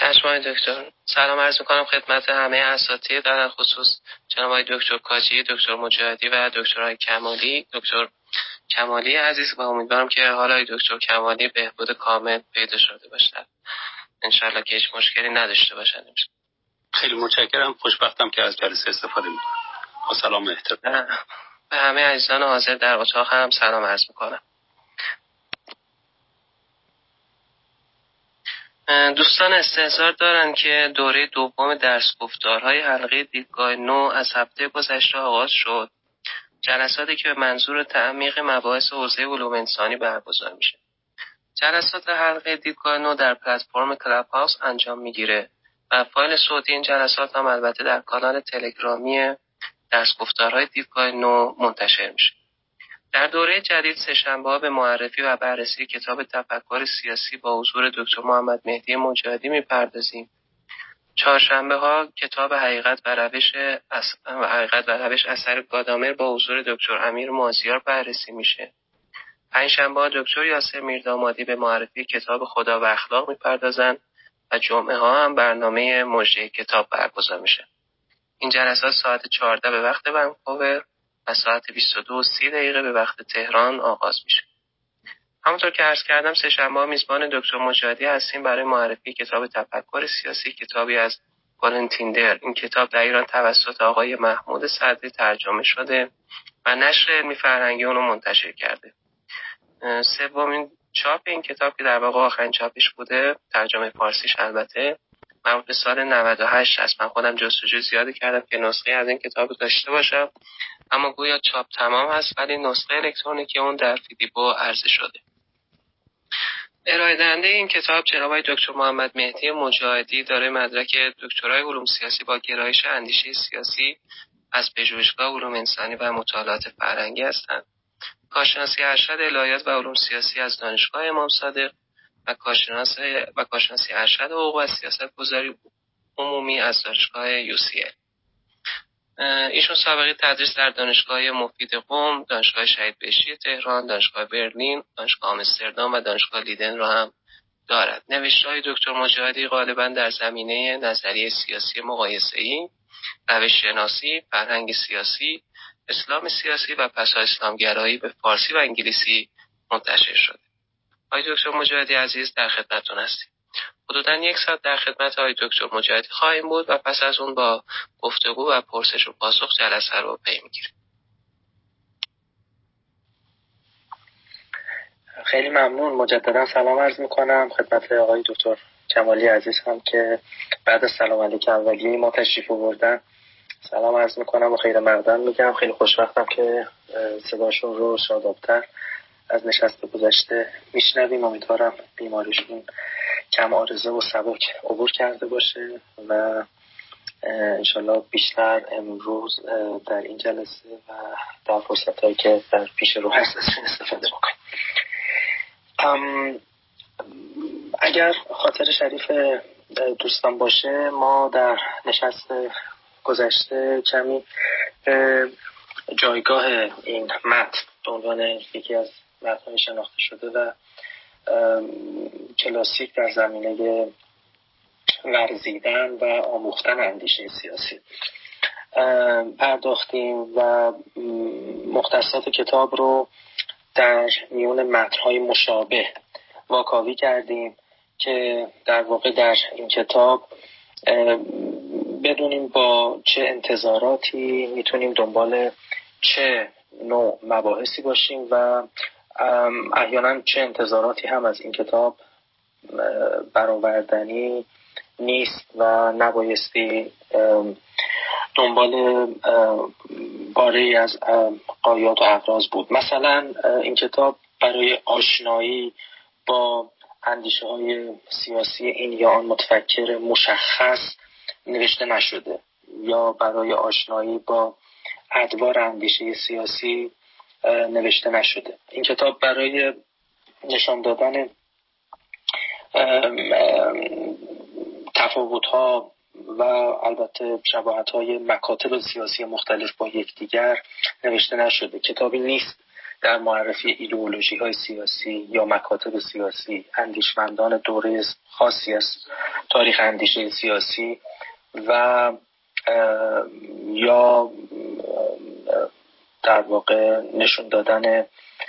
چشم آقای دکتر. سلام عرض میکنم خدمت همه اساتید، در خصوص جناب آقای دکتر کاجی، دکتر مجاهدی و دکتر کمالی، دکتر کمالی عزیز، و امیدوارم که حال آقای دکتر کمالی بهبود کامل پیدا شده باشد. انشالله که هیچ مشکلی نداشته باشند. خیلی متشکرم، خوشبختم که از جلسه استفاده میکنم. با سلام و احترام. به همه عزیزان حاضر در اتاق هم سلام عرض میکنم. دوستان استحضار دارن که دوره دوم درس گفتارهای حلقه دیدگاه نو از هفته گذشته آغاز شد. جلساتی که به منظور تعمیق مباحث حوزه علوم انسانی برگزار میشه. جلسات حلقه دیدگاه نو در پلتفرم کلاب هاوس انجام میگیره و فایل صوتی این جلسات هم البته در کانال تلگرامی درس گفتارهای دیدگاه نو منتشر میشه. در دوره جدید سه‌شنبه‌ها به معرفی و بررسی کتاب تفکر سیاسی با حضور دکتر محمد مهدی مجاهدی میپردازیم. چهارشنبه‌ها کتاب حقیقت و روش اثر گادامر با حضور دکتر امیر مازیار بررسی میشه. پنجشنبه‌ها دکتر یاسر میردامادی به معرفی کتاب خدا و اخلاق میپردازند و جمعه‌ها هم برنامه مژده کتاب برگزار میشه. این جلسات ساعت 14 به وقت ونکوور و ساعت 22:30 به وقت تهران آغاز میشه. همونطور که عرض کردم سه‌شنبه‌ها میزبان دکتر مجاهدی هستیم برای معرفی کتاب تفکر سیاسی، کتابی از والن تیندر. این کتاب در ایران توسط آقای محمود صدری ترجمه شده و نشر علمی فرهنگی اونو منتشر کرده. سومین چاپ این کتاب که در واقع آخرین چاپش بوده، ترجمه فارسیش البته، مربوط به سال 98 هست. من خودم جستجوی زیادی کردم که نسخه از این کتاب داشته باشم، اما گویا چاپ تمام هست ولی نسخه الکترونیکی اون در فیدیبو عرضه شده. ارائه دهنده این کتاب جناب آقای دکتر محمد مهدی مجاهدی داره مدرک دکترای علوم سیاسی با گرایش اندیشه سیاسی از پژوهشگاه علوم انسانی و مطالعات فرهنگی هستند. کارشناسی ارشد الهیات و علوم سیاسی از دانشگاه امام صادق و کارشناسی ارشد حقوق و سیاست‌گذاری عمومی از دانشگاه UCL. ایشون سابقه تدریس در دانشگاه مفید قم، دانشگاه شهید بهشتی تهران، دانشگاه برلین، دانشگاه آمستردام و دانشگاه لیدن را هم دارد. نوشته‌های دکتر مجاهدی غالباً در زمینه نظریه سیاسی مقایسه‌ای، روش شناسی، فرهنگ سیاسی، اسلام سیاسی و پسا اسلامگرایی به فارسی و انگلیسی منتشر شده. آقای دکتر مجاهدی عزیز در خدمتتون هستیم. حدوداً 1 ساعت در خدمت آقای دکتر مجاهدی خواهیم بود و پس از اون با گفتگو و پرسش و پاسخ جلسه رو پی میگیریم. خیلی ممنون. مجددا سلام عرض میکنم خدمت آقای دکتر کمالی عزیز هم که بعد از سلام علیک اولیه ما تشریف آوردن. سلام عرض میکنم و خیر مقدم میگم. خیلی خوشبختم که صداشون رو شادابتر از نشست گذشته میشنویم. امیدوارم بیماریشون کم عارضه و سبک عبور کرده باشه و انشالله بیشتر امروز در این جلسه و در فرصت‌هایی که در پیش رو هست استفاده بکنیم. اگر خاطر شریف دوستان باشه، ما در نشست گذشته کمی جایگاه این متن به عنوان یکی از متن‌های شناخته شده و کلاسیک در زمینه ورزیدن و آموختن اندیشه سیاسی پرداختیم و مختصات کتاب رو در میون متن‌های مشابه واکاوی کردیم که در واقع در این کتاب بدونیم با چه انتظاراتی میتونیم دنبال چه نوع مباحثی باشیم و احیانا چه انتظاراتی هم از این کتاب برآوردنی نیست و نبایستی دنبال باره از غایات و اغراض بود. مثلا این کتاب برای آشنایی با اندیشه های سیاسی این یا آن متفکر مشخص نوشته نشده یا برای آشنایی با ادوار اندیشه سیاسی نوشته نشده. این کتاب برای نشان دادن تفاوت‌ها و البته شباهت‌های مکاتب سیاسی مختلف با یکدیگر نوشته نشده. کتابی نیست در معرفی ایدئولوژی‌های سیاسی یا مکاتب سیاسی. اندیشمندان دوره خاصی از تاریخ اندیشه سیاسی و یا در واقع نشون دادن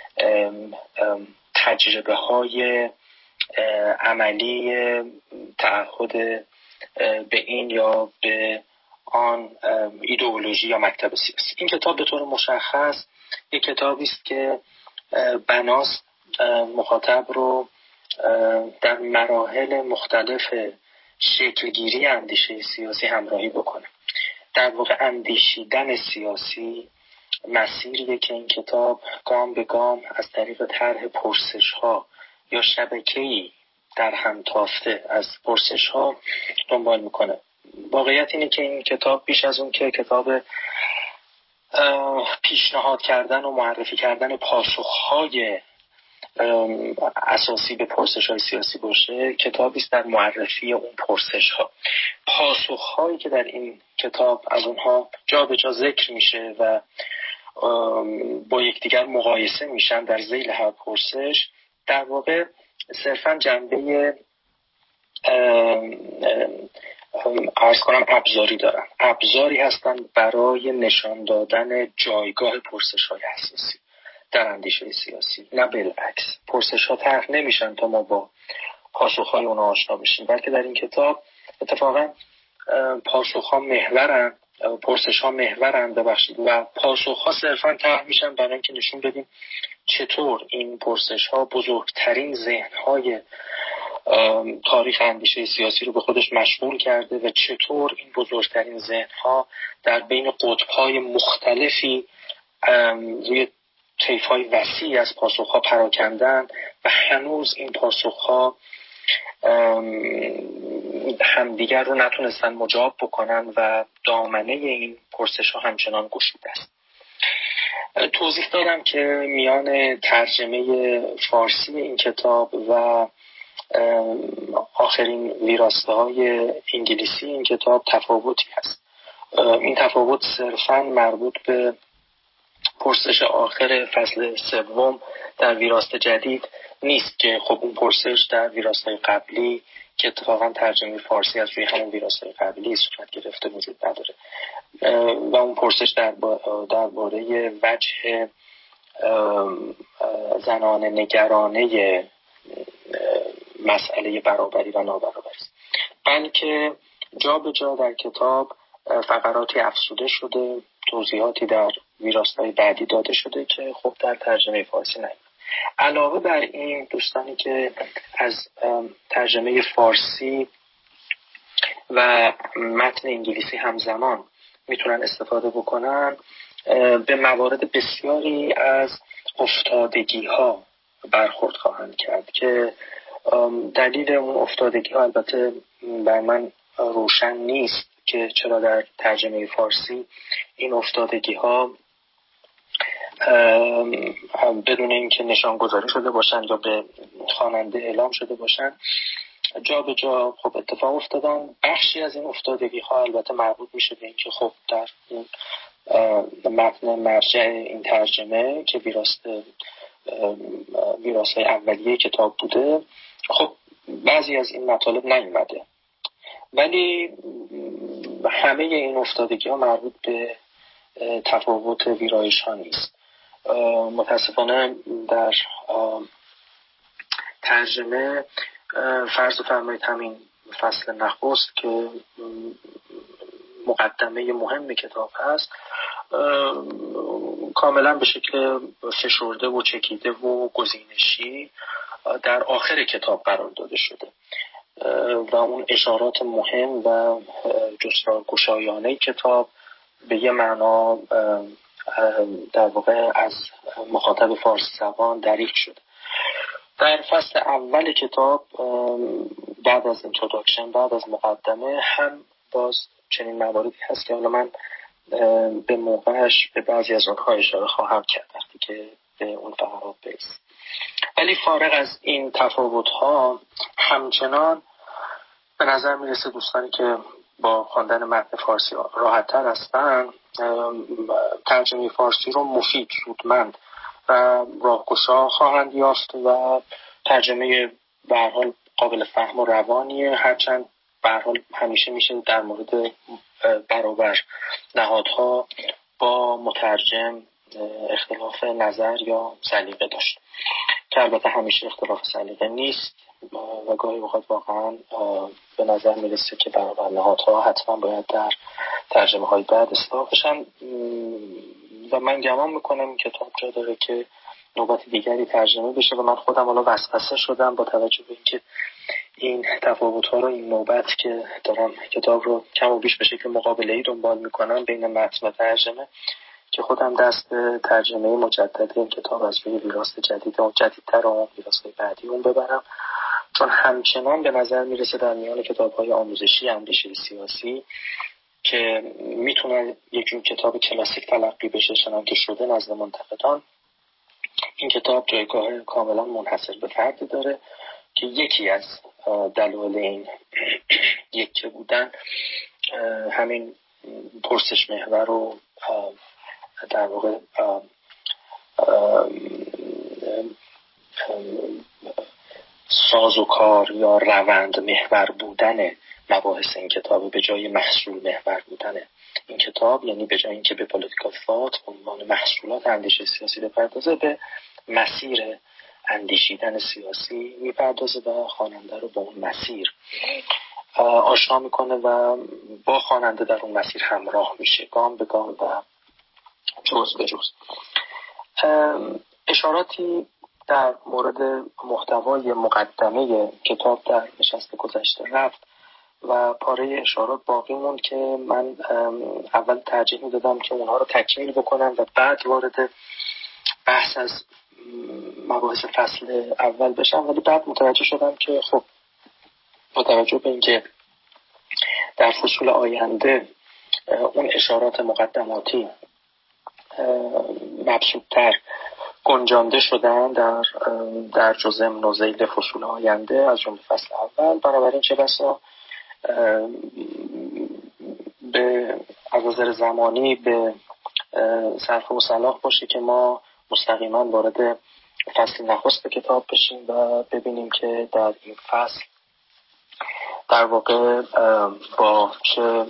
تجربه های عملی تعهد به این یا به آن ایدئولوژی یا مکتب سیاسی. این کتاب به طور مشخص یک کتابی است که بناست مخاطب رو در مراحل مختلف شکلگیری اندیشه سیاسی همراهی بکنه. در واقع اندیشیدن سیاسی مسیریه که این کتاب گام به گام از طریق طرح پرسش‌ها یا شبکه‌ای در هم تافته از پرسش‌ها دنبال میکنه. واقعیت اینه که این کتاب بیش از اون که کتاب پیشنهاد کردن و معرفی کردن پاسخ‌های اساسی به پرسش‌های سیاسی باشه، کتابی است در معرفی اون پرسش‌ها. پاسخ‌هایی که در این کتاب از اونها جا به جا ذکر میشه و با یکدیگر مقایسه میشن در ذیل هر پرسش، در واقع صرفاً جنبه عرض کنم ابزاری دارن. ابزاری هستند برای نشان دادن جایگاه پرسش‌های اساسی در اندیشه سیاسی، نه بالعکس. پرسش‌ها طرح نمیشن تا ما با پاسخ‌های اونها آشنا بشیم، بلکه در این کتاب اتفاقاً پاسخ‌ها محورن، پرسش‌ها محورن و پاسخ‌ها صرفاً طرح میشن برای اینکه نشون بدیم چطور این پرسش‌ها بزرگترین ذهن‌های تاریخ اندیشه سیاسی رو به خودش مشغول کرده و چطور این بزرگترین ذهن‌ها در بین قطب‌های مختلفی روی طیف‌های وسیعی از پاسخ‌ها پراکندن و هنوز این پاسخ‌ها همدیگر رو نتونستن مجاب بکنن و دامنه این پرسش‌ها همچنان گشوده است. توضیح دادم که میان ترجمه فارسی این کتاب و آخرین ویراسته‌های انگلیسی این کتاب تفاوتی هست. این تفاوت صرفاً مربوط به پرسش آخر فصل سوم در ویراست جدید نیست که خب اون پرسش در ویراست‌های قبلی که اتفاقاً ترجمه فارسی از روی همون ویراست‌های قبلی صورت گرفته وجود نداره و اون پرسش درباره وجه زنانه نگرانه مسئله برابری و نابرابری است، بلکه جا به جا در کتاب فقراتی افزوده شده، توضیحاتی در ویراست‌های بعدی داده شده که خب در ترجمه فارسی نیست. علاوه بر این، دوستانی که از ترجمه فارسی و متن انگلیسی همزمان میتونن استفاده بکنن، به موارد بسیاری از افتادگی ها برخورد خواهند کرد که دلیل اون افتادگی ها البته بر من روشن نیست که چرا در ترجمه فارسی این افتادگی ها بدون اینکه نشان گذاری شده باشن یا به خواننده اعلام شده باشن جا به جا خب اتفاق افتادن. بخشی از این افتادگی ها البته مربوط میشه به اینکه خب در این متن مرجع این ترجمه که ویراست‌های اولیه کتاب بوده، خب بعضی از این مطالب نیومده، ولی همه این افتادگی ها مربوط به تفاوت ویرایش ها نیست. متاسفانه در ترجمه فرض فرمایید همین فصل نخست که مقدمه مهم کتاب هست کاملا به شکل فشرده و چکیده و گزینشی در آخر کتاب قرار داده شده و اون اشارات مهم و جستارگشایانه کتاب به یه معنا در واقع از مخاطب فارسی زبان دریغ شده. در فصل اول کتاب بعد از اینتروداکشن، بعد از مقدمه، هم باز چنین مواردی هست که حالا من به موقعش به بعضی از اونها اشاره خواهم کرد وقتی که به اون فقرات برسیم. ولی فارغ از این تفاوت‌ها همچنان به نظر میرسه دوستانی که با خواندن متن فارسی راحت‌تر هستن ترجمه فارسی رو مفید، سودمند و راهگشا خواهند یافت و ترجمه به هر حال قابل فهم و روانیه، هرچند به هر حال همیشه میشه در مورد برابر نهادها با مترجم اختلاف نظر یا سلیقه داشت که البته همیشه اختلاف سلیقه نیست و گاهی اوقات واقعا به نظر میرسه که برابر نهادها حتما باید در ترجمه های بعد اصلاح بشن و من گمان میکنم این کتاب جا داره که نوبت دیگری ترجمه بشه و من خودم حالا وسوسه شدم با توجه به اینکه این تفاوت‌ها رو این نوبت که دارم کتاب رو کم و بیش به شکل مقابله‌ای دنبال میکنم بین متن و ترجمه که خودم دست ترجمه مجدد این کتاب از روی ویراست جدید و جدیدتر و ویراست‌های بعدی اون ببرم، چون همچنان به نظر میرسه در میان کتاب‌های آموزشی اندیشه سیاسی که میتونه یک جور کتاب کلاسیک تلقی بشه چنان که شده نزد منتقدان، این کتاب جایگاه کاملا منحصر به فردی داره که یکی از دلایل این یکی بودن همین پرسش محور و در واقع ساز و کار یا روند محور بودن مباحث این کتاب به جای محصول محور بودن این کتاب، یعنی به جای اینکه به پولیتیکال فات عنوان محصولات اندیشه سیاسی بپردازه به مسیر اندیشیدن سیاسی میپردازه و خواننده رو با اون مسیر آشنا میکنه و با خواننده در اون مسیر همراه میشه گام به گام و جز به جز. اشاراتی در مورد محتوای مقدمه کتاب در نشست گذشته رفت و پاره اشارات باقی موند که من اول ترجیح میدادم که اونها رو تکمیل بکنم و بعد وارد بحث از مباحث فصل اول بشم، ولی بعد متوجه شدم که خب با توجه به اینکه در فصول آینده اون اشارات مقدماتی مبسوط‌تر گنجانده شدن در جزء نوزیل فصول آینده از جمله فصل اول، بنابراین چه بسا به از نظر زمانی به صرف و صلاح باشه که ما مستقیما وارد فصل نخست کتاب بشیم و ببینیم که در این فصل در واقع با چه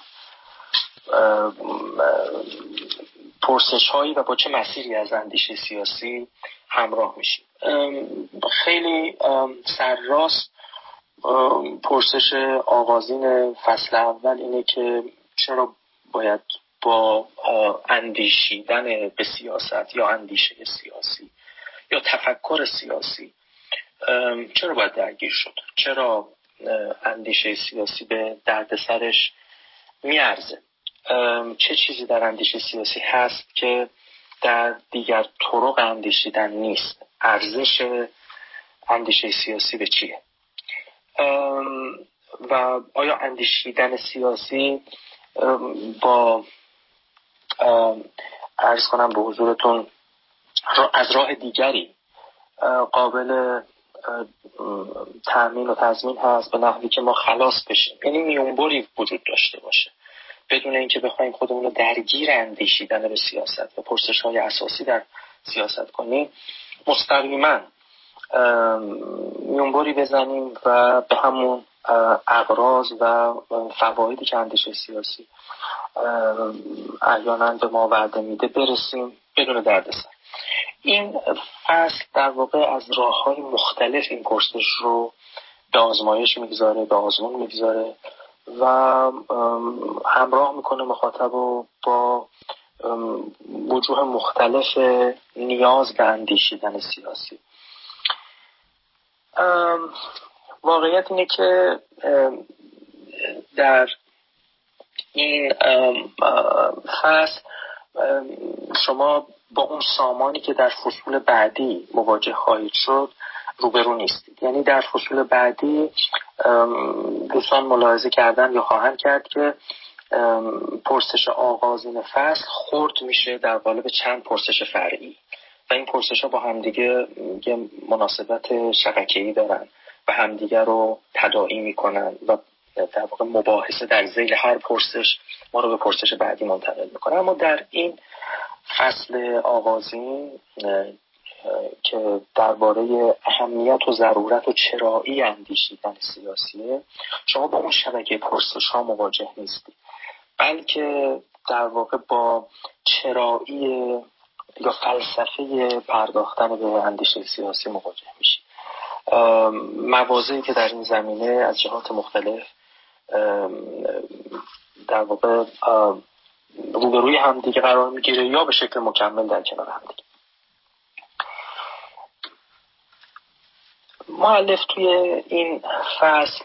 پرسش هایی و با چه مسیری از اندیشه سیاسی همراه میشیم. خیلی سرراست پرسش آغازین فصل اول اینه که چرا باید با اندیشیدن به سیاست یا اندیشه سیاسی یا تفکر سیاسی چرا باید درگیر شد؟ چرا اندیشه سیاسی به دردسرش میارزه؟ چه چیزی در اندیشه سیاسی هست که در دیگر طرق اندیشیدن نیست؟ ارزش اندیشه سیاسی به چیه؟ و آیا اندیشیدن سیاسی با عرض کنم به حضورتون از راه دیگری قابل تأمین و تضمین هست به نحوی که ما خلاص بشیم، یعنی میونبری وجود داشته باشه بدون اینکه بخوایم خودمون رو درگیر اندیشیدن به سیاست و پرسش‌های اساسی در سیاست کنیم، مستقیما میونبری بزنیم و به همون اغراض و فوایدی که اندیشه سیاسی احیانا به ما وعده میده برسیم بدون دردسر. این فصل در واقع از راه‌های مختلف این پرسش رو به آزمایش میگذاره، به آزمون میگذاره و همراه میکنه مخاطب رو با وجوه مختلف نیاز به اندیشیدن سیاسی. واقعیت اینه که در این فصل شما با اون سامانی که در فصول بعدی مواجه خواهید شد روبرو نیستید. یعنی در فصول بعدی دوستان ملاحظه کردن یا خواهند کرد که پرسش آغازین فصل خرد میشه در قالب چند پرسش فرعی و این پرسش ها با همدیگه یه مناسبت شبکه‌ای دارن و همدیگه رو تداعی میکنن و در واقع مباحثه در ذیل هر پرسش ما رو به پرسش بعدی منتقل میکنه. اما در این فصل آغازین که درباره اهمیت و ضرورت و چرایی اندیشیدن سیاسیه، شما با اون شبکه پرسش ها مواجه نیستید، بلکه در واقع با چرایی یا فلسفه پرداختن به اندیشه سیاسی مواجه میشید. مواضعی که در این زمینه از جهات مختلف در واقع روبروی همدیگه قرار میگیره یا به شکل مکمل در کنار همدیگه. مؤلف توی این فصل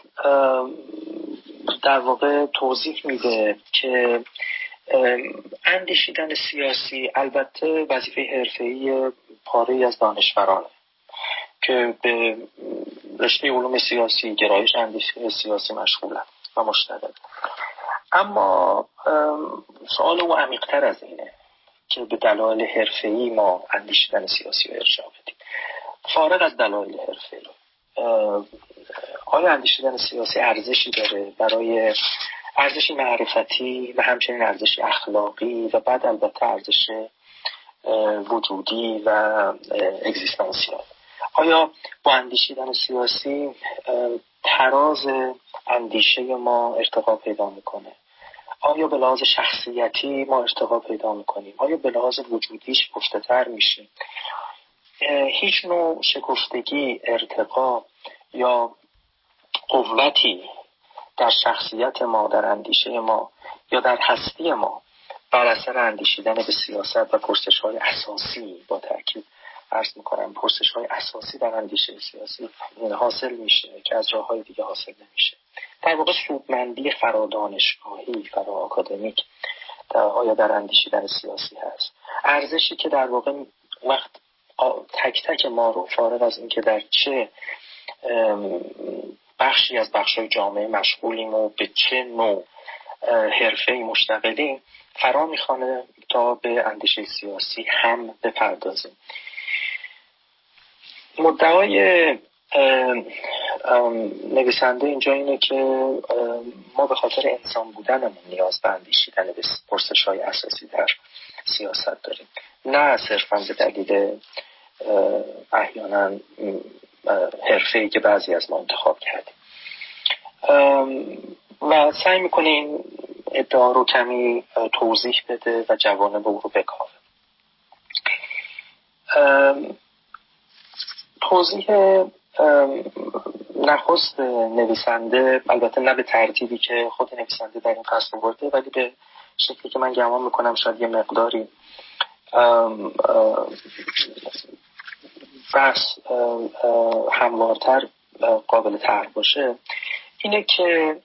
در واقع توضیح میده که اندیشیدن سیاسی البته وظیفه حرفه‌ای پاره‌ای از دانشورانه که به رشته علوم سیاسی، گرایش اندیشه سیاسی مشغولن و مشتغل. اما سوال او عمیق‌تر از اینه که به دلایل حرفه‌ای ما اندیشیدن سیاسی رو ارجاع بدیم. فارغ از دلایل حرفه‌ای، آیا اندیشیدن سیاسی ارزشی داره برای ارزشی معرفتی و همچنین ارزشی اخلاقی و بعد البته ارزش وجودی و اگزیستانسیال؟ آیا با اندیشیدن سیاسی تراز اندیشه ما ارتقا پیدا میکنه؟ آیا به لحاظ شخصیتی ما ارتقا پیدا میکنیم؟ آیا به لحاظ وجودی شکفته‌تر میشیم؟ هیچ نوع شکفتگی، ارتقا یا قوتی در شخصیت ما، در اندیشه ما یا در هستی ما بر اثر اندیشیدن به سیاست و پرسش‌های اساسی، با تأکید عرض می‌کنم پرسش‌های اساسی در اندیشه سیاسی حاصل میشه که از راه‌های دیگه حاصل نمیشه. در واقع سودمندی فرادانشگاهی، فراآکادمیک آیا در اندیشیدن سیاسی هست؟ ارزشی که در واقع وقت تک تک ما رو فارغ از این که در چه بخشی از بخش‌های جامعه مشغولیم و به چه نوع حرفه‌ای مشتغلیم فرا می‌خوانه تا به اندیشه سیاسی هم بپردازیم. مدعای نویسنده اینجا اینه که ما به خاطر انسان بودنمون نیاز به اندیشیدن به پرسش‌های اساسی در سیاست داریم، نه صرفاً به دلیل احیانا حرفه‌ای که بعضی از ما انتخاب کردیم. و سعی میکنه این ادعا رو کمی توضیح بده و جوانب او رو بکاوه. توضیح نخست نویسنده، البته نه به ترتیبی که خود نویسنده در این فصل برده، ولی به شکلی که من گمان میکنم شاید یه مقداری بحث هموارتر قابل طرح باشه، اینه که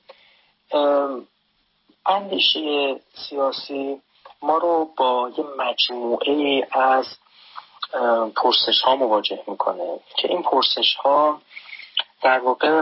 اندیشه سیاسی ما رو با یه مجموعه از پرسش ها مواجه میکنه که این پرسش ها در واقع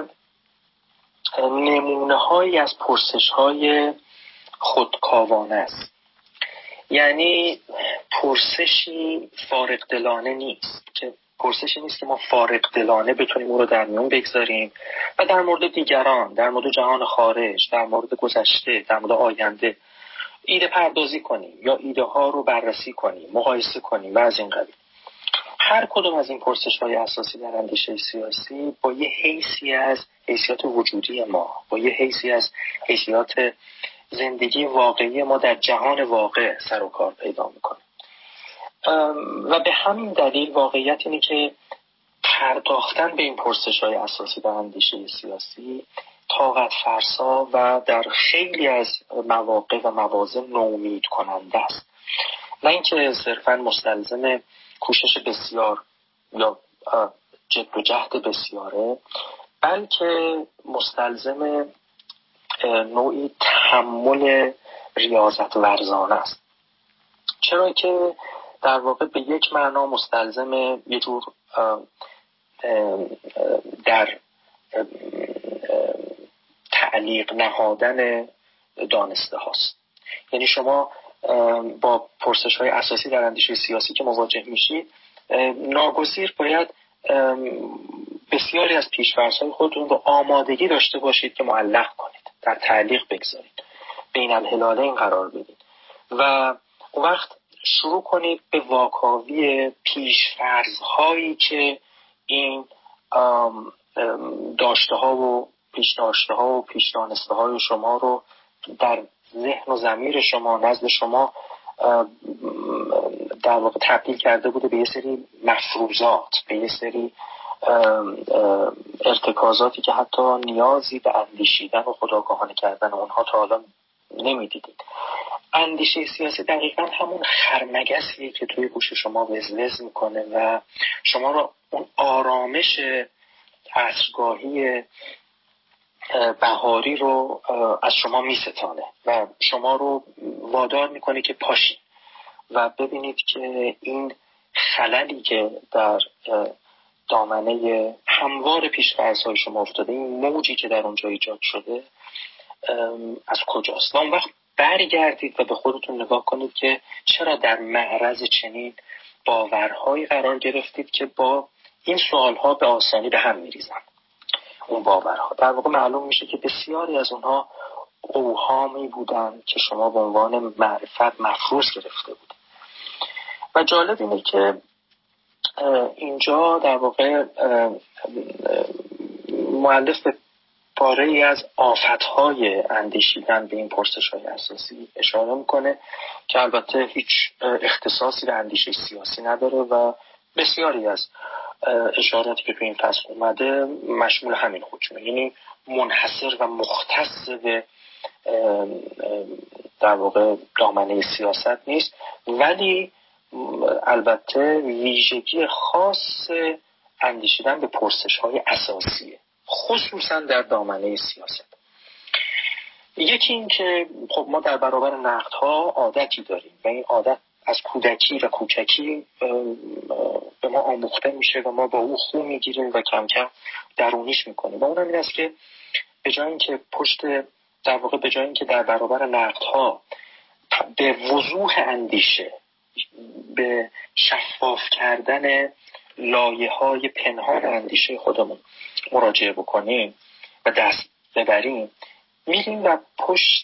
نمونه هایی از پرسش های خودکاوانه است. یعنی پرسشی فارغ دلانه نیست، که پرسشی نیست که ما فارغ دلانه بتونیم او رو در میون بگذاریم و در مورد دیگران، در مورد جهان خارج، در مورد گذشته، در مورد آینده ایده پردازی کنیم یا ایده ها رو بررسی کنیم، مقایسه کنیم و از این قبیل. هر کدوم از این پرسش‌های اساسی در اندیشه سیاسی با یه حیثی از حیثیات وجودی ما، با یه حیثی از حیثیات زندگی واقعی ما در جهان واقع سر و کار پیدا میکنه و به همین دلیل واقعیت اینه که پرداختن به این پرسش‌های اساسی در اندیشه سیاسی طاقت فرسا و در خیلی از مواقع و موازه نومید کننده است. نه اینکه صرفاً مستلزم کوشش بسیار یا جد و جهد بسیاره، بلکه مستلزم نوعی تحمل ریاضت ورزانه است. چرا که در واقع به یک معنا مستلزم یه جور در تعلیق نهادن دانسته هاست. یعنی شما با پرسش های اساسی در اندیشه سیاسی که مواجه میشید، ناگزیر باید بسیاری از پیش‌فرض‌های خودتون رو آمادگی داشته باشید که معلق کنید، در تعلیق بگذارید، بین الهلالین قرار بدید و اون وقت شروع کنید به واکاوی پیش‌فرض‌هایی که این داشته‌ها و پیش‌داشته‌ها و پیش‌دانسته‌های شما رو در ذهن و ضمیر شما، نزد شما در واقع تبدیل کرده بوده به یه سری مفروضات، به یه سری ارتکازاتی که حتی نیازی به اندیشیدن و خودآگاهانه کردن اونها تا حالا نمیدیدید. اندیشه سیاسی دقیقا همون خرمگسیه که توی گوش شما وزوز میکنه و شما رو اون آرامش عصرگاهی بهاری رو از شما میستانه و شما رو وادار میکنه که پاشید و ببینید که این خللی که در دامنه هموار پیش‌فرض‌های شما افتاده، این موجی که در اونجا ایجاد شده از کجاست. و اون وقت برگردید و به خودتون نگاه کنید که چرا در معرض چنین باورهایی قرار گرفتید که با این سوالها به آسانی به هم میریزن. اون باورها در واقع معلوم میشه که بسیاری از اونها اوهامی بودن که شما به عنوان معرفت مفروض گرفته بود. و جالب اینه که اینجا در واقع مؤلف به پاره‌ای از آفت‌های اندیشیدن به این پرسش‌های اساسی اشاره میکنه که البته هیچ اختصاصی به اندیشه سیاسی نداره و بسیاری از اشاراتی که تو این فصل اومده مشمول همین حکمه، یعنی منحصر و مختص به در واقع دامنه سیاست نیست، ولی البته ویژگی خاص اندیشیدن به پرسش‌های اساسیه، خصوصا در دامنه سیاست. یکی این که خب ما در برابر نقدها عادتی داریم و این عادت از کودکی و کوچکی به ما آموخته میشه و ما با او خو میگیریم و کم کم درونیش میکنیم. و اونم این است که به جای اینکه به جای اینکه در برابر نقدها به وضوح اندیشه، به شفاف کردن لایه‌های پنهان اندیشه خودمون مراجعه بکنیم و دست ببریم، میریم و پشت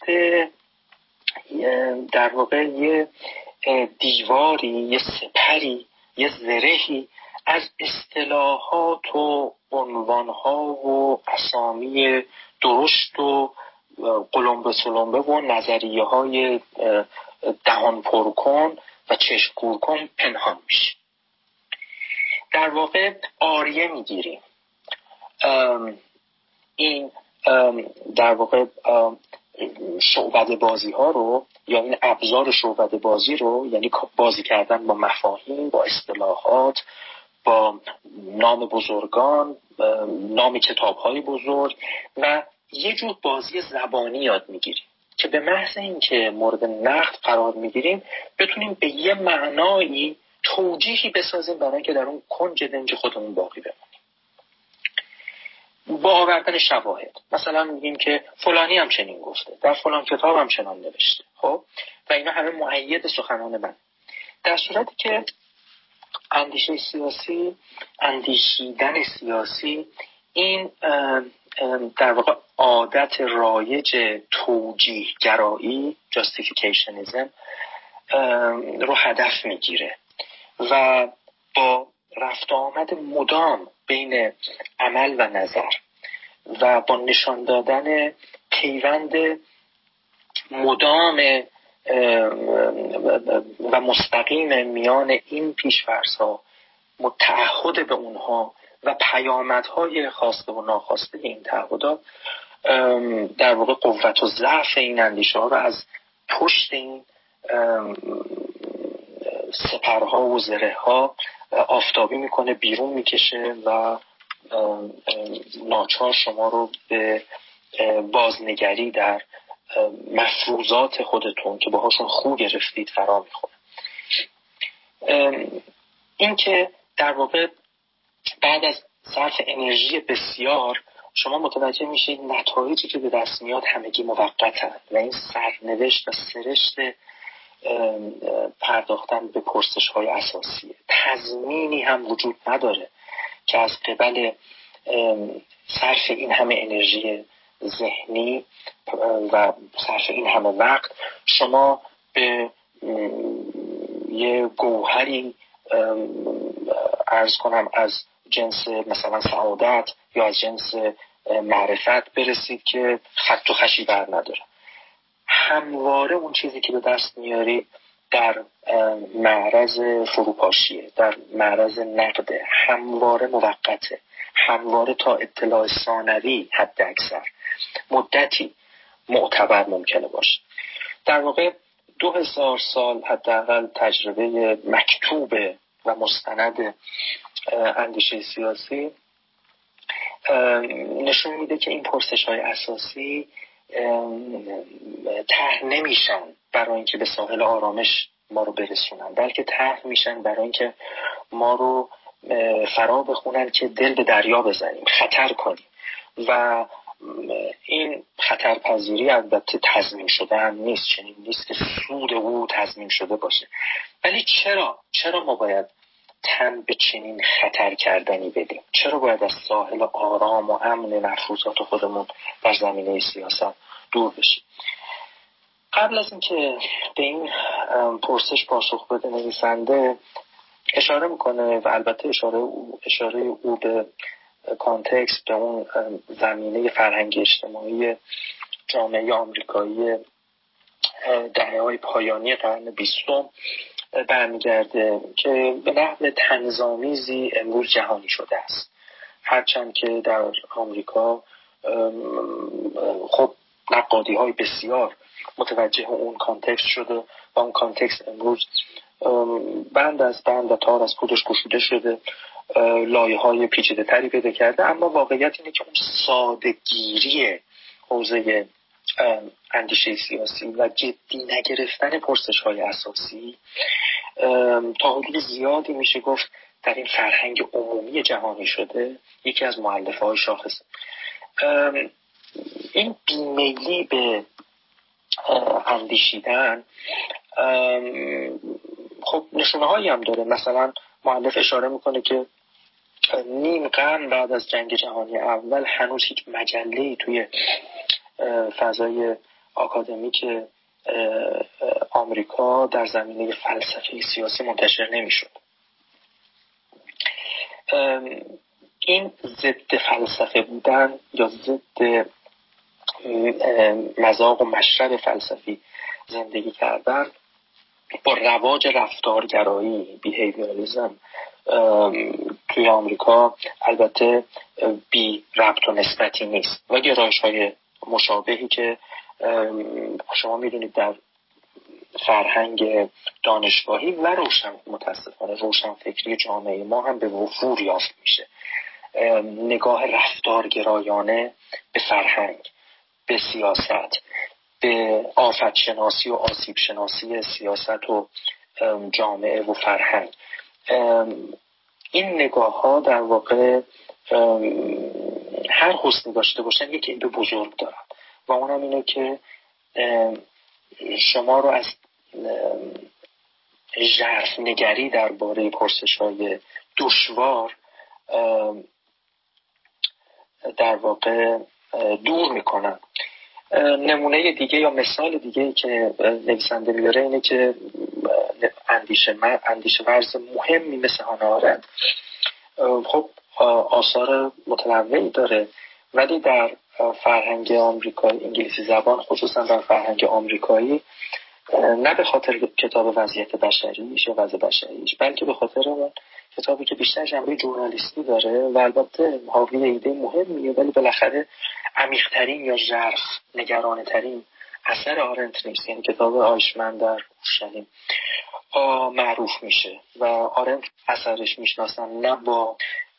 در واقع یه دیواری، یه سپری، یه زرهی از اصطلاحات و عنوانها و اسامی درشت و قلمبه سلمبه و نظریه های دهان پرکن و چشم کور کن پنهان میشه. در واقع آریه میگیریم این در واقع شعبده بازی ها رو، یا این ابزار شعبده بازی رو، یعنی بازی کردن با مفاهیم، با اصطلاحات، با نام بزرگان، نام کتاب های بزرگ و یه جور بازی زبانی یاد میگیریم که به محض این که مورد نقد قرار میگیریم بتونیم به یه معنایی توجیهی بسازیم برای اینکه در اون کنج دنج خودمون باقی بمونیم. با آوردن شواهد، مثلا میگیم که فلانی هم چنین گفته، در فلان کتاب هم چنان نوشته، خب و اینا همه مؤید سخنان من. در صورتی که اندیشه سیاسی، اندیشیدن سیاسی، این در واقع عادت رایج توجیه گرایی، جاستیفیکیشنیزم رو هدف میگیره و با رفت آمد مدام بین عمل و نظر و با نشان دادن پیوند مدام و مستقیم میان این پیش‌فرض‌ها، متعهد به اونها و پیامدهای خواسته و ناخواسته این تعهدات، در واقع قوت و ضعف این اندیشه ها رو از پشت این سپرها و زره ها آفتابی میکنه، بیرون میکشه و ناچار شما رو به بازنگری در مفروضات خودتون که باهاشون خو گرفتید فرا میخوره. این که در واقع بعد از صرف انرژی بسیار شما متوجه میشید نتایجی که به دست میاد همگی موقتن و این سرنوشت و سرشت پرداختن به پرسش های اساسیه. تضمینی هم وجود نداره که از قبل صرف این همه انرژی ذهنی و صرف این همه وقت شما به یه گوهری عرض کنم از جنس مثلا سعادت یا از جنس معرفت برسید که خط و خشی بر نداره. همواره اون چیزی که به دست میاری در معرض فروپاشیه، در معرض نقده، همواره موقته، همواره تا اطلاع ثانوی حد اکثر مدتی معتبر ممکنه باشه. در واقع 2000 سال حداقل تجربه مکتوب و مستند اندیشه سیاسی نشون میده که این پرسش‌های اساسی طرح نمیشن برای اینکه به ساحل آرامش ما رو برسونن، بلکه طرح میشن برای اینکه ما رو فرا بخونن که دل به دریا بزنیم، خطر کنیم. و این خطرپذیری البته تضمین شده هم نیست، چنین نیست که سود او تضمین شده باشه. ولی چرا ما باید تن به چنین خطر کردنی بدیم؟ چرا باید از ساحل آرام و امن مفروضات خودمون در زمینه سیاست دور بشیم؟ قبل از اینکه به این پرسش پاسخ بده نویسنده اشاره میکنه و البته اشاره او به کانتکست، به اون زمینه فرهنگ اجتماعی جامعه آمریکایی دهه‌های پایانی قرن 20 برمیگرده که به نحو طنزآمیزی امروز جهانی شده است. هرچند که در آمریکا خب نقادی‌های بسیار متوجه اون کانتکست شده و اون کانتکست امروز بند از بند و تار از پودش گشوده شده، لایه‌های پیچیده‌تری پیدا کرده. اما واقعیت اینه که اون ساده‌گیری حوزه اندیشه سیاسی و جدی نگرفتن پرسش‌های اساسی تا حدود زیادی میشه گفت در این فرهنگ عمومی جهانی شده یکی از مؤلفه‌های شاخصه. این بیمیلی به اندیشیدن خب نشونه‌هایی هم داره. مثلا مؤلف اشاره میکنه که نیم قرن بعد از جنگ جهانی اول هنوز هیچ مجله‌ای توی فضای آکادمیک آمریکا در زمینه فلسفه سیاسی منتشر نمیشد. این ضد فلسفه بودن یا ضد مذاق و مشرب فلسفی زندگی کردن با رواج رفتارگرایی بیهیویرالیسم توی آمریکا البته بی ربط و نسبتی نیست و گرایش‌های مشابهی که شما میدونید در فرهنگ دانشگاهی و متاسفانه روشنفکری جامعه ما هم به وفور یافت میشه. نگاه رفتارگرایانه به فرهنگ، به سیاست، به آفت شناسی و آسیب شناسی سیاست و جامعه و فرهنگ. این نگاه ها در واقع هر حسنی داشته باشن یک عیب بزرگ دارن و اونم اینه که شما رو از ژرف نگری درباره پرسش‌های دشوار در واقع دور میکنن. نمونه دیگه یا مثال دیگه که نویسنده میاره اینه که اندیشه ورز مهمی مثل هانا آرنت خب آثار متنوعی داره، ولی در فرهنگ آمریکایی انگلیسی زبان، خصوصا در فرهنگ آمریکایی، نه به خاطر کتاب وضعیت بشریش یا وضع بشریش، بلکه به خاطر اون کتابی که بیشتر جنبه ژورنالیستی داره و البته حاوی ایده مهمیه، ولی بالاخره عمیق‌ترین یا ژرف نگرانه‌ترین اثر آرنت نیست. یعنی کتاب آیشمن در اورشلیم معروف میشه و آرنت اثرش میشناسن نه با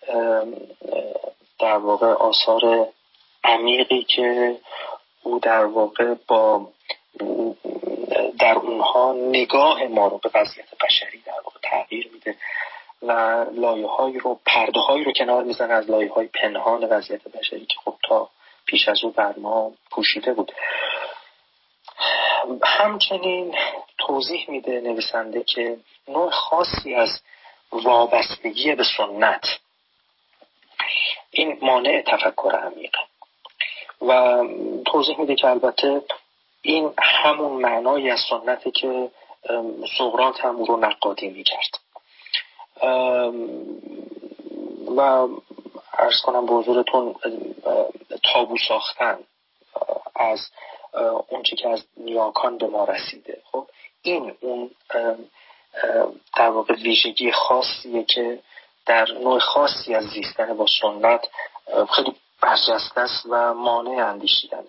در واقع آثار عمیقی که او در واقع با در اونها نگاه ما رو به وضعیت بشری در واقع تغییر میده و لایه‌هایی رو، پرده‌هایی رو کنار میزنه از لایه‌های پنهان وضعیت بشری که خب تا پیش از او بر ما پوشیده بود. همچنین توضیح میده نویسنده که نوع خاصی از وابستگی به سنت این مانع تفکر عمیقه و توضیح میده که البته این همون معنایی از سنته که سقراط هم او رو نقادی میکرد و عرض کنم به حضورتون تابو ساختن از اون چی که از نیاکان به ما رسیده. خب این اون در واقع ویژگی خاصیه که در نوع خاصی از زیستن با سنت خیلی برجسته است و مانع اندیشیدن.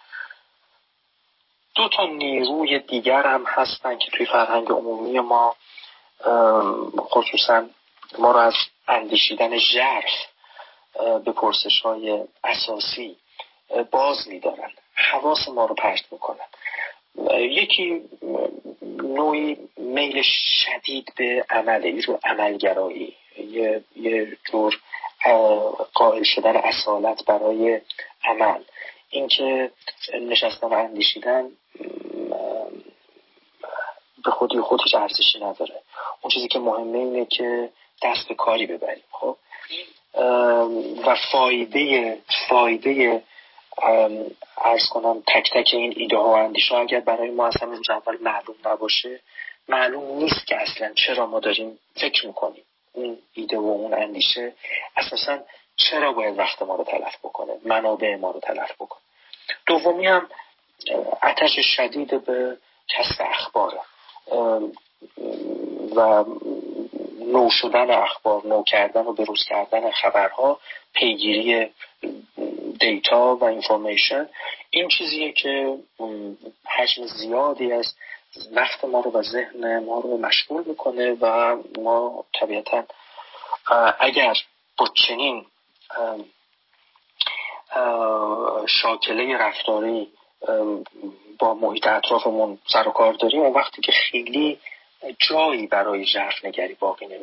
دو تا نیروی دیگر هم هستن که توی فرهنگ عمومی ما خصوصا ما رو از اندیشیدن ژرف به پرسش‌های اساسی باز می‌دارن، حواس ما رو پرت می‌کنن. یکی نوعی میل شدید به عمله، یه جور عملگرایی، یه جور قائل شدن اصالت برای عمل، اینکه نشستن و اندیشیدن به خودی خود هیچ ارزشی نداره. اون چیزی که مهمه اینه که دست به کاری ببریم. خب و فایده عرض کنم تک تک این ایده ها و اندیشه ها اگر برای ما اصلا روز اول معلوم نباشه، معلوم نیست که اصلا چرا ما داریم فکر میکنیم اون ایده و اون اندیشه اساسا چرا باید وقت ما رو تلف بکنه، منابع ما رو تلف بکنه. دومی هم آتش شدید به کسب اخباره و نو شدن اخبار، نو کردن و بروز کردن خبرها، پیگیری دیتا و اینفورمیشن. این چیزیه که حجم زیادی از وقت ما رو و ذهن ما رو مشغول میکنه و ما طبیعتا اگر با چنین شاکله رفتاری با محیط اطرافمون سر و کار داریم، اون وقتی که خیلی جایی برای ژرف نگری باقی نمیمونه.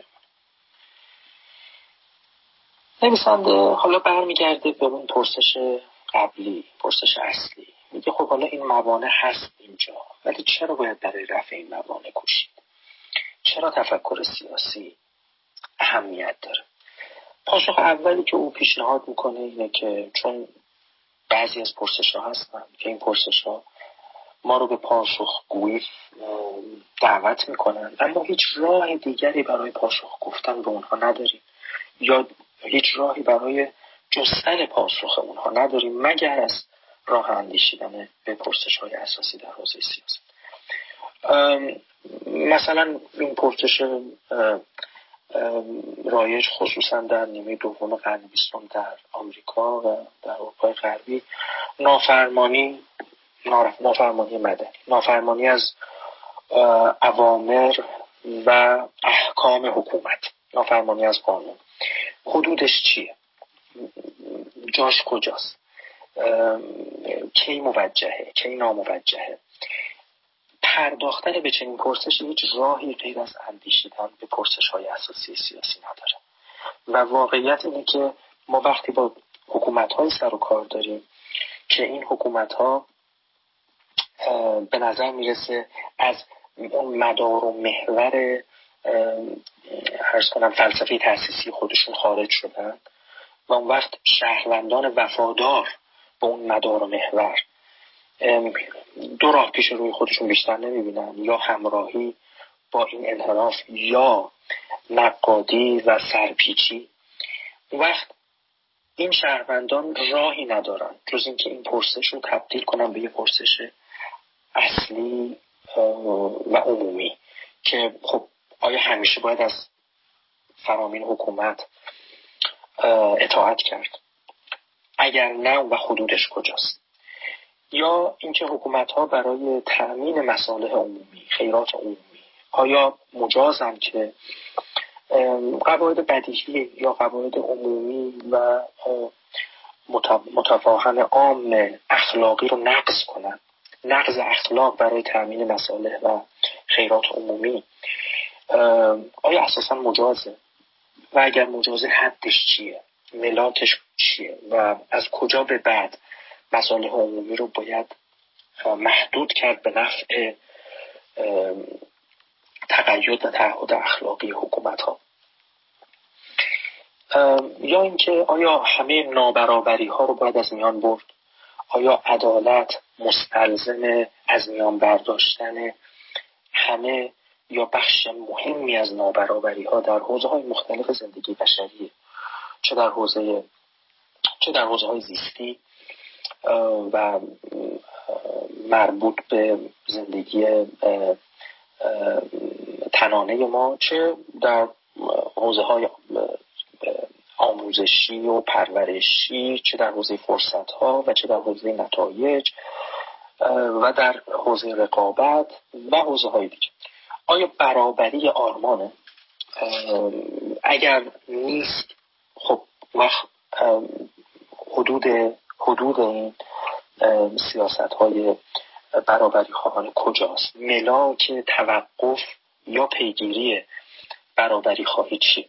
نویسنده حالا برمیگرده به اون پرسش قبلی، پرسش اصلی. میگه خب حالا این موانع هست اینجا، ولی چرا باید برای رفع این موانع کوشید؟ چرا تفکر سیاسی اهمیت داره؟ پاسخ اولی که او پیشنهاد میکنه اینه که چون بعضی از پرسش ها هستن که این پرسش ها ما رو به پاسخ گویی دعوت میکنن، اما هیچ راه دیگری برای پاسخ گفتن به اونها نداریم یا هیچ راهی برای جستن پاسخ اونها نداریم مگر از راه اندیشیدن به پرسش های اساسی در حوزه سیاست. مثلا این پرسش رایج خصوصا در نیمه دوم قرن بیستم در آمریکا و در اروپای غربی نافرمانی مدنی، نافرمانی از اوامر و احکام حکومت، نافرمانی از قانون، حدودش چیه؟ جاش کجاست؟ کی موجهه؟ کی ناموجهه؟ پرداختن به چنین پرسشی هیچ راهی غیر از اندیشیدن به پرسش‌های اساسی سیاسی نداره. و واقعیت اینه که ما وقتی با حکومت‌های سر و کار داریم که این حکومت‌ها به نظر میرسه از اون مدار و محور عرض کنم فلسفه تأسیسی خودشون خارج شدن و اون وقت شهروندان وفادار به اون مدار و محور دو راه پیش روی خودشون بیشتر نمیبینن، یا همراهی با این انحراف یا نقادی و سرپیچی. اون وقت این شهروندان راهی ندارن جز اینکه این پرسش رو تبدیل کنن به یه پرسش اصلی و عمومی که خب آیا همیشه باید از فرامین حکومت اطاعت کرد؟ اگر نه و حدودش کجاست؟ یا اینکه حکومت‌ها برای تأمین مصالح عمومی، خیرات عمومی، آیا مجازن که قواعد بدیهی یا قواعد عمومی و متفاهم عام اخلاقی رو نقض کنن؟ نقض اخلاق برای تأمین مصالح و خیرات عمومی آیا اساسا مجازه؟ و اگر مجازه حدش چیه؟ ملاکش چیه؟ و از کجا به بعد مصالح عمومی رو باید محدود کرد به نفع تقید و تعهد اخلاقی حکومت ها؟ یا اینکه آیا همه نابرابری ها رو باید از میان برد؟ آیا عدالت مستلزم از میان برداشتن همه یا بخش مهمی از نابرابری ها در حوزه های مختلف زندگی بشریه، چه در حوزه های زیستی و مربوط به زندگی تنانه ما، چه در حوزه های آموزشی و پرورشی، چه در حوزه فرصت ها و چه در حوزه نتایج و در حوزه رقابت و حوزه های دیگه. آیا برابری آرمانه؟ اگر نیست، خب وقت حدود این سیاست های برابری خواهانه کجاست؟ ملاک توقف یا پیگیری برابری خواهی چی؟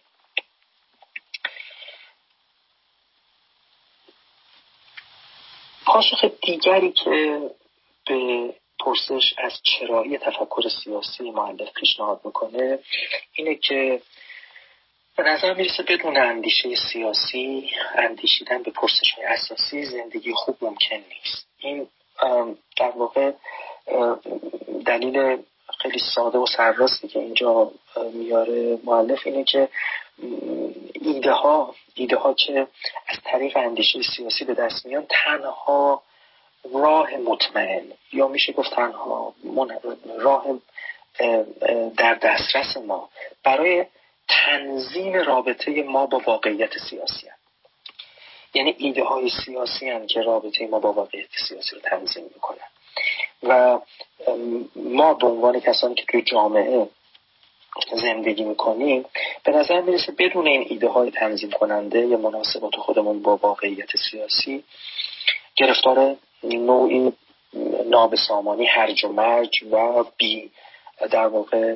پاسخ دیگری که به پرسش از چرایی تفکر سیاسی مؤلف پیشنهاد میکنه اینه که به نظر میرسه بدون اندیشه سیاسی، اندیشیدن به پرسش‌های اساسی زندگی خوب ممکن نیست. این در واقع دلیل خیلی ساده و سرراستی که اینجا میاره مؤلف اینه که ایده ها که از طریق اندیشه سیاسی به دست میان تنها راه مطمئن یا میشه گفت تنها راه در دسترس ما برای تنظیم رابطه ما با واقعیت سیاسی هست. یعنی ایده های سیاسی هستند که رابطه ما با واقعیت سیاسی رو تنظیم میکنن و ما به عنوان کسانی که توی جامعه زندگی میکنیم به نظر میرسه بدون این ایده های تنظیم کننده یا مناسبات خودمون با واقعیت سیاسی گرفتار نوعی نابسامانی، هرج و مرج و در واقع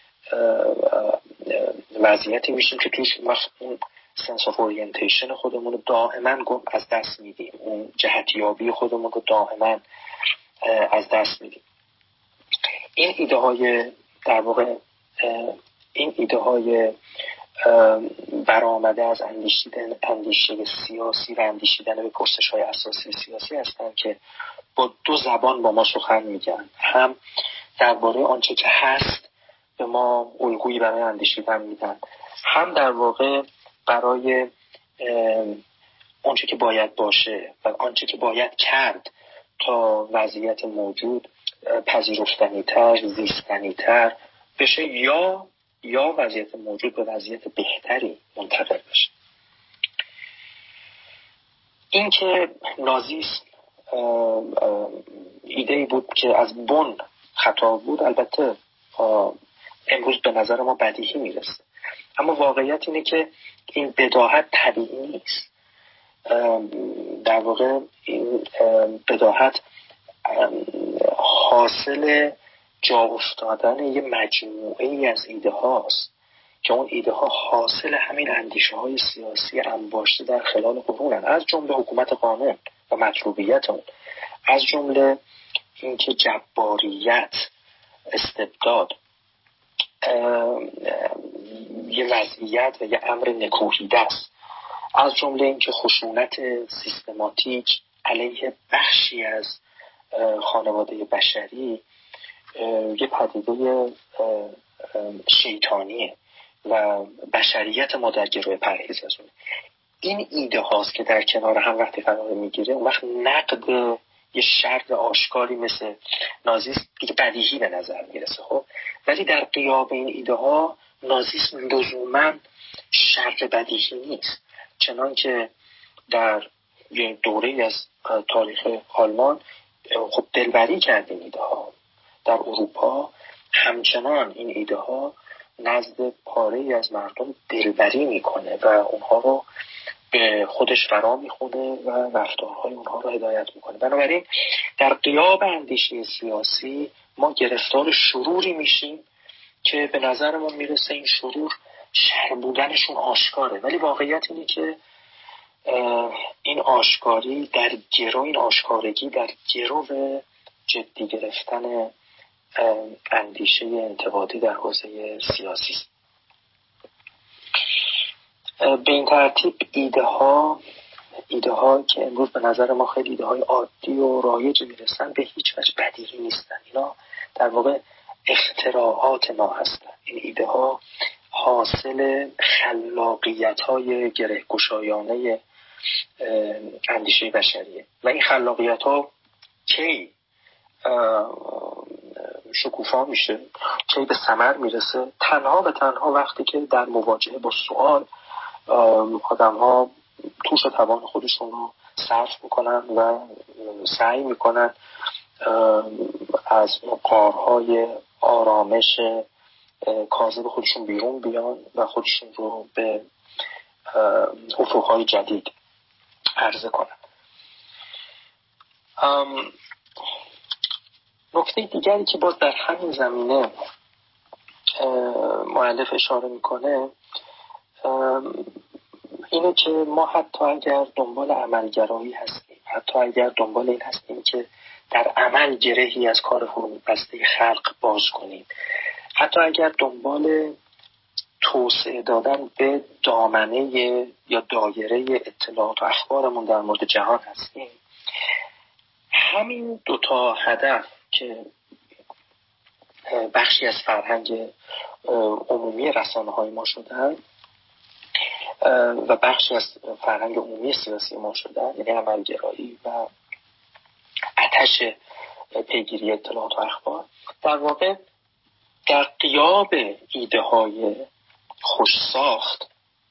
وضعیتی میشیم که توش اون سنس آف اورینتیشن خودمون رو دائما از دست میدیم، اون جهتیابی خودمون رو دائما از دست میدیم. این ایده های در واقع این ایده های برآمده از اندیشه سیاسی و اندیشیدن به پرسش های اساسی سیاسی هستند که با دو زبان با ما سخن میگن، هم درباره آنچه که هست به ما الگویی برای اندیشیدن میدن، هم در واقع برای آنچه که باید باشه و آنچه که باید کرد تا وضعیت موجود پذیرفتنی‌تر، زیستنی‌تر بشه یا وضعیت موجود به وضعیت بهتری منتقل بشه. این که نازیسم ایده‌ای بود که از بن خطا بود، البته امروز به نظر ما بدیهی میرسه، اما واقعیت اینه که این بداهت طبیعی نیست. در واقع این بداهت حاصل جا افتادن یه مجموعه ای از ایده هاست که اون ایده ها حاصل همین اندیشه های سیاسی انباشته در خلال قرونن، از جمله حکومت قانون و مطلوبیت اون، از جمله اینکه جباریت، استبداد یه وضعیت و یه امر نکوهیده است، از جمله اینکه خشونت سیستماتیک علیه بخشی از خانواده بشری یه پدیده شیطانیه و بشریت ما در گروه پرهیز از اونه. این ایده هاست که در کنار هم وقتی قرار میگیره اون وقت نقد یه شر آشکاری مثل نازیسم دیگه بدیهی به نظر میرسه. خب ولی در غیاب این ایده ها نازیسم لزوما شر بدیهی نیست، چنان که در یه دوره از تاریخ آلمان خب دلبری کرد این ایده ها. در اروپا همچنان این ایده ها نزد پاره‌ای از مردم دلبری میکنه و اونها رو به خودش فرا میخونه و رفتارهای اونها رو هدایت میکنه. بنابراین در غیاب اندیشه سیاسی ما گرفتار شروری میشیم که به نظرمون میرسه این شرور شر بودنشون آشکاره، ولی واقعیت اینه که این آشکاری در گرو، این آشکارگی در گرو جدی گرفتن اندیشه انتقادی در حوزه سیاسی است. به این ترتیب ایده ها که امروز به نظر ما خیلی ایده های عادی و رایج میرسن به هیچ وجه بدیهی نیستن. اینا در واقع اختراعات ما هستند. این ایده ها حاصل خلاقیت های گره گشایانه اندیشه بشریه و این خلاقیت ها کی شکوفا میشه، کی به ثمر میرسه؟ تنها به تنها وقتی که در مواجهه با سوال آدم ها توش توان خودشون رو صرف میکنن و سعی میکنن از قارهای آرامش کاذب خودشون بیرون بیان و خودشون رو به افقهای جدید عرضه کنن. نکته دیگری که باز در همین زمینه مؤلف اشاره میکنه اینه که ما حتی اگر دنبال عملگرایی هستیم، حتی اگر دنبال این هستیم که در عمل گرهی از کار فروبسته خلق باز کنیم، حتی اگر دنبال توسعه دادن به دامنه یا دایره اطلاعات و اخبارمون در مورد جهان هستیم، همین دوتا هدف که بخشی از فرهنگ عمومی رسانه های ما شدن و بخشی از فرهنگ عمومی سیاسی ما شدن، یعنی عملگرایی و آتش پیگیری اطلاعات و اخبار، در واقع در غیاب ایده های خوش ساخت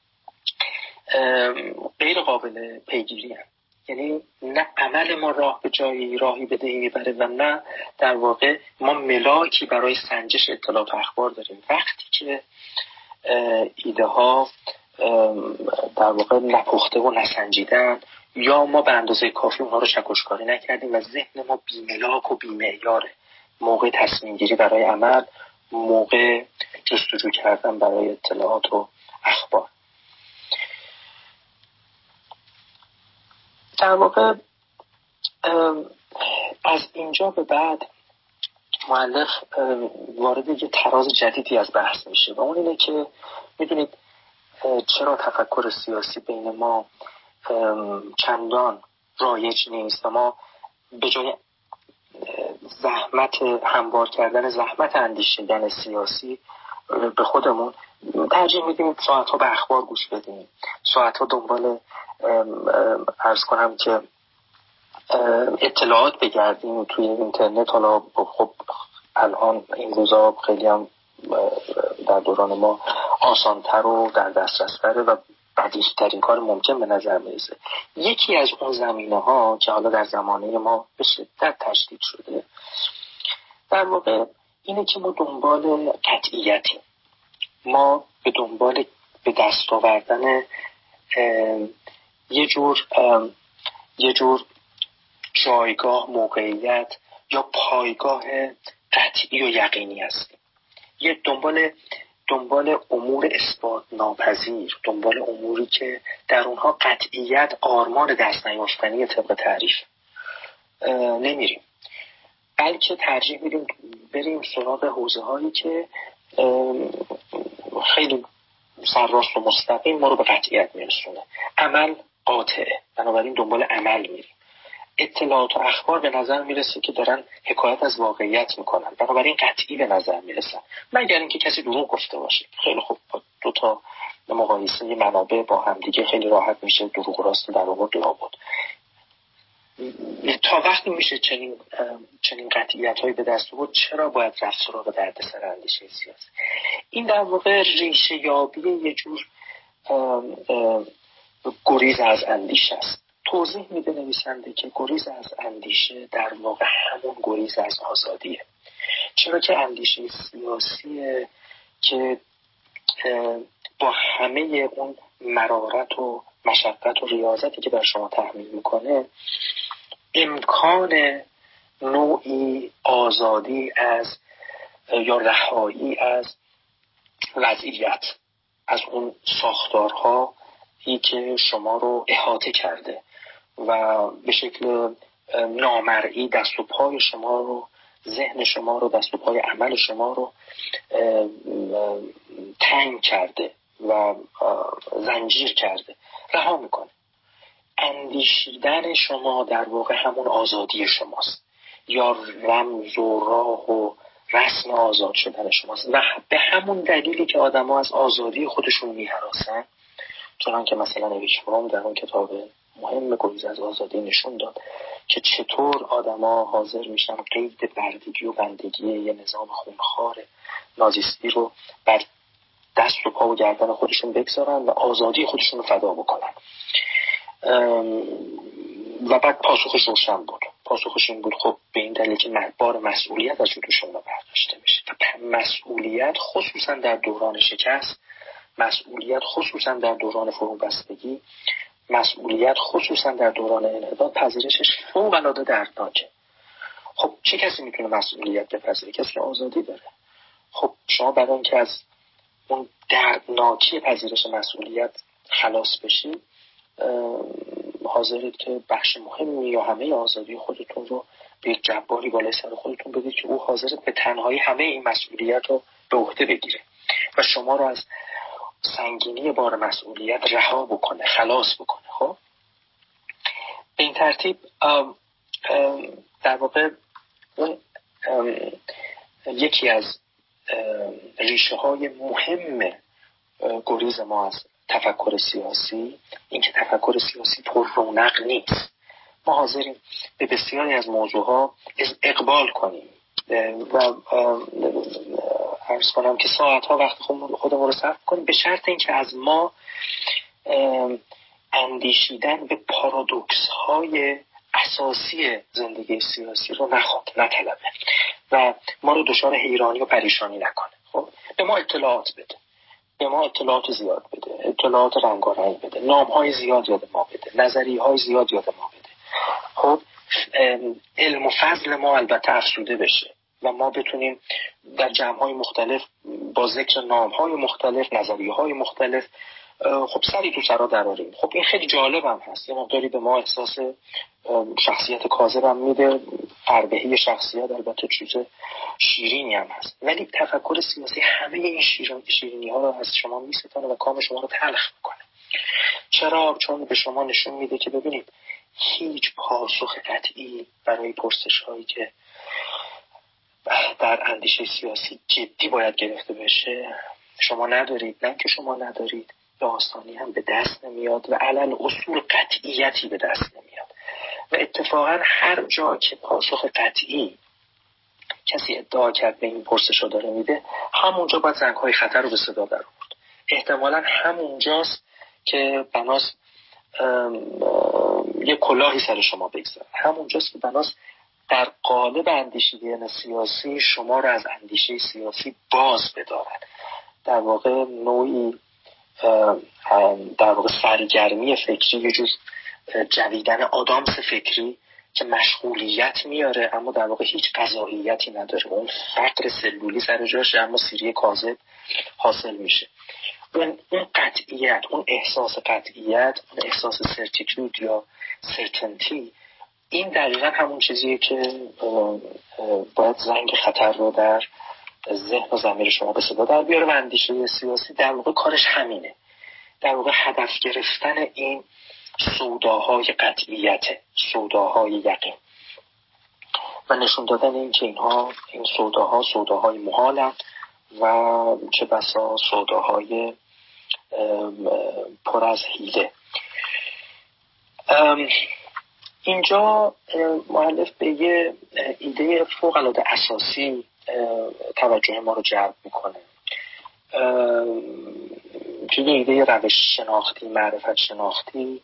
غیر قابل پیگیری هم. یعنی نه عمل ما راهی به دهی میبره و نه در واقع ما ملاکی برای سنجش اطلاعات و اخبار داریم. وقتی که ایده ها در واقع نپخته و نسنجیدن یا ما به اندازه کافی اونها رو چکشکاری نکردیم و ذهن ما بیملاک و بیمعیاره موقع تصمیم گیری برای عمل، موقع جستجو کردن برای اطلاعات و اخبار. در واقع از اینجا به بعد مؤلف وارد یه تراز جدیدی از بحث میشه و اون اینه که میدونید چرا تفکر سیاسی بین ما چندان رایج نیست و ما به جای زحمت هموار کردن زحمت اندیشیدن سیاسی به خودمون ترجیح میدیم ساعتها به اخبار گوش بدیم، ساعتها دنبال عرض کنم که اطلاعات بگردیم توی اینترنت. حالا خب الان این روزا خیلی هم در دوران ما آسانتر و در دسترس‌تره و بدیهی‌ترین کار ممکن به نظر میرسه. یکی از اون زمینه‌ها که حالا در زمانه ما به شدت تشدید شده در واقع اینه که ما دنبال قطعیتیم، ما به دنبال به دست آوردن یه جور جایگاه، موقعیت یا پایگاه قطعی و یقینی هستیم. یه دنبال امور اثبات ناپذیر، دنبال اموری که در اونها قطعیت آرمان دست نیافتنی طبق تعریف نمیریم، بلکه ترجیح میدیم بریم سراغ حوزه هایی که خیلی سرراست و مستقیم ما رو به قطعیت میرسونه. عمل قاطعه، بنابراین دنبال عمل میریم. اطلاعات و اخبار به نظر میرسه که دارن حکایت از واقعیت میکنن، بنابراین قطعی به نظر میرسن، مگر اینکه کسی دروغ گفته باشه. خیلی خوب، دو تا مقایسه منابع با هم دیگه خیلی راحت میشه دروغ و راست در آورد بود. تا وقتی میشه چنین قطعیت‌هایی به دست آورد، چرا باید رفت سراغ دردسر اندیشه سیاسی؟ این در واقع ریشه یابی یه جور گریز از اندیشه است. توضیح میده نویسنده که گریز از اندیشه در واقع همون گریز از آزادیه، چرا که اندیشه سیاسیه که با همه اون مرارت و مشقت و ریاضتی که بر شما تحمیل میکنه امکان نوعی آزادی از یا رهایی از وضعیت، از اون ساختارهایی که شما رو احاطه کرده و به شکل نامرئی دست و پای شما رو، ذهن شما رو، دست و پای عمل شما رو تنگ کرده و زنجیر کرده، رها میکنه. اندیشیدن شما در واقع همون آزادی شماست، یا رمز و راه و رسم آزاد شدن شماست و به همون دلیلی که آدم‌ها از آزادی خودشون می‌هراسن، چون که مثلا اریک فروم در اون کتاب مهم گریز از آزادی نشون داد که چطور آدم‌ها حاضر میشن قید بردگی و بندگی یه نظام خونخوار نازیستی رو بر دست و پا و گردن خودشون بگذارن و آزادی خودشون رو فدا بکنن. و بعد پاسخش روشن بود. پاسخش این بود خب به این دلیل که بار مسئولیت از دوشون رو برداشته میشه و مسئولیت خصوصا در دوران شکست، مسئولیت خصوصا در دوران فروبستگی، مسئولیت خصوصا در دوران انحطاط پذیرشش فوق‌العاده دردناکه. خب چه کسی میتونه مسئولیت بپذیره؟ کسی که آزادی داره. خب شما برای اینکه از اون دردناکی پذیرش مسئولیت خلاص بشید حاضرید که بخش مهمی یا همه آزادی خودتون رو به جباری بالای سر خودتون بدید که او حاضر به تنهایی همه این مسئولیت رو به عهده بگیره و شما رو از سنگینی بار مسئولیت رها بکنه، خلاص بکنه. خب به این ترتیب در واقع اون یکی از ریشه های مهم گریز ما از تفکر سیاسی این که تفکر سیاسی پر رونق نیست. ما حاضریم به بسیاری از موضوعها اقبال کنیم و عرض کنم که ساعتها وقت خودمون رو صرف کنیم به شرط اینکه از ما اندیشیدن به پارادوکس های اساسی زندگی سیاسی رو نطلبه و ما رو دچار حیرانی و پریشانی نکنه. خب به ما اطلاعات بده، به ما اطلاعات زیاد بده، اطلاعات رنگارنگ بده، نام‌های زیاد یاد ما بده، نظریه‌های زیاد یاد ما بده. خب علم و فضل ما البته افزوده بشه و ما بتونیم در جمع‌های مختلف با ذکر نام‌های مختلف، نظریه‌های مختلف خب سری تو سرا دراریم. خب این خیلی جالب هم هست، یه مقداری به ما احساس شخصیت کاذب هم میده. فربهی شخصیت البته چیز شیرینی هم هست، ولی تفکر سیاسی همه این شیرینی ها رو از شما میستانه و کام شما رو تلخ میکنه. چرا؟ چون به شما نشون میده که ببینید هیچ پاسخ قطعی برای پرسش هایی که در اندیشه سیاسی جدی باید گرفته بشه شما ندارید. نه که شما ندارید، داستانی هم به دست نمیاد و علل اصول قطعیتی به دست نمیاد و اتفاقا هر جا که پاسخ قطعی کسی ادعا کرد به این پرسش رو داره میده همونجا باید زنگ‌های خطر رو به صدا در آورد. احتمالاً همونجاست که بناس یه کلاهی سر شما بگذاره، همونجاست که بناس در قالب اندیشیدن سیاسی شما رو از اندیشه سیاسی باز بدارن. در واقع نوعی در واقع سرگرمی فکری، یه جور جویدن آدامس فکری که مشغولیت میاره اما در واقع هیچ قضاییتی نداره. اون فقر سلولی سر جاشه اما سیری کاذب حاصل میشه. اون قطعیت، اون احساس قطعیت، اون احساس سرتیتود یا سرتنتی، این دقیقا همون چیزیه که باید زنگ خطر رو در ذهن و ضمیر شما به صدا در بیاره و اندیشه سیاسی در واقع کارش همینه. در واقع هدف گرفتن این سوداهای قطعیت، سوداهای یقین و نشون دادن این که اینها، این سوداهای محالن و چه بسا سوداهای پر از حیله. اینجا مؤلف به یه ایده فوق‌العاده اساسی توجه ما رو جلب میکنه که یه ایده روش شناختی، معرفت شناختی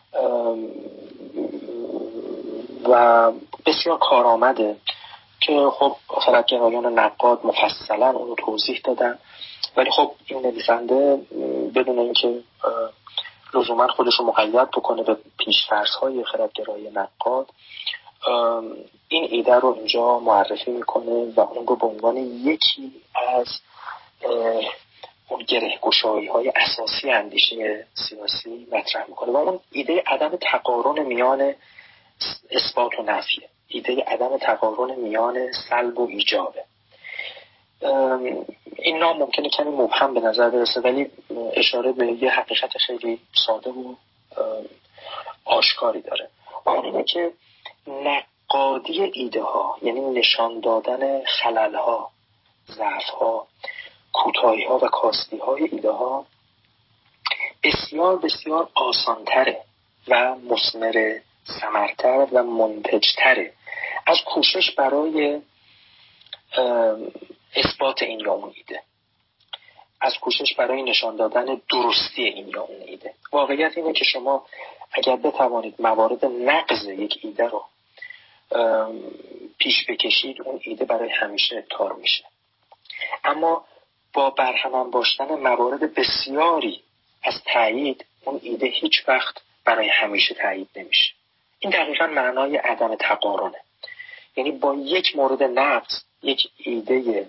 و بسیار کارآمده که خب خردگرایان نقاد مفصلا اون رو توضیح دادن، ولی خب این نویسنده بدون اینکه لزوما خودش رو مقید بکنه به پیش‌فرض‌های خردگرایی نقاد این ایده رو اینجا معرفی میکنه و اون رو به عنوان یکی از اون گره‌گشایی‌های اساسی اندیشه سیاسی مطرح میکنه و اون ایده عدم تقارن میان اثبات و نفیه، ایده عدم تقارن میان سلب و ایجابه. این نام ممکنه کمی مبهم به نظر برسه ولی اشاره به یه حقیقت خیلی ساده و آشکاری داره. اون اینه که نقادی ایده ها، یعنی نشان دادن خلل ها، ضعف ها، کوتاهی ها و کاستی های ایده ها بسیار بسیار آسانتره و مثمر ثمرتر و منتجتره از کوشش برای اثبات این یا اون ایده، از کوشش برای نشان دادن درستی این یا اون ایده. واقعیت اینه که شما اگر بتوانید موارد نقض یک ایده رو پیش بکشید، اون ایده برای همیشه ابطال میشه. اما با برهم داشتن موارد بسیاری از تایید، اون ایده هیچ وقت برای همیشه تایید نمیشه. این دقیقاً معنای عدم تقارنه. یعنی با یک مورد نقض یک ایده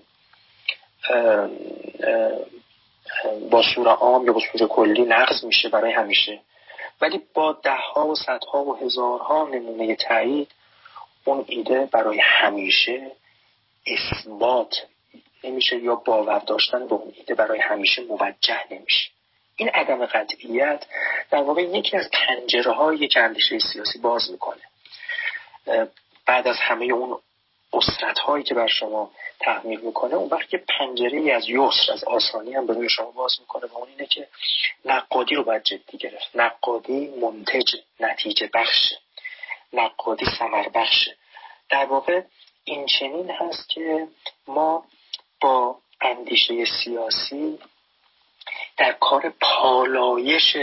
با صورت عام یا با صورت کلی نقض میشه برای همیشه، ولی با ده‌ها و صدها و هزارها نمونه تایید اون ایده برای همیشه اثبات نمیشه یا باور داشتن به اون ایده برای همیشه موجه نمیشه. این عدم قطعیت در واقع یکی از پنجره‌هایی که اندیشه سیاسی باز میکنه. بعد از همه اون اسرت‌هایی که بر شما تحمیل میکنه، اون وقت که پنجره‌ای از یسر، از آسانی هم به روی شما باز میکنه و اون اینه که نقادی رو باید جدی گرفت. نقادی منتج، نتیجه بخشه، نقادی ثمر بخشه. در واقع این چنین هست که ما با اندیشه سیاسی در کار پالایش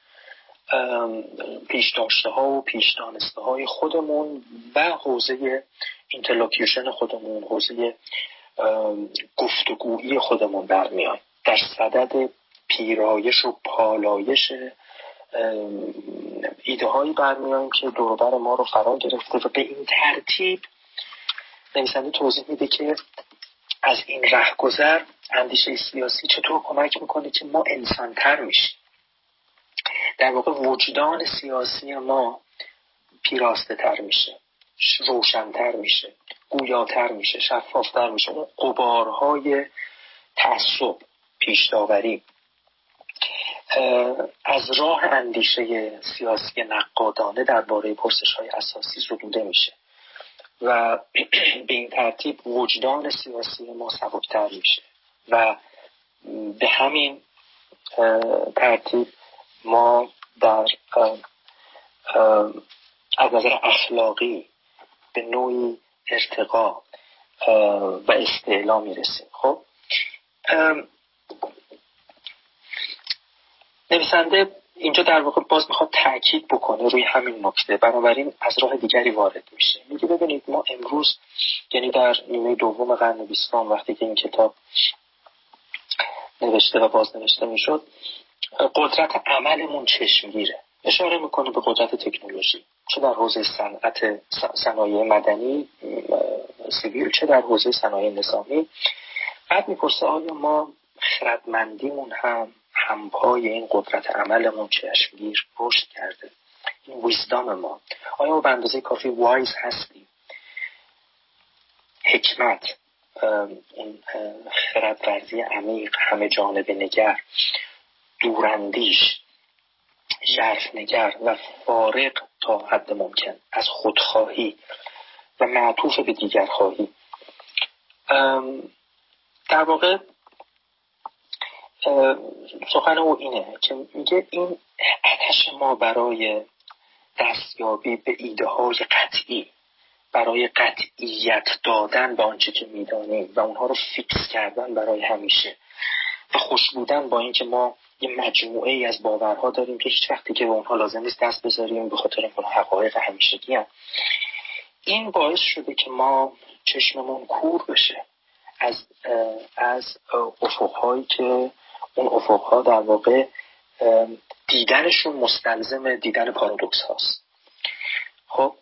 پیش داشته ها و پیش دانسته های خودمون و حوزه اینترلوکیوشن خودمون، حوزه گفتگویی خودمون برمیایم، در صدد پیرایش و پالایش ایده هایی برمیایم که دور و بر ما رو فرا گرفته و به این ترتیب نویسنده توضیح میده که از این رهگذر اندیشه سیاسی چطور کمک میکنه که ما انسان‌تر میشیم. در واقع وجدان سیاسی ما پیراسته تر میشه، روشن‌تر میشه، گویاتر میشه، شفافتر میشه. اون غبارهای تعصب، پیش‌داوری از راه اندیشه سیاسی نقادانه درباره پرسش‌های اساسی زدوده میشه و به این ترتیب وجدان سیاسی ما سبکتر میشه و به همین ترتیب ما در از نظر اخلاقی به نوعی ارتقا و استعلا میرسیم. خب نویسنده اینجا در واقع باز میخواد تأکید بکنه روی همین نکته، بنابراین از راه دیگری وارد میشه. میگه ببینید ما امروز، یعنی در نیمه دوم قرن 20 وقتی که این کتاب نوشته و بازنوشته میشد، قدرت عملمون چشمگیره. اشاره میکنه به قدرت تکنولوژی، چه در حوزه صنایع مدنی سیویل، چه در حوزه صنایع نظامی. بعد میپرسه آیا ما خردمندیمون هم همپای این قدرت عملمون چشمگیر رشد کرده؟ این ویزدام ما آیا به اندازه کافی وایز هستیم؟ حکمت، این خردورزی عمیق، همه جانبه نگر، دوراندیش، ژرف نگر و فارغ تا حد ممکن از خودخواهی و معطوف به دیگرخواهی. در واقع سخن او اینه که میگه این آتش ما برای دستیابی به ایده های قطعی، برای قطعیت دادن به آنچه که میدانیم و اونها رو فیکس کردن برای همیشه و خوش بودن با اینکه ما یه مجموعه ای از باورها داریم که هیچ وقتی که به اونها لازم نیست دست بذاریم به خاطر اینکه اونها حقایق همیشگی هستند، این باعث شده که ما چشممون کور بشه از افقهایی که اون افقها در واقع دیدنشون مستلزم دیدن پارادوکس هاست. خب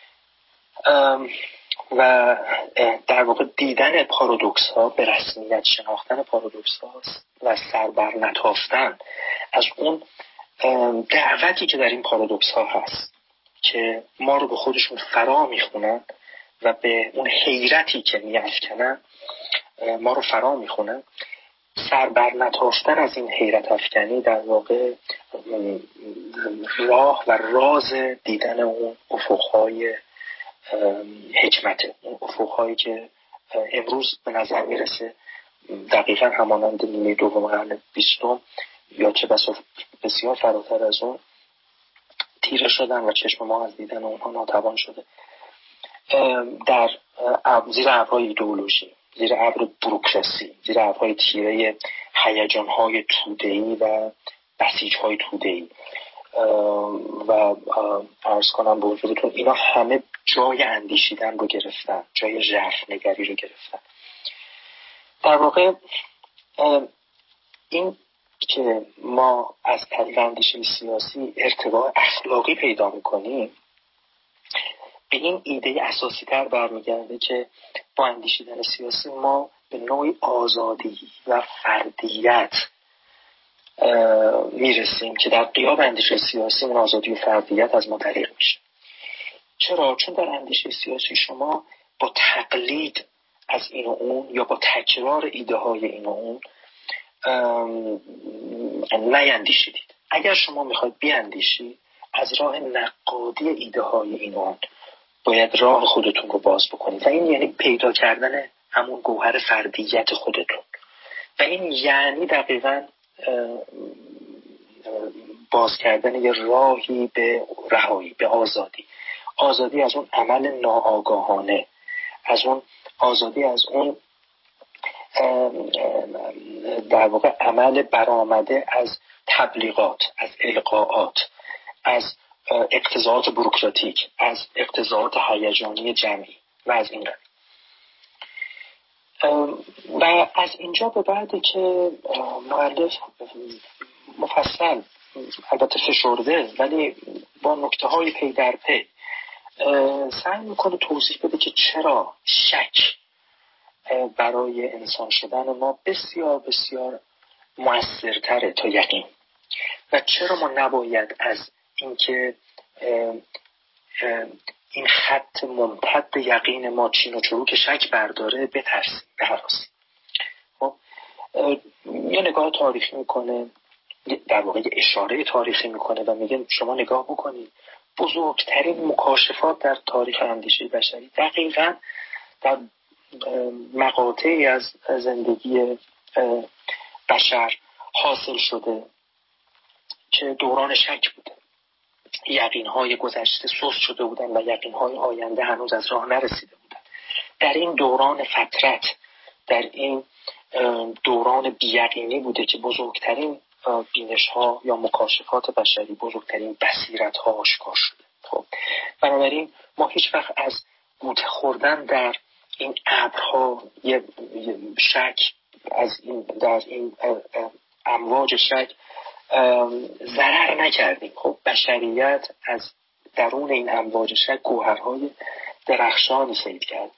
و در واقع دیدن پارادوکس ها به رسمیت شناختن پارادوکس هاست و سربر نتافتن از اون دعوتی که در این پارادوکس ها هست که ما رو به خودشون فرا میخونن و به اون حیرتی که میافکنن ما رو فرا میخونن. سربر نتافتن از این حیرت افکنی در واقع راه و راز دیدن اون افقهای حکمته، اون افق‌هایی که امروز به نظر میرسه دقیقا همانند نیمه دوم قرن 20 یا چه بسا بسیار فراتر از اون تیره شدن و چشم ما از دیدن اونها ناتوان شده. در زیر ابرهای ایدئولوژی، زیر ابر بوروکراسی، زیر ابرهای تیره هیجان‌های توده‌ای و بسیج‌های توده‌ای و عرض کنم به حضورتون اینا همه جای اندیشیدن رو گرفتن، جای ژرف نگری رو گرفتن. در واقع این که ما از طریق اندیشه سیاسی ارتقاء اخلاقی پیدا میکنیم به این ایده اساسی تر برمیگرده که با اندیشیدن سیاسی ما به نوعی آزادی و فردیت میرسیم که در غیاب اندیشه سیاسی اون آزادی و فردیت از ما دریغ میشه. چرا؟ چون در اندیشه سیاسی شما با تقلید از این و اون یا با تکرار ایده های این و اون نیندیشیدید. اگر شما میخواید بیاندیشید از راه نقادی ایده های این و اون باید راه خودتون رو باز بکنید و این یعنی پیدا کردن همون گوهر فردیت خودتون و این یعنی دقیقاً باز کردن یه راهی به رهایی، به آزادی از اون عمل ناآگاهانه، از اون آزادی از اون در واقع عمل برآمده از تبلیغات، از القاءات، از اقتضاعات بوروکراتیک، از اقتضاعات هیجانی جمعی و از این قبیل. و از اینجا به بعده که مؤلف مفصل، البته فشرده ولی با نکته های پی در پی سعی میکنه توضیح بده که چرا شک برای انسان شدن ما بسیار بسیار مؤثرتره تا یقین و چرا ما نباید از اینکه این خط ممتد یقین ما چین و چروک شک برداره بترسیم، بهراسیم. خب یه نگاه تاریخی میکنه، در واقع یه اشاره تاریخی میکنه و میگه شما نگاه بکنید بزرگترین مکاشفات در تاریخ اندیشه بشری دقیقاً در مقاطعی از زندگی بشر حاصل شده که دوران شک بوده. یقین‌های گذشته سست شده بودن و یقین‌های آینده هنوز از راه نرسیده بودن. در این دوران فترت، در این دوران بی‌یقینی بوده که بزرگترین بینش‌ها یا مکاشفات بشری، بزرگترین بصیرت‌ها آشکار شده. خب بنابراین ما هیچ وقت از گوته خوردن در این ابرها یه شک از این در این امواج شک ضرر نکردیم. خب بشریت از درون این امواج شک گوهرهای درخشانی صید کرد.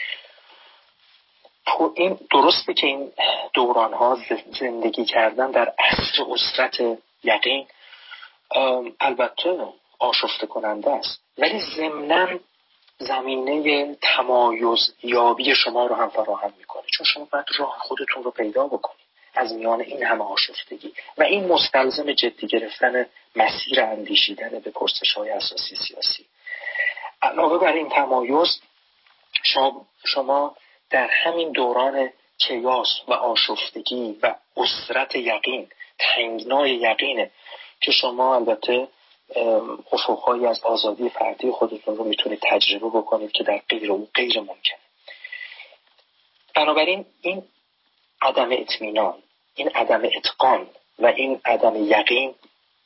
این درسته که این دورانها زندگی کردن در عصر اسرت یقین البته آشفته کننده است، ولی ضمناً زمینه تمایز یابی شما رو هم فراهم میکنه، چون شما باید راه خودتون رو پیدا بکنید از میان این همه آشفتگی و این مستلزم جدی گرفتن مسیر اندیشیدن به پرسش‌های اساسی سیاسی. علاوه بر این تمایز شما در همین دوران کیاس و آشفتگی و اسرت یقین، تنگنای یقینه که شما البته افق‌هایی از آزادی فردی خودتون رو میتونید تجربه بکنید که در غیر ممکنه. بنابراین این عدم اطمینان، این عدم اتقان و این عدم یقین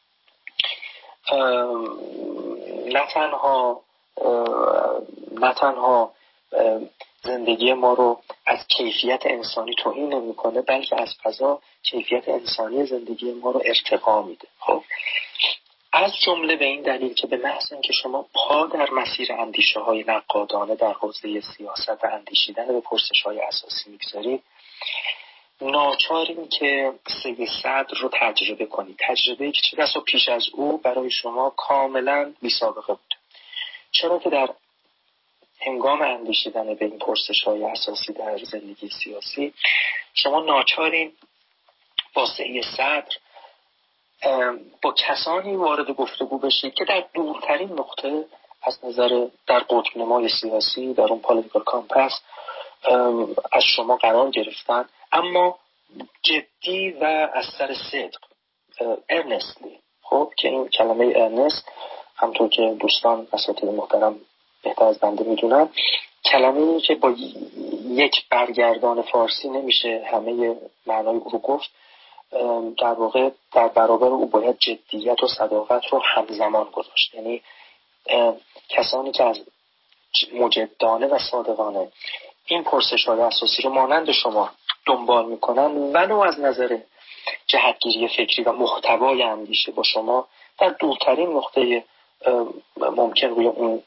نه تنها زندگی ما رو از کیفیت انسانی توهین نمی‌کنه، بلکه از قضا کیفیت انسانی زندگی ما رو ارتقا میده. خب از جمله به این دلیل که به محض اینکه شما پا در مسیر اندیشه های نقادانه در حوزه سیاست و اندیشیدن به پرسش های اساسی میگذارید، ناچارین که سید صدر رو تجربه کنید، تجربه‌ای که چه بسا پیش از او برای شما کاملا بی سابقه بود. چرا که در هنگام اندیشیدن به این پرسش های اساسی در زندگی سیاسی شما ناچارین با سید صدر با کسانی وارد گفتگو بشید که در دورترین نقطه از نظر در قطب‌نمای سیاسی در اون پالیتیکال کامپس از شما قرار گرفتن، اما جدی و از سر صدق، ارنستلی. خب که این کلمه ارنست همطور که دوستان اساتید محترم بهتر از بنده میدونن، کلمه‌ای که با یک برگردان فارسی نمیشه همه معنای او رو گفت. در واقع در برابر او باید جدیت و صداقت رو همزمان گذاشت. یعنی کسانی که از مجدانه و صادقانه این پرسش‌های اساسی رو مانند شما دنبال میکنن، ولو از نظر جهتگیری فکری و محتوای اندیشه با شما در دورترین نقطه ممکن روی اون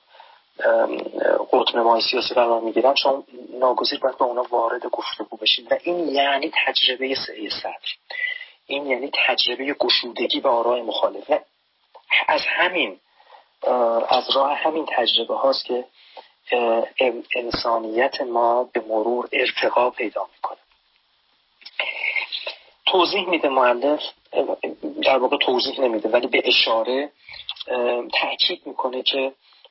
قطب‌نمای سیاسی قرار میگیرن، شما ناگزیر باید با اونا وارد گفتگو بشید و این یعنی تجربه سعی صدر، این یعنی تجربه گشودگی به آراء مخالف. و از راه همین تجربه هاست که انسانیت ما به مرور ارتقا پیدا میکنه. توضیح میده مؤلف، در واقع توضیح نمیده ولی به اشاره تأکید میکنه که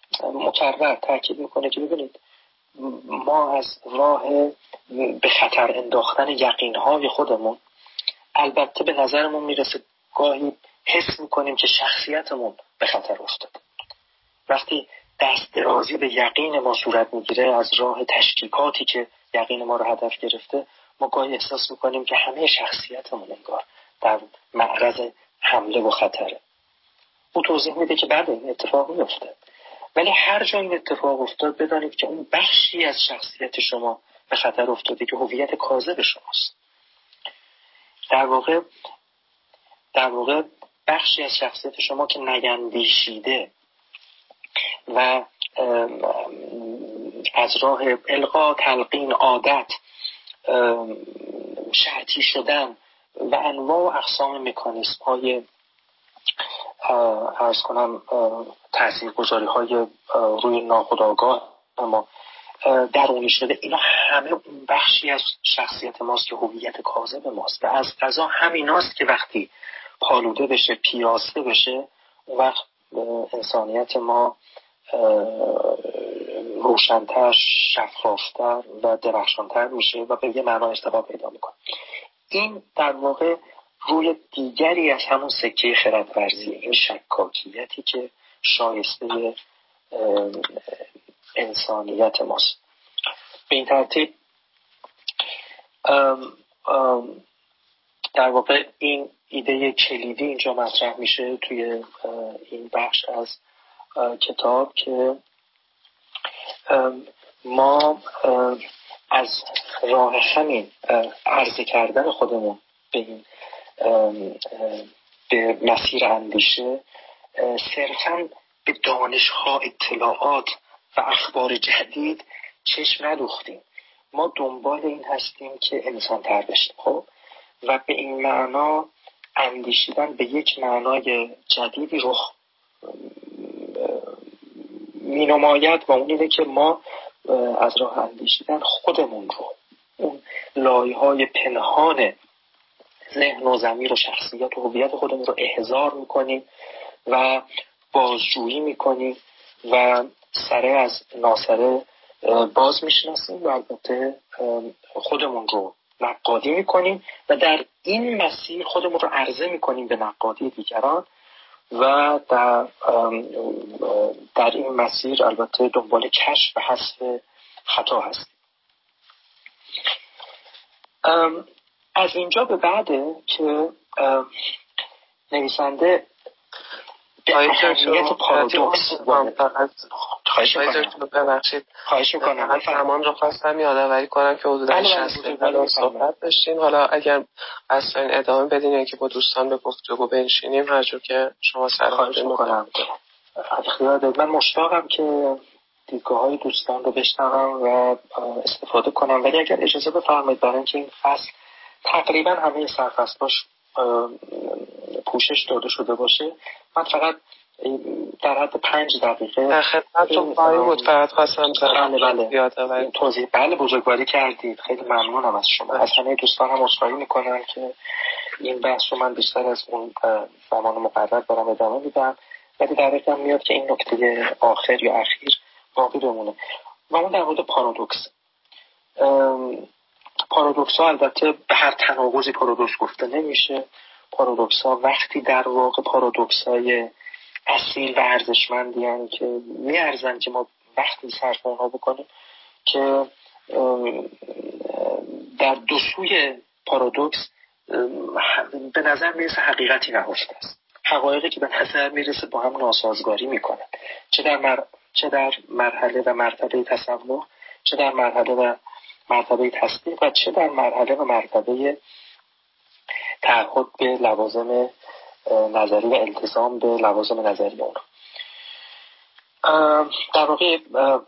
ببینید ما از راه به خطر انداختن یقینهای خودمون، البته به نظرمون میرسه گاهی حس میکنیم که شخصیتمون به خطر افتاده. وقتی دست درازی به یقین ما صورت میگیره از راه تشکیکاتی که یقین ما رو هدف گرفته، ما گاهی احساس میکنیم که همه شخصیتمون انگار در معرض حمله و خطره. او توضیح میده که بعد این اتفاق میفته، ولی هر جا این اتفاق افتاد بدانید که اون بخشی از شخصیت شما به خطر افتاده که هویت کاذب شماست. در واقع بخشی از شخصیت شما که نیندیشیده و از راه القا، تلقین، عادت، شرطی شدن و انواع و اقسام مکانیسم های عرض کنم تاثیرگذاری های روی ناخودآگاه ما درونی شده، اینا همه بخشی از شخصیت ماست که هویت کاذب ماست و از قضا همیناست که وقتی پالوده بشه، پیراسته بشه، اون وقت انسانیت ما روشن‌تر، شفافتر و درخشانتر میشه و به یه معنا ارتقا پیدا میکنه. این در واقع روی دیگری از همون سکه خردورزی، این شکاکیتی که شایسته انسانیت ماست. به این ترتیب در واقع این ایده کلیدی اینجا مطرح میشه توی این بخش از کتاب که ما از راه همین عرضه کردن خودمون به مسیر اندیشه صرفاً به دانش‌ها، اطلاعات و اخبار جدید چشم ندوختیم. ما دنبال این هستیم که انسان تر بشیم، خب، و به این معنا اندیشیدن به یک معنای جدیدی رخ می نماید و اون اینه که ما از راه اندیشیدن خودمون رو، اون لایه‌های پنهان ذهن و ضمیر و شخصیت و هویت خودمون رو احضار میکنیم و بازجویی میکنیم و سره از ناسره باز میشناسیم و البته خودمون رو نقادی میکنیم و در این مسیر خودمون رو عرضه میکنیم به نقادی دیگران و در این مسیر البته دنبال کشف و حذف خطا هستیم. از اینجا به بعده که نویسنده به اهمیت پارادوکس خواهش میکنم زمان رو خواستم یادآوری کنم که حدودا 60 دقیقه صحبت داشتیم. حالا اگر اصلا این ادامه بدین یا که با دوستان به گفتگو بنشینیم، هر جور که شما خواهش میکنم. من مشتاقم که دیدگاه های دوستان رو بشنوم و استفاده کنم، ولی اگر اجازه بفرمایید برای اینکه این فصل تقریبا همه سرفصلاش پوشش داده شده باشه، من فقط در حد 5 دقیقه در خدمتتون بود. فقط خواستم این توضیح بزرگواری کردید، خیلی ممنونم از شما. از همه دوستانم عذرخواهی میکنم که این بحث رو من بیشتر از اون زمان مقرر برام ادامه میدم. ولی در واقع میاد که این نکته آخر یا اخیر باقی بمونه و اون در مورد پارادوکس. پارادوکس ها البته به هر تناقضی پارادوکس گفته نمیشه. پارادوکس ها وقتی در واقع پارادوکس های اصیل و ارزشمندی هستند که میارزن که ما وقتی صرف اونها بکنیم که در دو سوی پارادوکس به نظر میرسه حقیقتی نهفته است. حقایقی که به نظر میرسه با هم ناسازگاری میکنن، چه در مرحله و مرتبه تصور، چه در مرحله و مرتبه تصدیق و چه در مرحله و مرتبه تعهد به لوازم نظری و التزام به لوازم نظری اون. در واقع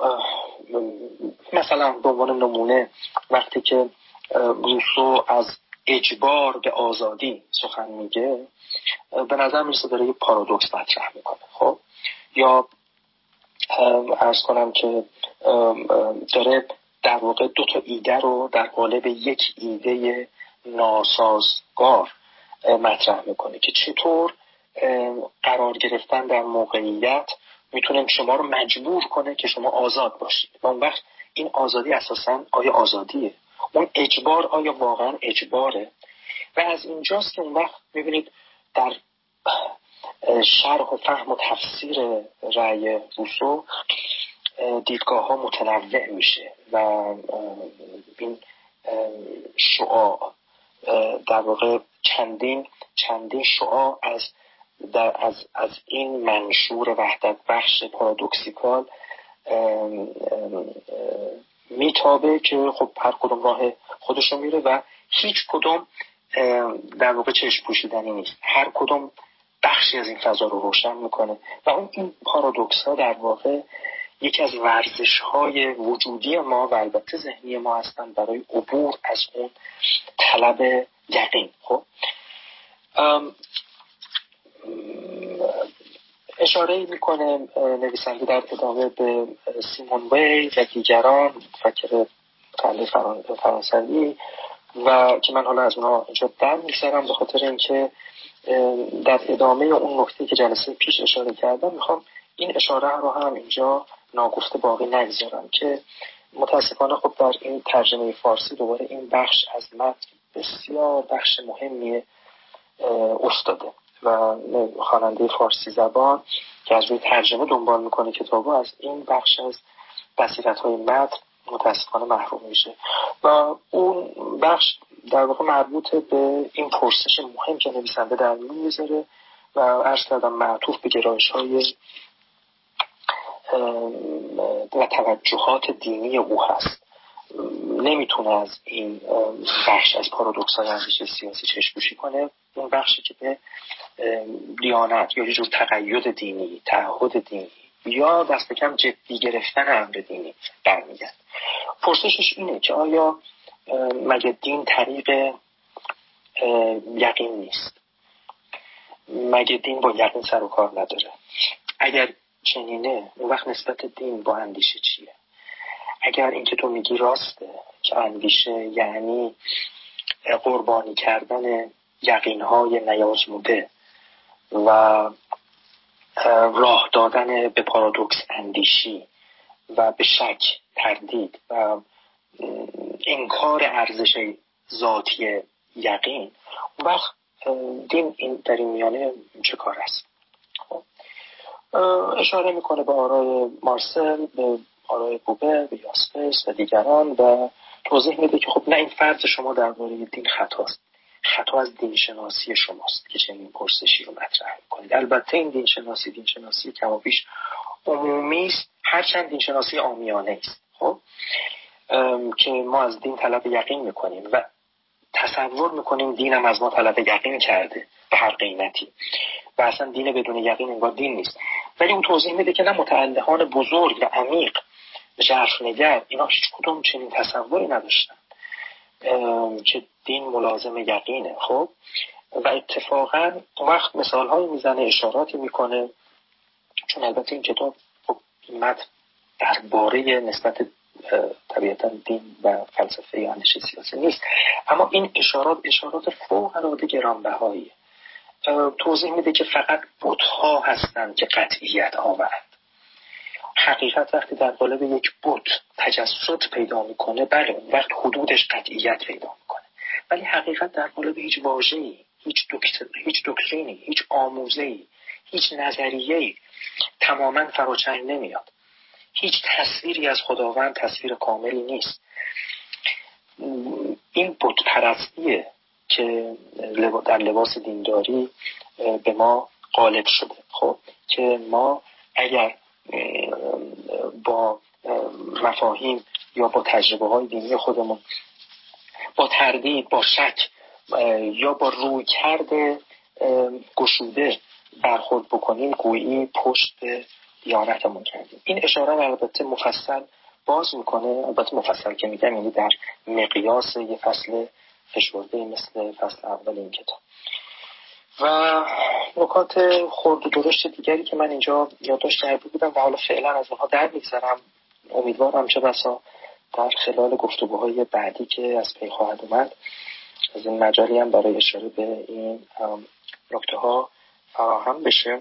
مثلا به عنوان نمونه وقتی که روسو از اجبار به آزادی سخن میگه به نظر میرسه داره یه پارادوکس مطرح میکنه. خب یا عرض کنم که داره در واقع دو تا ایده رو در قالب یک ایده ناسازگار مطرح میکنه که چطور قرار گرفتن در موقعیت میتونه شما رو مجبور کنه که شما آزاد باشید و اون وقت این آزادی اساساً آیا آزادیه؟ اون اجبار آیا واقعا اجباره؟ و از اینجاست که اون وقت میبینید در شرح و فهم و تفسیر رأی روسو دیدگاه ها متنوع میشه و این شعاع در واقع چندین شعاع از این منشور وحدت بخش پارادوکسیکال میتابه که خب هر کدوم راه خودش رو میره و هیچ کدوم در واقع چشم پوشیدنی نیست. هر کدوم بخشی از این فضا رو روشن میکنه و این پارادوکس ها در واقع یکی از ورزش های وجودی ما و البته ذهنی ما هستند برای عبور از اون طلب یقین. خب اشاره میکنه نویسنده در ادامه به سیمون ویل و دیگران فکر فرانسوی و که من حالا از اونها اینجا در میگذارم به خاطر اینکه در ادامه اون نکته که جلسه پیش اشاره کردم میخوام این اشاره رو هم اینجا ناگفته باقی نگذارم که متاسفانه خب در این ترجمه فارسی دوباره این بخش از متن بسیار بخش مهمیه افتاده و خواننده فارسی زبان که از روی ترجمه دنبال میکنه کتابو از این بخش از بصیرت‌های متن متاسفانه محروم میشه و اون بخش در واقع مربوط به این پرسش مهم که نویسنده در میون میذاره و عرض کردم معطوف به گرایش‌های و توجهات دینی او هست. نمیتونه از این بخش از پارادوکس‌های اندیشه سیاسی چشم‌پوشی کنه. اون بخشی که به دیانت یا یه جور تقید دینی، تعهد دینی یا دست کم جدی گرفتن امر دینی برمیگرد. پرسشش اینه که آیا مگه دین طریق یقین نیست؟ مگه دین با یقین سر و کار نداره؟ اگر چنینه اون وقت نسبت دین با اندیشه چیه؟ اگر این که تو میگی راسته که اندیشه یعنی قربانی کردن یقینهای نیازموده و راه دادن به پارادوکس اندیشی و به شک، تردید و انکار ارزش ذاتی یقین، اون وقت دین این در این میانه چه کار است؟ اشاره میکنه به آرای مارسل، به آرای بوبه، به یاسپس و دیگران و توضیح میده که خب نه، این فرض شما درباره دین خطاست. خطا از دین شناسی شماست که چنین پرسشی رو مطرح میکنید. البته این دین شناسی کم و بیش عمومی است، هرچند دین شناسی عامیانه است. خب که ما از دین طلب یقین میکنیم و تصور میکنیم دینم از ما طلب یقین کرده به هر قیمتی و اصلا دین بدون یقین انگار دین نیست. ولی اون توضیح میده که نه، متعلقان بزرگ و عمیق ژرفنگر اینا هیچ کدوم چنین تصوری نداشتن که دین ملازم یقینه. خب و اتفاقا وقت مثال هایی میزنه، اشاراتی میکنه، چون البته این کتاب متن درباره نسبت طبیعتا دین و فلسفه یا اندیشه سیاسی نیست، اما این اشارات فوق العاده گرانبهاییه توضیح میده که فقط بت‌ها هستند که قطعیت آورند. حقیقت وقتی در قالب یک بت تجسد پیدا میکنه، بله اون وقت حدودش قطعیت پیدا میکنه، ولی حقیقت در قالب هیچ واژه‌ای، هیچ دکترینی، هیچ آموزه‌ای، هیچ نظریه‌ای تماما فراچنگ نمیاد. هیچ تصویری از خداوند تصویر کاملی نیست. این بت پرستیه که در لباس دینداری به ما غالب شده. خب که ما اگر با مفاهیم یا با تجربه های دینی خودمون با تردید، با شک یا با رویکرد گشوده برخورد بکنیم، گویی پشت دیانتمون کردیم. این اشاره البته مفصل باز میکنه، البته مفصل که میگم یعنی در مقیاس یه فصل فشرده مثل فصل اول این کتاب. و نکات خرد و درشت دیگری که من اینجا یادداشت کرده بودم و حالا فعلا از اونها در میگذرم، امیدوارم چه بسا در خلال گفتگوهای بعدی که از پی خواهد اومد از این مجالی هم برای اشاره به این نکته ها فراهم بشه.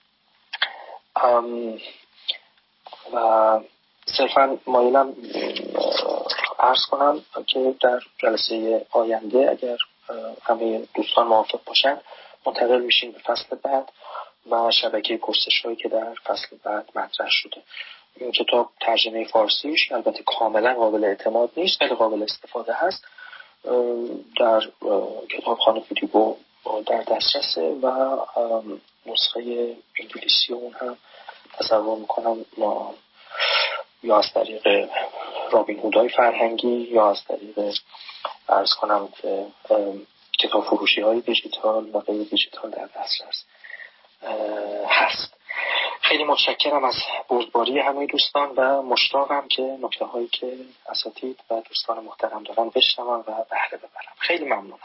و صرفا مایلم عرض کنم که در جلسه آینده اگر همه دوستان موافق باشن منتقل میشیم به فصل بعد و شبکه پرسش هایی که در فصل بعد مطرح شده. این کتاب ترجمه فارسیش البته کاملا قابل اعتماد نیست ولی قابل استفاده هست، در کتابخانه فیدیبو در دسترسه و نسخه انگلیسی اون هم تصور میکنم یا از طریق رابین هودای فرهنگی یا از طریق عرض کنم که کتاب فروشی های دیجیتال و غیر دیجیتال در دسترس هست. خیلی متشکرم از بردباری همه دوستان و مشتاقم که نکته هایی که اساتید و دوستان محترم دارن بشنوم و بهره ببرم. خیلی ممنونم.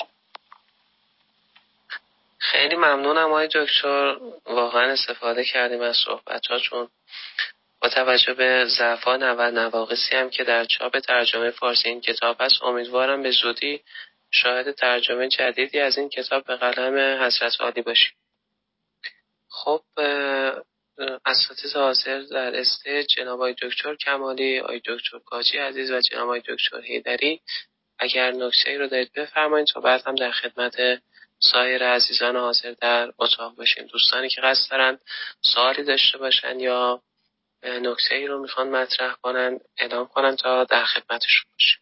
خیلی ممنونم آقای دکتر، واقعا استفاده کردیم از صحبت‌ها، چون با توجه به ضعفان و نواقصی هم که در چاپ ترجمه فارسی این کتاب هست، امیدوارم به زودی شاهد ترجمه جدیدی از این کتاب به قلم حضرت عالی باشیم. خب اساتید حاضر در استیج جناب آقای دکتر کمالی، آقای دکتر کاجی عزیز و جناب آقای دکتر حیدری، اگر نکته‌ای رو دارید بفرمایید تا بعد هم در خدمت سایر عزیزان حاضر در اتاق باشیم. دوستانی که قصد دارن سوالی داشته باشن یا نکته‌ای رو میخوان مطرح کنن اعلام کنن تا در خدمتشون باشیم.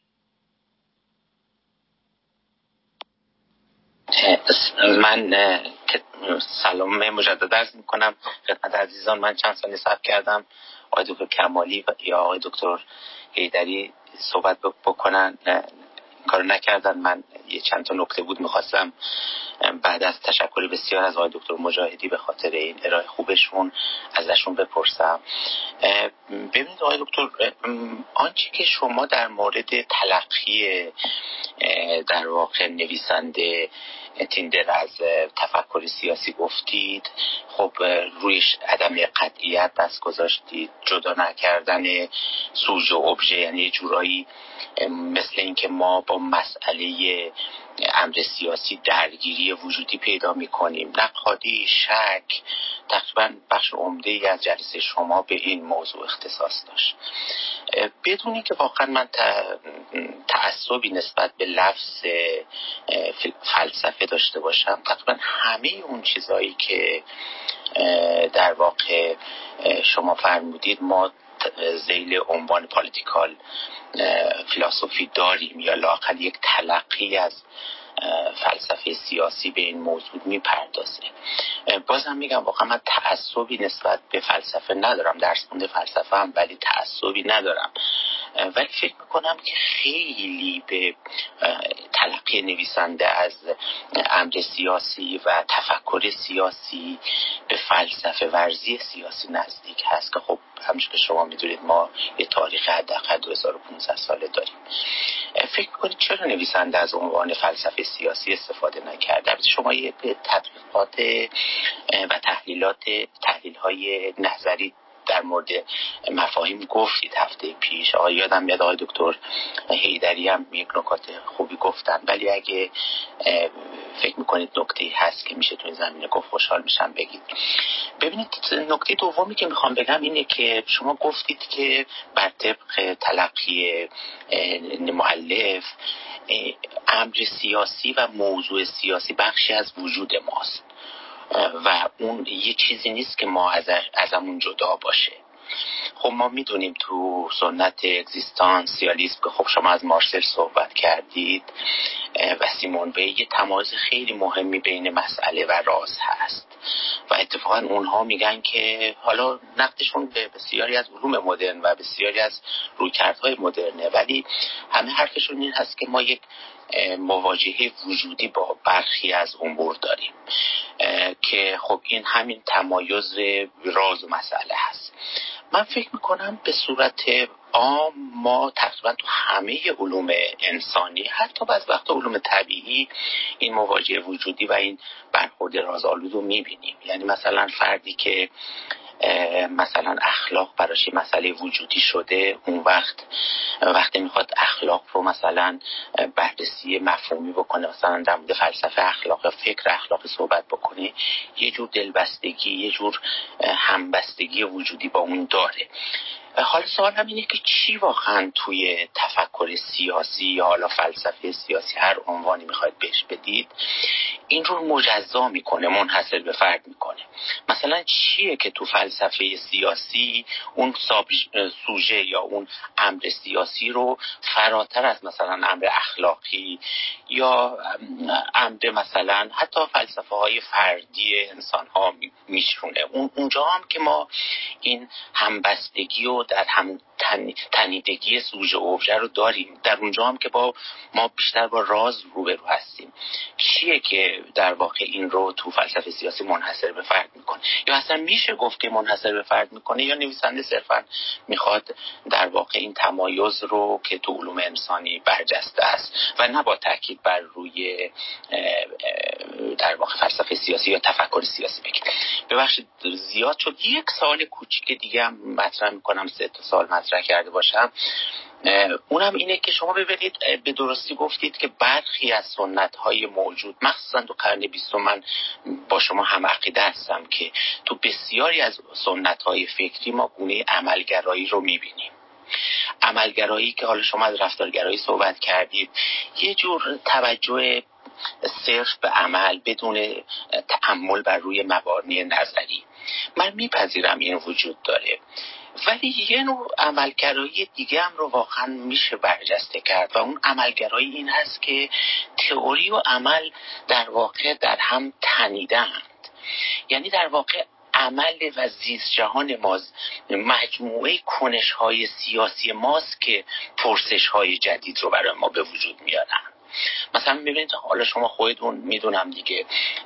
من سلام مجدد عرض میکنم خدمت عزیزان. من چند سالی صبر کردم آقای دکتر کمالی یا آقای دکتر حیدری صحبت بکنن، کارو نکردن. من یه چند تا نکته بود میخواستم بعد از تشکر بسیار از آقای دکتر مجاهدی به خاطر این ارائه خوبشون ازشون بپرسم. ببینید آقای دکتر، آنچه که شما در مورد تلقی در واقع نویسنده تیندر از تفکر سیاسی گفتید، خب رویش عدم قطعیت دست گذاشتید، جدا نکردن سوژه و ابژه، یعنی جورایی مثل این که ما با مسئله امر سیاسی درگیری وجودی پیدا می‌کنیم. نقادی، شک، تقریبا بخش عمده‌ای از جلسه شما به این موضوع اختصاص داشت. بدونی که واقعا من تعصبی نسبت به لفظ فلسفه داشته باشم، تقریبا همه اون چیزایی که در واقع شما فرمودید ما ذیل عنوان پالیتیکال فلسفی داریم یا لااقل یک تلقی از فلسفه سیاسی به این موضوع میپردازه. بازم میگم واقعا من تعصبی نسبت به فلسفه ندارم، درس خونده فلسفه هم، ولی تعصبی ندارم. ولی فکر میکنم که خیلی به تلقی نویسنده از امر سیاسی و تفکر سیاسی به فلسفه ورزی سیاسی نزدیک هست که خب همچون که شما میدونید ما یه تاریخ حداقل 2500 ساله داریم. فکر میکنید چرا نویسنده از عنوان فلسفه سیاسی استفاده نکرده؟ شما یه تحقیقات و تحلیل‌های نظری در مورد مفاهیم گفتید هفته پیش. یادم میاد آقای دکتر حیدری هم یک نکات خوبی گفتن، ولی اگه فکر میکنید نکته هست که میشه تو این زمینه گفت، خوشحال میشم بگید. ببینید نکته دومی که میخوام بگم اینه که شما گفتید که بر طبق تلقی مؤلف امر سیاسی و موضوع سیاسی بخشی از وجود ماست و اون یه چیزی نیست که ما ازمون جدا باشه. خب ما میدونیم تو سنت اگزیستانسیالیسم که خب شما از مارسل صحبت کردید و سیمون ویل، یه تمایز خیلی مهمی بین مسئله و راز هست و اتفاقا اونها میگن که حالا نقدشون به بسیاری از علوم مدرن و بسیاری از رویکردهای مدرنه، ولی همه حرفشون این هست که ما یک مواجهه وجودی با برخی از امور داریم که خب این همین تمایز راز و مسئله هست. من فکر میکنم به صورت عام ما تقریبا تو همه علوم انسانی، حتی بعض وقتا علوم طبیعی، این مواجهه وجودی و این برخورد رازآلود رو میبینیم. یعنی مثلا فردی که مثلا اخلاق براش مسئله وجودی شده، اون وقتی میخواد اخلاق رو مثلا بررسی مفهومی بکنه، مثلا در مورد فلسفه اخلاق، فکر اخلاقی صحبت بکنه، یه جور دلبستگی، یه جور همبستگی وجودی با اون داره. حالا سوال هم اینه که چی واقعا توی تفکر سیاسی یا حالا فلسفه سیاسی، هر عنوانی میخواید بهش بدید، این رو مجزا میکنه، منحصر به فرد میکنه. مثلا چیه که تو فلسفه سیاسی اون سوژه یا اون امر سیاسی رو فراتر از مثلا امر اخلاقی یا امر مثلا حتی فلسفه های فردی انسان ها میشونه. اونجا هم که ما این همبستگی و در هم تنیدگی سوژه و ابژه رو داریم، در اونجا هم که ما بیشتر با راز روبرو هستیم. چیه که در واقع این رو تو فلسفه سیاسی منحصر به فرد میکنه؟ یا اصلا میشه گفت که منحصر به فرد میکنه، یا نویسنده صرفا میخواد در واقع این تمایز رو که تو علوم انسانی برجسته است و نه با تاکید بر روی در واقع فلسفه سیاسی یا تفکر سیاسی بگید. ببخشید زیاد شد. یک سوال کوچیک دیگه هم مطرح میکنم، 3 سال مطرح کرده باشم. اونم اینه که شما ببینید به درستی گفتید که برخی از سنت‌های موجود، مخصوصا تو قرن 20، من با شما هم عقیده هستم که تو بسیاری از سنت‌های فکری ما گونه عملگرایی رو می‌بینیم. عملگرایی که حالا شما از رفتارگرایی صحبت کردید، یه جور توجه صرف به عمل بدون تأمل بر روی مبانی نظری. من میپذیرم این وجود داره، ولی یه نوع عملگرایی دیگه هم رو واقعا میشه برجسته کرد و اون عملگرایی این هست که تئوری و عمل در واقع در هم تنیدند. یعنی در واقع عمل و زیست جهان ما مجموعه کنش‌های سیاسی ماست که پرسش‌های جدید رو برای ما به وجود میارن. مثلا میبینید حالا شما خودتون میدونم دیگه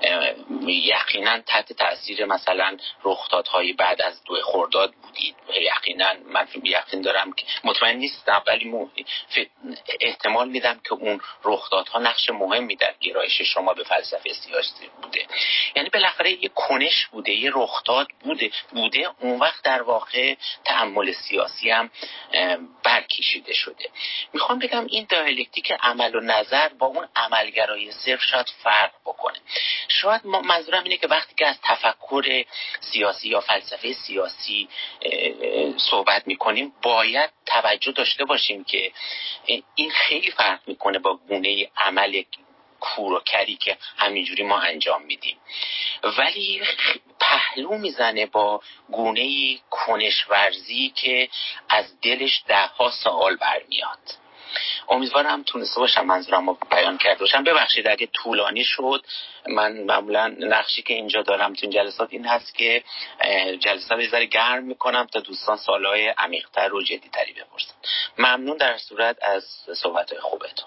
یقینا تحت تاثیر مثلا رخدادهای بعد از 2 خرداد بودید. یقینا من یقین دارم که مطمئن نیستم ولی احتمال میدم که اون رخدادها نقش مهمی در گرایش شما به فلسفه سیاسی بوده. یعنی بالاخره یه کنش بوده، یه رخداد بوده اون وقت در واقع تأمل سیاسی هم برکشیده شده. میخوام بگم این دیالکتیک عمل و نظر با اون عملگرایی صرف شاید فرق بکنه. شاید منظورم اینه که وقتی که از تفکر سیاسی یا فلسفه سیاسی صحبت میکنیم باید توجه داشته باشیم که این خیلی فرق میکنه با گونه عمل کور و کری که همینجوری ما انجام میدیم، ولی پهلو میزنه با گونه کنشورزی که از دلش 10 سوال برمیاد. امیدوارم تونسته باشم منظورم رو بیان کرده باشم. ببخشید اگه طولانی شد. من معمولا نقشی که اینجا دارم تو این جلسات این هست که جلسه رو یه ذره گرم میکنم تا دوستان سوالای عمیق‌تر و جدی‌تری بپرسن. ممنون در صورت از صحبت‌های خوبتون.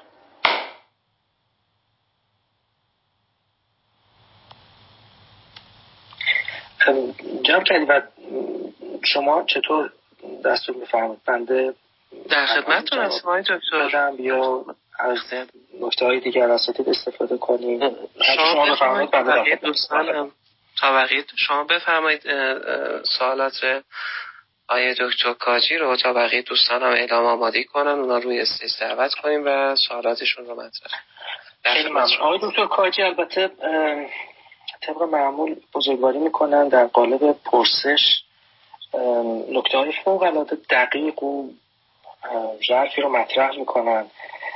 جناب کلی و شما چطور دستور می‌فرمایید؟ بنده در خدمتتون هستم آقای دکتر. یا از نکته‌های دیگر اساتید استفاده کنیم؟ شما بفرمایید. شما بفرمایید سوالات آقای دکتر کاجی رو تا بقیه دوستان هم اعلام آمادگی کنن، اونا روی استیج دعوت کنیم و سوالاتشون رو مطرح. خیلی ممنون. آقای دکتر کاجی البته طبق معمول بزرگواری میکنن در قالب پرسش نکته‌های فوق‌العاده دقیق و ژرفی رو مطرح میکنن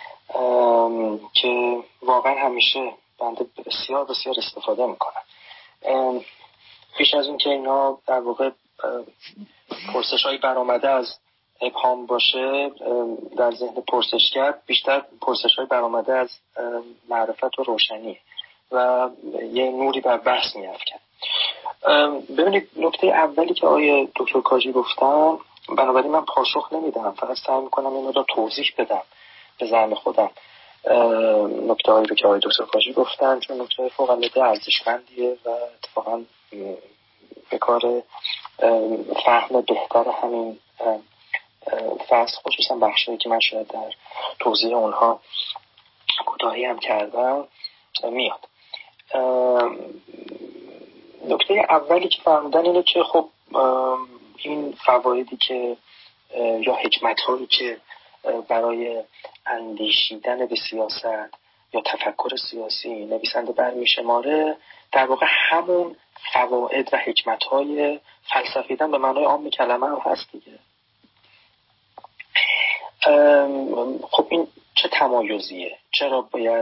که واقعا همیشه بنده بسیار بسیار استفاده میکنم. پیش از اون که اینا در واقع پرسش‌هایی برآمده از ابهام باشه در ذهن پرسشگر، بیشتر پرسش‌های برآمده از معرفت و روشنی و یه نوری بر بحث می‌افکنه. ببینید نکته اولی که آقای دکتر کاجی گفتن، بنابراین من پاسخ نمیدم، فقط سعی میکنم اینو رو توضیح بدم به زعم خودم نکته هایی رو که آقای دکتر کاجی گفتن، چون نکته فوق العاده ارزشمندیه و اتفاقا به کار فهم بهتر همین فصل، خصوصا بخشایی که من شاید در توضیح اونها کوتاهی هم کردم میاد. نکته اولی که فهمیدن اینه که خب این فوایدی که یا حکمت‌هایی که برای اندیشیدن به سیاست یا تفکر سیاسی نویسنده برمی‌شماره، در واقع همون فواید و حکمت‌های فلسفیدن به معنای عام کلمه هم هست دیگه. خب این چه تمایزیه؟ چرا باید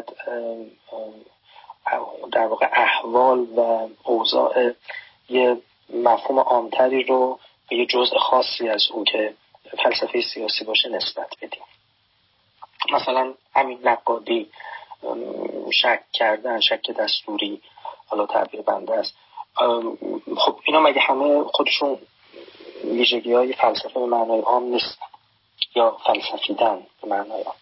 در واقع احوال و اوضاع یه مفهوم عامتری رو به یه جزء خاصی از اون که فلسفه سیاسی باشه نسبت بدیم؟ مثلا همین نقادی، شک کردن، شک دستوری، حالا تعبیر بنده است، خب اینا مگه همه خودشون ویژگی‌های فلسفه به معنای عام نیستن یا فلسفیدن به معنای عام؟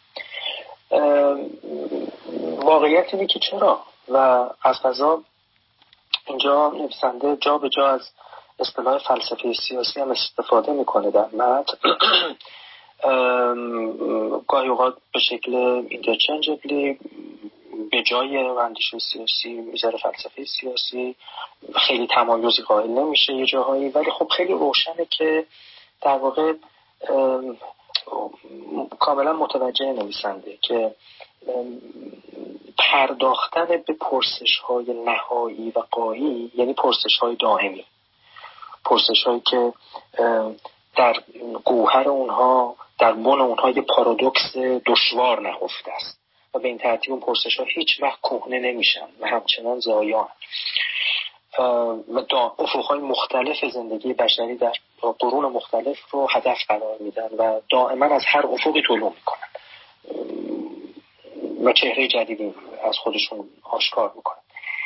واقعیت اینه که چرا، و از قضا اینجا نویسنده جا به جا از اصطلاح فلسفه سیاسی هم استفاده میکنه در متن. گاهی اوقات به شکل اینترچنجبلی به جای اندیشه سیاسی میذاره فلسفه سیاسی، خیلی تمایزی قائل نمیشه یه جاهایی، ولی خب خیلی روشنه که در واقع کاملا متوجه نویسنده که پرداختن به پرسش‌های نهایی و غایی یعنی پرسش‌های دائمی، پرسش‌هایی که در گوهر اونها، در بن اونها یه پارادوکس دشوار نهفته است و به این ترتیب اون پرسش‌ها هیچ وقت کهنه نمیشن و همچنان زایان. افق‌های مختلف زندگی بشری در قرون مختلف رو هدف قرار میدن و دائما از هر افقی طلوع میکنن و چهره جدیدی از خودشون آشکار میکنن.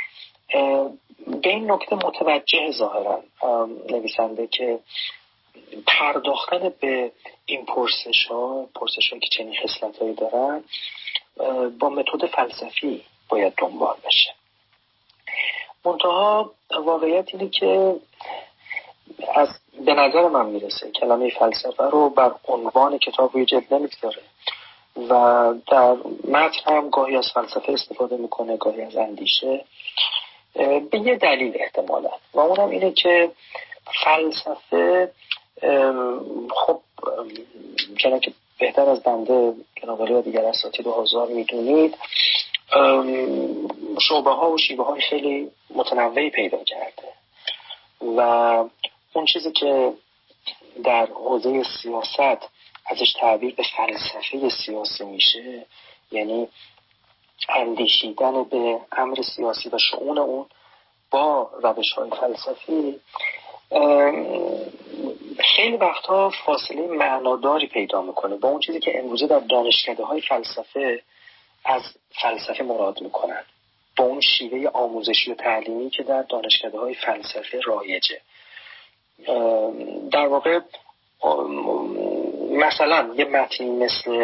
به این نکته متوجه ظاهرا نویسنده که پرداختن به این پرسش‌هایی که چنین خصلت‌هایی دارن با متد فلسفی باید دنبال بشه. منتها واقعیت اینه که به نظر من میرسه کلمه فلسفه رو بر عنوان کتاب روی جلد نمیگذاره و در متن هم گاهی از فلسفه استفاده میکنه، گاهی از اندیشه، به یه دلیل احتمالا، و اونم اینه که فلسفه خب چنانکه که بهتر از بنده جناب و دیگر اساتید و حضار میدونید شعبه ها و شیوه های خیلی متنوعی پیدا کرده و اون چیزی که در حوزه سیاست ازش تعبیر به فلسفه سیاسی میشه، یعنی اندیشیدن به امر سیاسی و شؤون اون با روش های فلسفی، خیلی وقتها فاصله معناداری پیدا میکنه با اون چیزی که امروزه در دانشکده های فلسفه از فلسفه مراد میکنن، با اون شیوه آموزشی و تعلیمی که در دانشکده های فلسفه رایجه. در واقع مثلا یه متنی مثل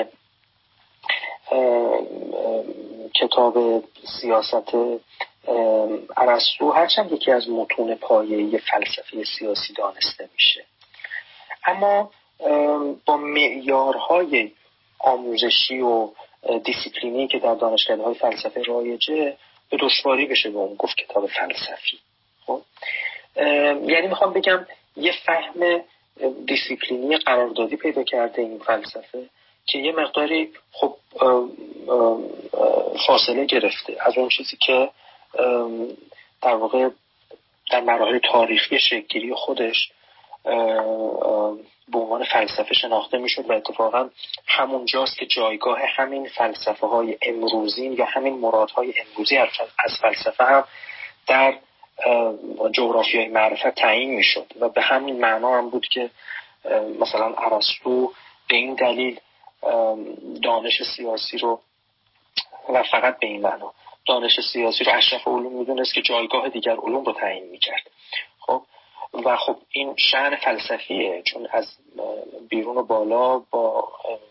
کتاب سیاست ارسطو هرچند یکی از متون پایه‌ای فلسفه سیاسی دانسته میشه، اما با معیارهای آموزشی و دیسیپلینی که در دانشکده‌های فلسفه رایجه به دشواری بشه به اون گفت کتاب فلسفی. خب یعنی میخوام بگم یه فهم دیسیپلینی قراردادی پیدا کرده این فلسفه که یه مقداری خب فاصله گرفته از اون چیزی که در واقع در مراحل تاریخی شکل‌گیری خودش به عنوان فلسفه شناخته میشد و اتفاقا همون جاست که جایگاه همین فلسفه های امروزین یا همین مرادهای امروزی از فلسفه هم در جغرافیای معرفت تعیین میشد و به همین معنا هم بود که مثلا ارسطو به این دلیل دانش سیاسی رو و فقط به این معنا دانش سیاسی رو اشرف علوم میدونست که جایگاه دیگر علوم رو تعیین میکرد. خب و خب این شأن فلسفیه، چون از بیرون و بالا با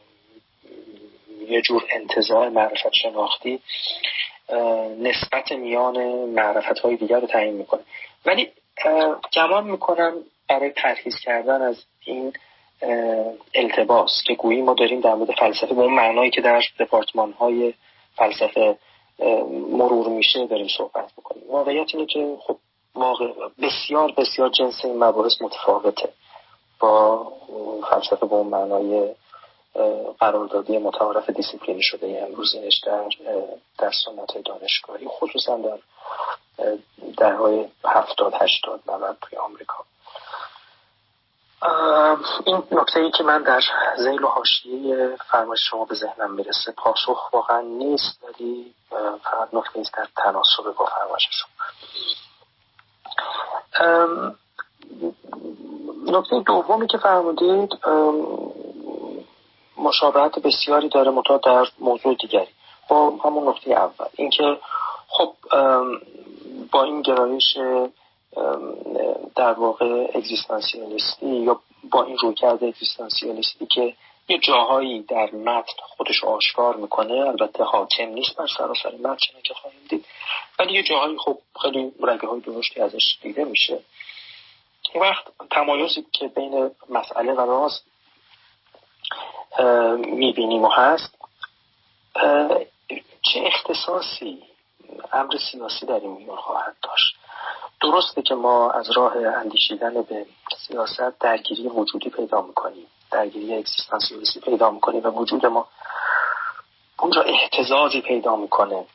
یه جور انتزاع معرفت شناختی نسبت میان معرفت‌های دیگر رو تعیین میکنه. ولی گمان میکنم برای ترکیز کردن از این التباس که گویی ما داریم در مورد فلسفه به اون معنایی که در دپارتمان‌های فلسفه مرور میشه داریم صحبت میکنیم، واقعیت اینه که خب بسیار بسیار جنس این مباحث متفاوته با فلسفه به اون معنای قراردادی متعارف دیسیپلینی شده امروزینش در سنت دانشگاهی، خصوصا در دهه‌های 70 80 90 توی آمریکا. این نکته‌ای که من در ذیل و حاشیه فرمایش شما به ذهنم میرسه پاسخ واقعا نیست، ولی فقط نکته‌ای است در تناسب با فرمایش شما. نکته دومی که فرمودید مشابهت بسیاری داره منتها در موضوع دیگری با همون نکته اول، اینکه خب با این گرایش در واقع اگزیستانسیالیستی یا با این رویکرد اگزیستانسیالیستی که یه جاهایی در متن خودش آشکار میکنه، البته حاکم نیست بر سراسر متن چنان که خواهیم دید، ولی یه جاهایی خب خیلی رگه های درشتی ازش دیده میشه. این وقت تمایزی که بین مسئله و راز میبینیم و هست، چه اختصاصی امر سیاسی در این میان خواهد داشت. درسته که ما از راه اندیشیدن به سیاست درگیری وجودی پیدا میکنیم، درگیری اگزیستانسیالیستی پیدا میکنیم و وجود ما اونجا اهتزازی پیدا میکنه،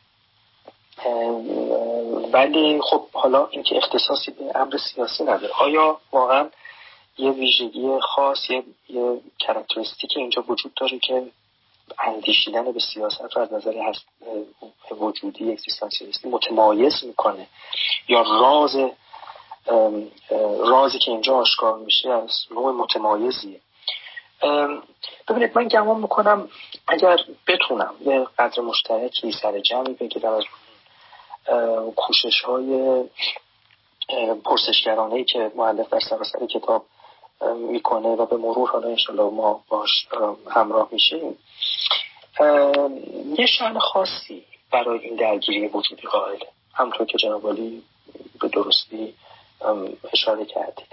ولی خب حالا اینکه اختصاصی به امر سیاسی نداره، آیا واقعا یه ویژگی خاص، یه کاراکتریستیک اینجا وجود داره که اندیشیدن به سیاست رو از نظر وجودی اگزیستانسیالیستی متمایز میکنه، یا رازی که اینجا آشکار میشه از نوع متمایزیه؟ ببینید من گمان میکنم اگر بتونم یه قدر مشترکی سر جمعی بگیرم از کوشش های پرسشگرانه‌ای که مؤلف در سراسر کتاب میکنه و به مرور حالا انشالله ما باش همراه میشیم، یه شأن خاصی برای این درگیری وجودی قائله، همونطور که جناب عالی به درستی اشاره کردید.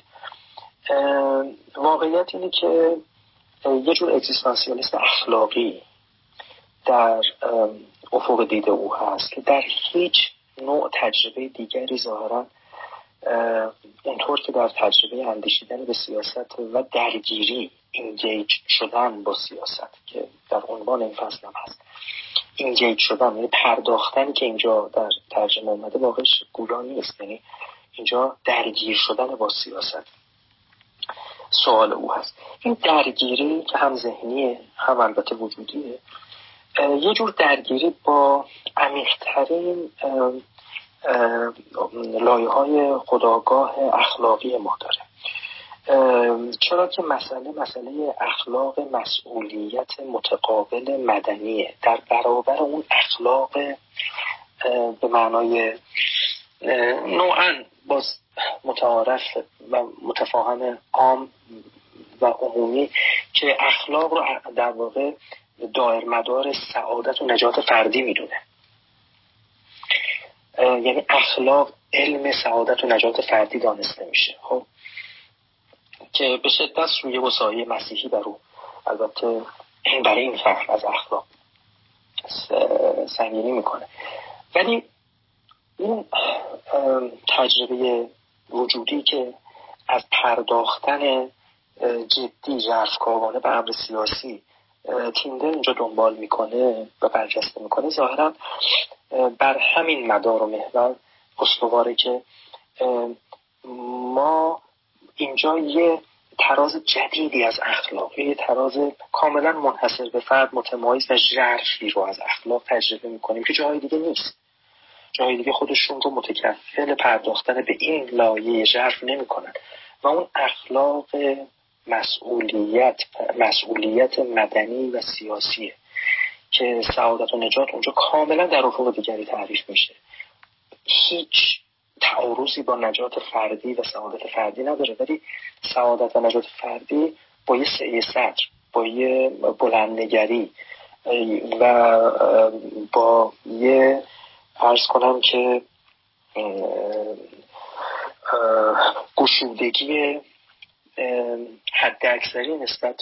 واقعیت اینه که یه جور اگزیستانسیالیسم اخلاقی در افق دید او هست که در هیچ نوع تجربه دیگری ظاهرا اونطور که در تجربه اندیشیدن به سیاست و درگیری اینگیج شدن با سیاست که در عنوان این فصل هم هست، اینگیج شدن یعنی پرداختن که اینجا در ترجمه اومده واقعش گویا نیست، یعنی اینجا درگیر شدن با سیاست سوال او هست. این درگیری که هم ذهنیه هم البته وجودیه، یه جور درگیری با عمیق‌ترین لایه‌های خودآگاه اخلاقی ما داره، چرا که مسئله اخلاق مسئولیت متقابل مدنیه در برابر اون اخلاق به معنای نوعاً باز متعارف و متفاهم عام و عمومی که اخلاق رو در واقع دایر مدار سعادت و نجات فردی میدونه، یعنی اخلاق علم سعادت و نجات فردی دانسته میشه، خب که به شدت سوی وسایه مسیحی بر او البته برای این فهم از اخلاق سنگینی میکنه. ولی اون تجربه وجودی که از پرداختن جدی ژرف‌کاوانه به امر سیاسی تیندر اینجا دنبال میکنه و برجسته میکنه ظاهرا بر همین مدار و محور استواره که ما اینجا یه تراز جدیدی از اخلاق، یه تراز کاملا منحصر به فرد متمایز و ژرفی رو از اخلاق تجربه میکنیم که جای دیگه نیست. جای دیگه خودشون رو متکفل پرداختن به این لایه ژرف نمیکنن و اون اخلاق مسئولیت مدنی و سیاسیه که سعادت و نجات اونجا کاملا در افق دیگری تعریف میشه. هیچ تعارضی با نجات فردی و سعادت فردی نداره، ولی سعادت و نجات فردی با یه سعی صدر، با یه بلندنگری و با یه عرض کنم که گشودگی حد اکثری نسبت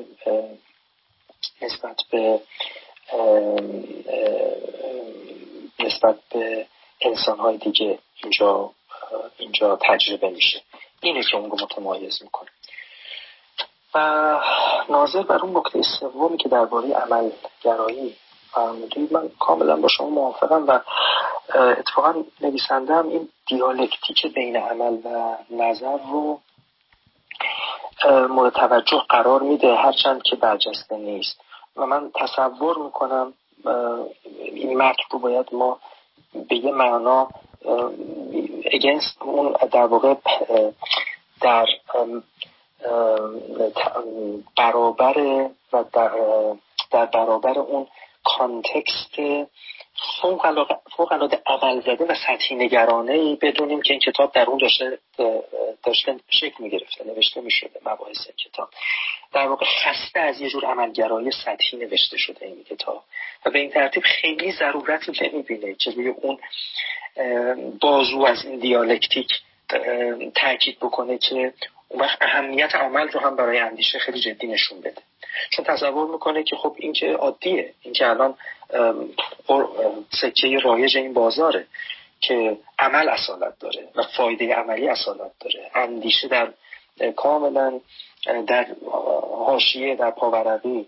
به انسان‌های دیگه اینجا تجربه میشه. اینه که اون رو متمایز میکنه. و ناظر بر اون نکته سومی که درباره عملگرایی فرمودید، من کاملا با شما موافقم و اتفاقا نویسنده هم این دیالکتیک بین عمل و نظر رو مورد توجه قرار میده، هرچند که برجسته نیست. و من تصور میکنم این متن رو باید ما به یه معنا اگینست اون در واقع در برابر و در برابر اون کانتکست فوق‌العاده عمل زده و سطحی نگرانه‌ای بدونیم که این کتاب در اون داشته شکل می‌گرفته، نوشته می‌شده. مباحث این کتاب در واقع خسته از یه جور عملگرایی سطحی نوشته شده این کتاب و به این ترتیب خیلی ضرورتی نمی‌بینه که روی اون بازو از این دیالکتیک تاکید بکنه که اون وقت اهمیت عمل رو هم برای اندیشه خیلی جدی نشون بده. چون تصور میکنه که خب این که عادیه، این که الان سکه رایج این بازاره که عمل اصالت داره و فایده عملی اصالت داره. اندیشه در کاملا در حاشیه، در پاورقی،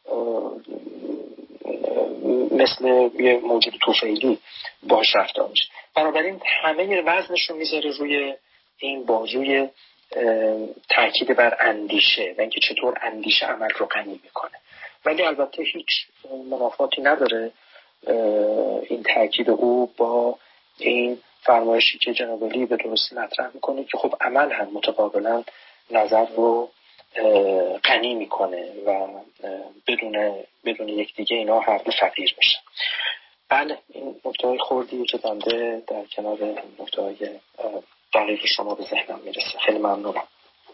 مثل یه موجود طفیلی باش رفتار میشه. بنابراین همه وزنش رو میذاره روی این بازوی تاکید بر اندیشه و اینکه چطور اندیشه عمل رو غنی میکنه. ولی البته هیچ منافاتی نداره این تاکید او با این فرمایشی که جناب علی به درستی مطرح میکنه که خب عمل هم متقابلا نظر رو غنی میکنه و بدون یکدیگه اینا هر دو فقیر میشن. بله، این نکته‌های خوردی که بنده در کنار نکته‌های دقیق شما به ذهنم میرسه. خیلی ممنونم.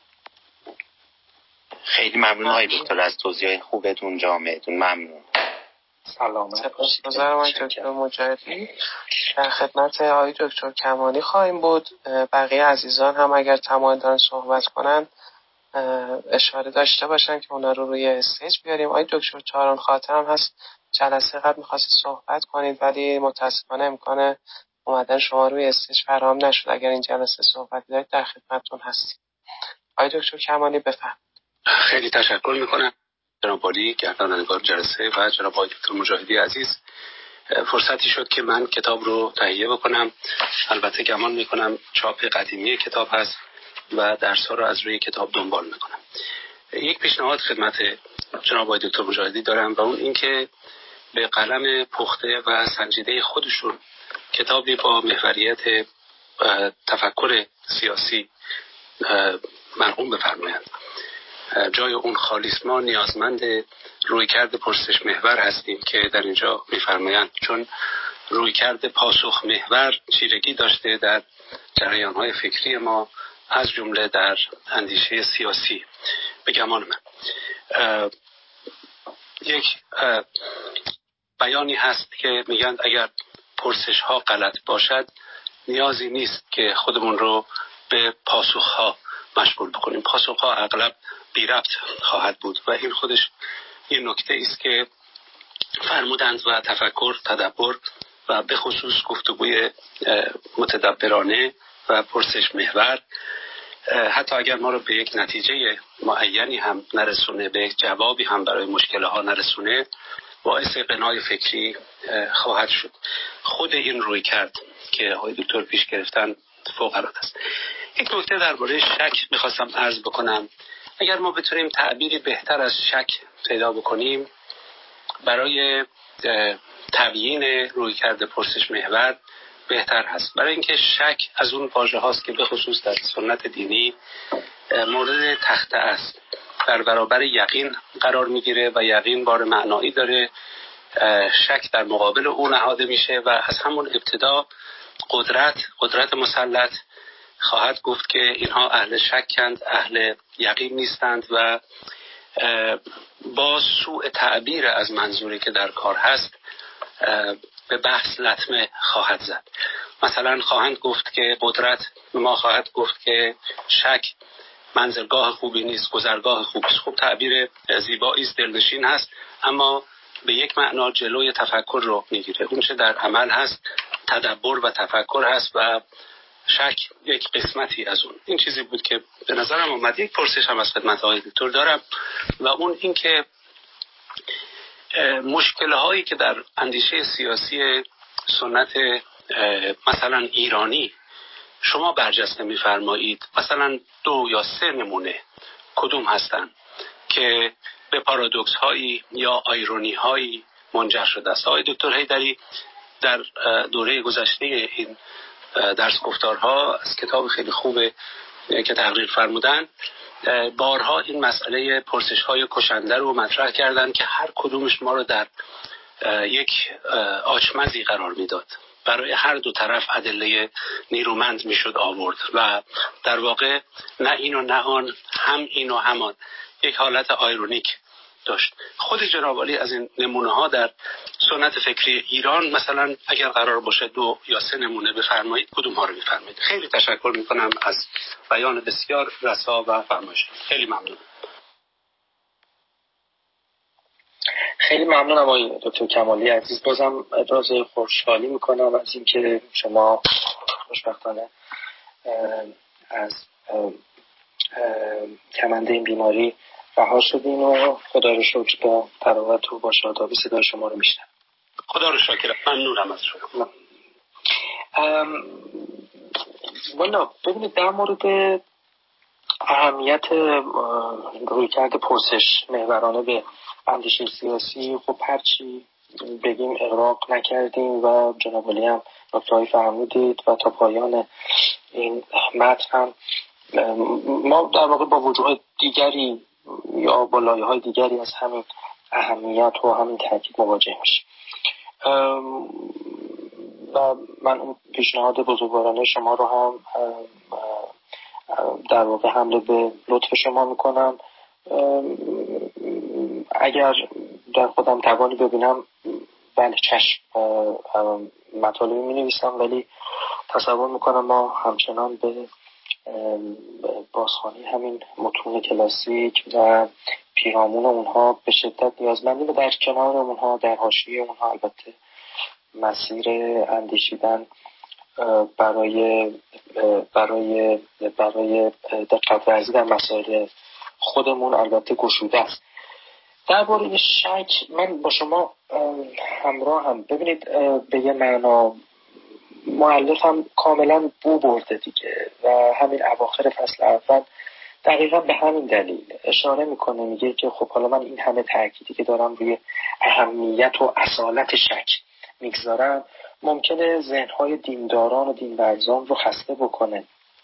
خیلی ممنون آقای دکتر از توضیح خوبتون، جامعتون. ممنون. سلامت. سپاسگزارم آقای دکتر مجاهدی. در خدمت آقای دکتر کمالی خواهیم بود. بقیه عزیزان هم اگر تمایل دارن صحبت کنن اشاره داشته باشن که اونا رو روی استیج بیاریم. آقای دکتر چارون خاطر هم هست، جلسه قبل می‌خواستید صحبت کنید ولی متاسفانه امکان اومدن شما روی استیج فراهم نشد. اگر این جلسه صحبت دارید در خدمتتون هستیم. آقای دکتر کمالی بفرمایید. خیلی تشکر میکنم جناب عالی گردانندگان جلسه و جناب آقای دکتر مجاهدی عزیز. فرصتی شد که من کتاب رو تهیه بکنم. البته گمان میکنم چاپ قدیمی کتاب هست و درس‌ها رو از روی کتاب دنبال میکنم. یک پیشنهاد خدمت جناب آقای دکتر مجاهدی دارم و اون این که به قلم پخته و سنجیده خودشون کتابی با محوریت تفکر سیاسی مرقوم بفرمایند. جای اون خالیست، ما نیازمند رویکرد پرسش محور هستیم که در اینجا میفرمایند، چون رویکرد پاسخ محور چیرگی داشته در جریان‌های فکری ما از جمله در اندیشه سیاسی. به گمان من یک بیانی هست که میگن اگر پرسش ها غلط باشد نیازی نیست که خودمون رو به پاسخ ها مشغول بکنیم. پاسخ ها اغلب بی ربط خواهد بود و این خودش یه نکته است که فرمودند و تفکر، تدبر و به خصوص گفتگوی متدبرانه و پرسش محور حتی اگر ما رو به یک نتیجه معینی هم نرسونه، به یک جوابی هم برای مشکل ها نرسونه، باعث قناع فکری خواهد شد. خود این روی کرد که آقای دکتر پیش گرفتن فوق العاده است. یک نکته درباره شک میخواستم عرض بکنم. اگر ما بتونیم تعبیری بهتر از شک پیدا بکنیم برای تبیین روی کرده پرسش محور بهتر هست. برای اینکه شک از اون واژه هاست که به خصوص در سنت دینی مورد تخته است، در برابر یقین قرار میگیره و یقین بار معنایی داره. شک در مقابل اون نهاده میشه و از همون ابتدا قدرت مسلط خواهد گفت که اینها اهل شکند، اهل یقین نیستند و با سوء تعبیر از منظوری که در کار هست به بحث لطمه خواهد زد. مثلا خواهند گفت که قدرت ما خواهد گفت که شک منزلگاه خوبی نیست، گذرگاه خوبی است. خوب تعبیر زیبایی است، دلنشین هست، اما به یک معنا جلوی تفکر رو میگیره. اون چه در عمل هست تدبر و تفکر هست و شک یک قسمتی از اون. این چیزی بود که به نظرم اومد. یک پرسش هم از خدمت آقای دکتر دارم و اون این که مشکل هایی که در اندیشه سیاسی سنت مثلا ایرانی شما برجسته می‌فرمایید، مثلا 2 یا 3 نمونه کدوم هستند که به پارادوکس هایی یا آیرونی هایی منجر شده است؟ آقای دکتر حیدری در دوره گذشته این درس گفتارها از کتاب خیلی خوب که تقریر فرمودن بارها این مسئله پرسش های کشنده رو مطرح کردن که هر کدومش ما رو در یک آچمزی قرار میداد. برای هر دو طرف ادله نیرومند میشد آورد و در واقع نه این و نه آن، هم این و همان، یک حالت آیرونیک داشت. خود جناب عالی از این نمونه ها در سنت فکری ایران مثلا اگر قرار باشه 2 یا 3 نمونه بفرمایید، کدوم ها رو بفرمایید؟ خیلی تشکر میکنم از بیان بسیار رسا و فرمایش. خیلی ممنون. خیلی ممنونم آقای دکتر کمالی عزیز. بازم ابراز خوشحالی میکنم از اینکه شما خوشبختانه از کمنده این بیماری رها شدین و خدا رو شکر با تراوت و با شادابی صدای شما رو میشنم. خدا رو شکر. ممنونم از شما. والا ببینید در مورد اهمیت رویکرد پرسش محورانه به اندیشه سیاسی، خب هرچی بگیم اغراق نکردیم و جناب علی هم نکته‌ای فرمودید و تا پایان این متن هم ما در واقع با وجوه دیگری یا با لایه‌های دیگری از همین اهمیت و همین تاکید مواجه میشیم و من اون پیشنهاد بزرگوارانه شما رو هم در واقع حمله به لطف شما میکنم. اگر در خودم توانی ببینم بله چشم مطالبی می نویسم، ولی تصور میکنم ما همچنان به بازخوانی همین متون کلاسیک و پیرامون اونها به شدت نیازمندیم و در کنار اونها، در حاشیه اونها البته مسیر اندیشیدن برای دقت ورزی در مسائل خودمون البته گشوده است. درباره شک من با شما همراه هم. ببینید به یه معنا مؤلف هم کاملا بو برده دیگه و همین اواخر فصل اول دقیقا به همین دلیل اشاره میکنه، میگه که خب حالا من این همه تأکیدی که دارم روی اهمیت و اصالت شک میگذارم ممکنه ذهنهای دینداران و دینورزان رو خسته بکنه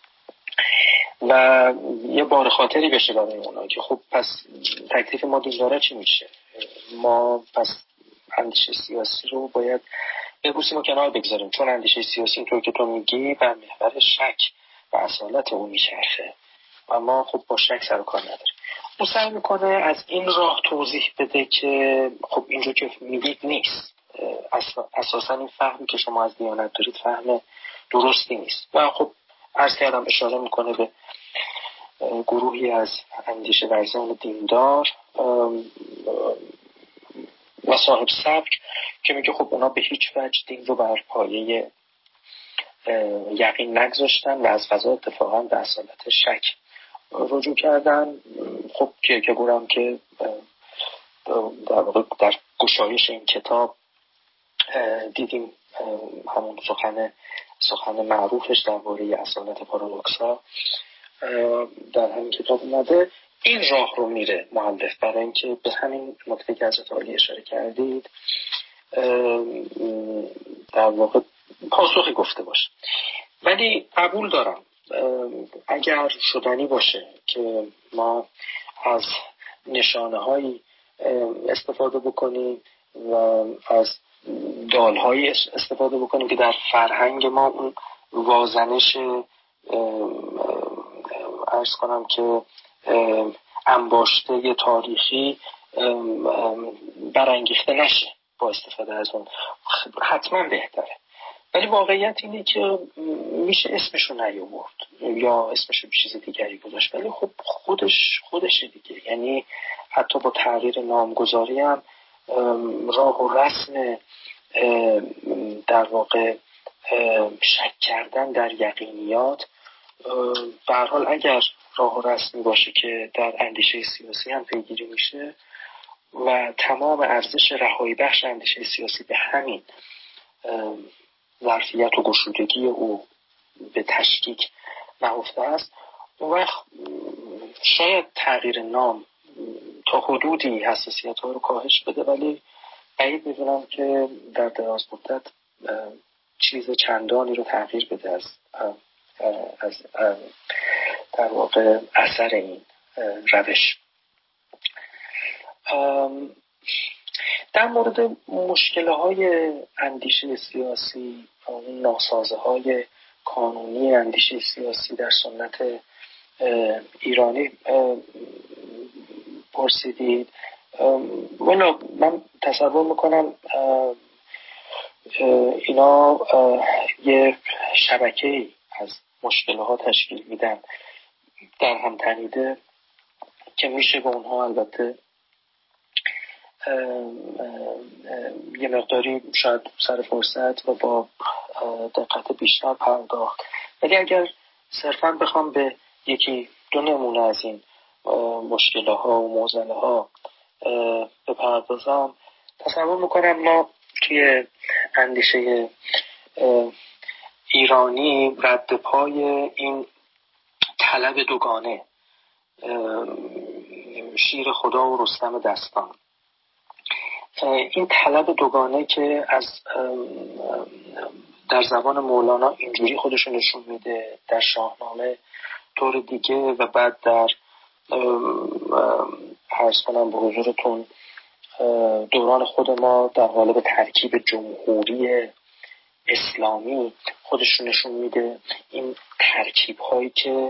و یه بار خاطری بشه برای اونا که خب پس تکلیف ما دیندارا چی میشه؟ ما پس اندیشه سیاسی رو باید ببوسیم و کنار بگذاریم، چون اندیشه سیاسی اینطور که تو میگی بر محور شک و اصالت اون میچرخه و ما خب با شک سر و کار نداریم. اون سعی میکنه از این راه توضیح بده که خب اینجور که میگید نیست، اساسا این فهمی که شما از دیانت دارید فهم درستی نیست و خب عرض کردم اشاره میکنه به گروهی از اندیشه ورزان دیندار و صاحب سبک که میگه خب اونا به هیچ وجه دین رو بر پایه یقین نگذاشتن و از فضا اتفاقا به اصالت شک رجوع کردن. خب که گورم که در واقع در گشایش این کتاب دیدیم همون سخن معروفش درباره اصالت پارادوکس‌ها در همین کتاب اومده. این راه رو میره مؤلف برای اینکه به همین نکته که حضرت عالی اشاره کردید در واقع پاسخی گفته باشه. ولی قبول دارم اگر شدنی باشه که ما از نشانه‌هایی استفاده بکنیم و از دالهایی استفاده بکنیم که در فرهنگ ما اون وازنش عرض کنم که انباشته تاریخی برانگیخته نشه با استفاده از اون، حتما بهتره. ولی واقعیت اینه که میشه اسمشو نیاورد یا اسمشو چیز دیگری گذاشت، ولی خب خودش دیگه. یعنی حتی با تغییر نامگذاری هم راه و رسم در واقع شک کردن در یقینیات به هر حال اگر راه و رسمی باشه که در اندیشه سیاسی هم پیگیری میشه و تمام ارزش رهایی بخش اندیشه سیاسی به همین ظرفیت و گشودگی او به تشکیک نهفته است، اون وقت شاید تغییر نام تا حدودی حساسیت ها رو کاهش بده، ولی بعید میدونم که در دراز مدت چیز چندانی رو تغییر بده از در واقع اثر این روش. در مورد مشکل‌های اندیشه سیاسی، ناسازه‌های کانونی اندیشه سیاسی در سنت ایرانی پرسیدید. من تصور میکنم اینا یه شبکه‌ای از مشکل‌ها تشکیل میدن در هم تنیده که میشه به اونها البته یه مقداری شاید سر فرصت و با دقت بیشتر پرداخت. ولی اگر صرفاً بخوام به یکی دو نمونه از این مشکله ها و معضله ها بپردازم، تصور میکنم ما توی اندیشه ایرانی رد پای این طلب دوگانه، شیر خدا و رستم دستان، این طلب دوگانه که از در زبان مولانا اینجوری خودشو نشون میده، در شاهنامه طور دیگه و بعد در عرض کنم به حضورتون دوران خود ما در قالب ترکیب جمهوری اسلامی خودشو نشون میده. این ترکیب هایی که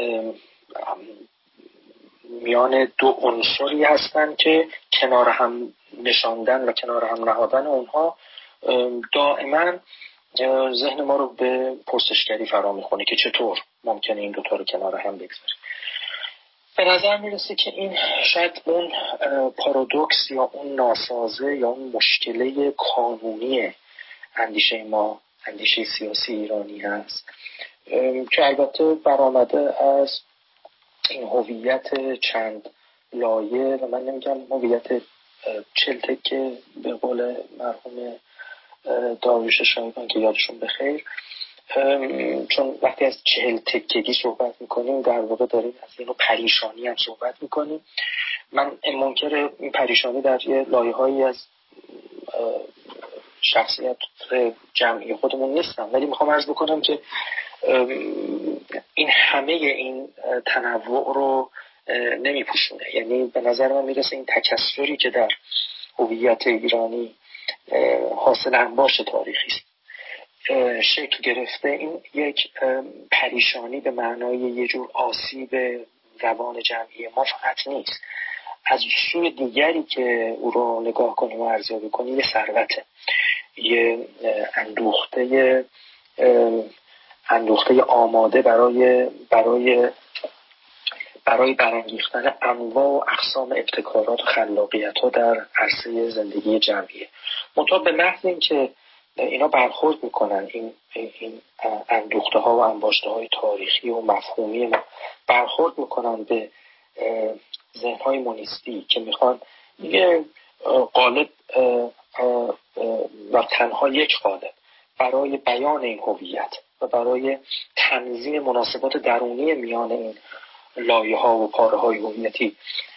میان دو عنصری هستن که کنار هم نشاندن و کنار هم نهادن اونها دائما ذهن ما رو به پرسشگری فرا میخونه که چطور ممکنه این دوتا رو کنار هم بگذاره. به نظر میرسه که این شاید اون پارادوکس یا اون ناسازه یا اون مشکله کانونی اندیشه ما، اندیشه سیاسی ایرانی هست که البته برآمده از این هویت چند لایه و من نمیگم هویت 40 تکه به قول مرحوم داریوش شایگان که یادشون بخیر، چون وقتی از 40 تکگی صحبت میکنیم در واقع داریم از اینو پریشانی هم صحبت میکنیم. من منکر این پریشانی در یه لایه‌هایی از شخصیت جمعی خودمون نیستم، ولی میخوام عرض بکنم که این همه این تنوع رو نمیپوشونه. یعنی به نظر من میرسه این تکثری که در هویت ایرانی حاصل انباش تاریخی است شکل گرفته، این یک پریشانی به معنای یه جور آسیب روان جمعی ما فقط نیست. از سوی دیگری که او رو نگاه کنیم و ارزیابی کنیم، یه ثروته، یه اندوخته آماده برای برانگیختن انواع و اقسام ابتکارات و خلاقیت ها در عرصه زندگی جمعیه. منتها به محض این که اینا برخورد میکنن، این اندوخته ها و انباشته های تاریخی و مفهومی ما برخورد میکنن به ذهن های مونیستی که میخوان یه قالب و تنها یک قالب برای بیان این هویت و برای تنظیم مناسبات درونی میان این لایه ها و پاره های هویتی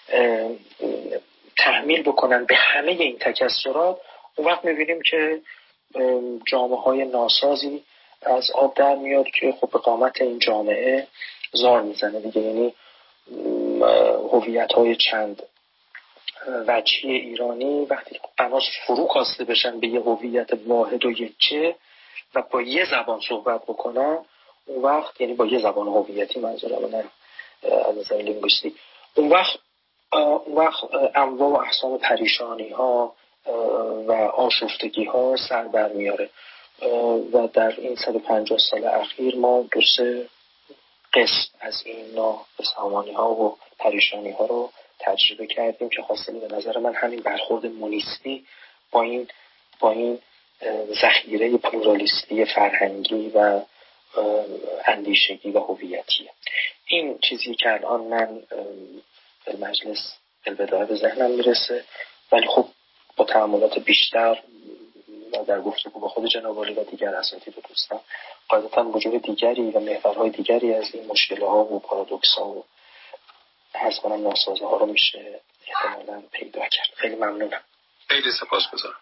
تحمیل بکنن به همه این تکثرات، اون وقت میبینیم که جامعه های ناسازی از آب در میاد که خب به قامت این جامعه زار میزنه دیگه. یعنی هویت های چند وجهی ایرانی وقتی بناس فرو کاسته بشن به یه هویت واحد و یکچه و با یه زبان صحبت بکنن، اون وقت یعنی با یه زبان هویتی منظورم نه از نظر لینگویستیک، اون وقت انواع و اقسام پریشانی ها و آشفتگی ها سر در میاره و در این 150 سال اخیر ما 2-3 قسم از این نابسامانی ها و پریشانی ها رو تجربه کردیم که حاصل به نظر من همین برخورد مونیستی با این ذخیره پلورالیستی فرهنگی و اندیشگی و هویتیه. این چیزی که الان من به مجلس الوداع به ذهنم میرسه، ولی خب با تأملات بیشتر و در گفتگو با خود جناب عالی و دیگر اساتید و دوستان قاعدتاً وجود دیگری و محورهای دیگری از این مشکل‌ها و پارادوکس‌ها و حس کنم ناسازه ها رو میشه احتمالاً پیدا کرد. خیلی ممنونم. خیلی سپاسگزارم.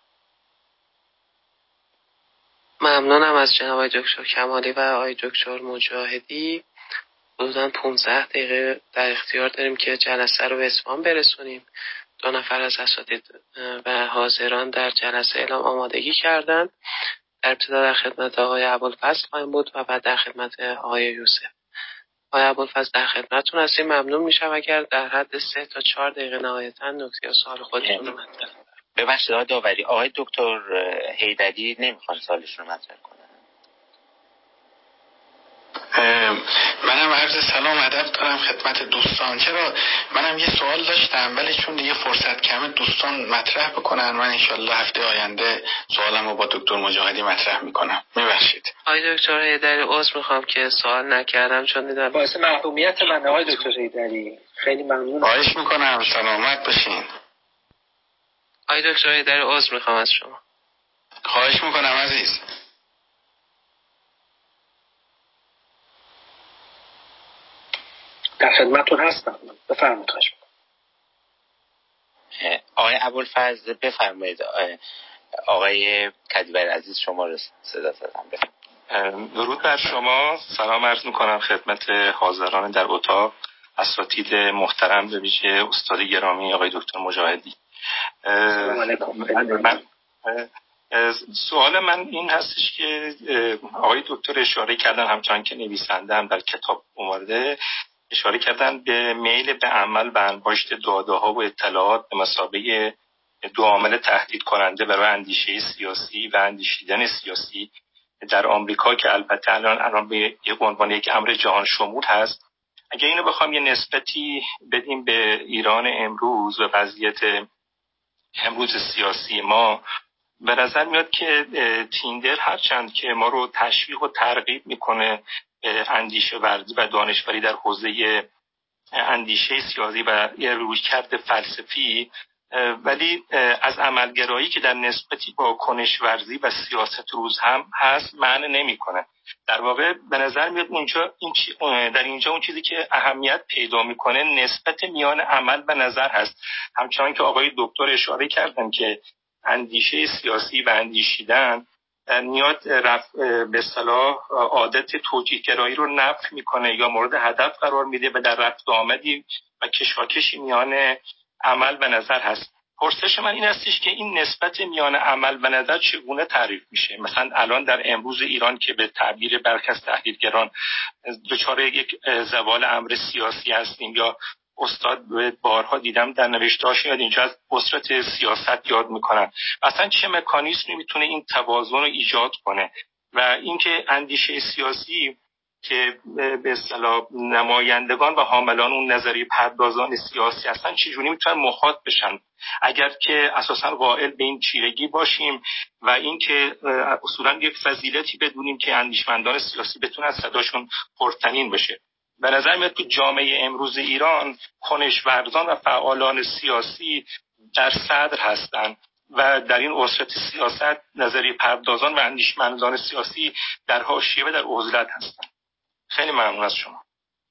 ممنونم از جناب دکتر کمالی و آقای دکتر مجاهدی. حدوداً 15 دقیقه در اختیار داریم که جلسه رو به اتمام برسونیم. 2 نفر از اساتید و حاضران در جلسه اعلام آمادگی کردند. در ابتدا در خدمت آقای ابوالفضل خواهیم بود و بعد در خدمت آقای یوسف. آقای ابوالفضل در خدمتتون هستیم. ممنون میشم اگر در حد 3 تا 4 دقیقه نهایتاً نکته یا سوال خودتون رو مطرح کنید. ببخشید آقای داوری، آقای دکتر حیدری نمیخوان سوالشون رو مطرح کنن. منم عرض سلام ادب دارم خدمت دوستان. چرا منم یه سوال داشتم ولی چون دیگه فرصت کمه دوستان مطرح بکنن، من انشالله هفته آینده سوالمو با دکتر مجاهدی مطرح میکنم. میبخشید آقای دکتر حیدری عذر میخوام که سوال نکردم چون دیدم باعث محرومیت من. آقای دکتر حیدری خیلی ممنونم. خواهش میکنم، سلامت باشین. آقای دکتر حیدری عذر میخوام از شما. خواهش میکنم عزیز. در خدمتتون هستم. بفرمایید. خواهش میکنم. آقای ابوالفضل بفرمایید. آقای کدیور عزیز شما رو صدا زدم. درود بر شما. سلام عرض میکنم خدمت حاضران در اتاق، اساتید محترم، به ویژه استاد گرامی آقای دکتر مجاهدی. سلام علیکم. سوال من این هستش که آقای دکتر اشاره کردن، همچنان که نویسنده هم در کتاب اومده اشاره کردن به میل به عمل به انباشت داده‌ها و اطلاعات به مثابه 2 عامل تهدید کننده برای اندیشه سیاسی و اندیشیدن سیاسی در آمریکا که البته الان به عنوان یک امر جهان شمول هست. اگه اینو بخوام یه نسبتی بدیم به ایران امروز و وضعیت امروز سیاسی ما، به نظر میاد که تیندر هرچند که ما رو تشویق و ترغیب میکنه اندیشه ورزی و دانشوری در حوزه اندیشه سیاسی و رویکرد فلسفی، ولی از عملگرایی که در نسبتی با کنش ورزی و سیاست روز هم هست معنی نمیکنه. در واقع به نظر میاد در اینجا اون چیزی که اهمیت پیدا میکنه نسبت میان عمل و نظر هست. همچنان که آقای دکتر اشاره کردن که اندیشه سیاسی و اندیشیدن نیاد به اصطلاح عادت توجیه‌گرایی رو نفی میکنه یا مورد هدف قرار میده و در رفت آمدی و کشاکشی میان عمل و نظر هست. پرسش من این هستش که این نسبت میان عمل و نظر چگونه تعریف میشه؟ مثلا الان در امروز ایران که به تعبیر برخی از تحلیلگران دچار یک زوال امر سیاسی هستیم، یا استاد بارها دیدم در نوشته‌هاش یاد اینجا از اسرت سیاست یاد میکنن، اصلا چه مکانیزمی میتونه این توازن رو ایجاد کنه؟ و اینکه اندیشه سیاسی که به اصطلاح نمایندگان و حاملان اون نظریه پردازان سیاسی هستن چجوری میتونن مخاط بشن، اگر که اساسا قائل به این چیرگی باشیم و اینکه اصولا یک فضیلتی بدونیم که اندیشمندان سیاسی بتونن صداشون پرطنین بشه. به نظر میاد که جامعه امروز ایران کنشورزان و فعالان سیاسی در صدر هستند و در این اسرت سیاست نظریه پردازان و اندیشمندان سیاسی در حاشیه و در عزلت هستند. خیلی ممنون از شما.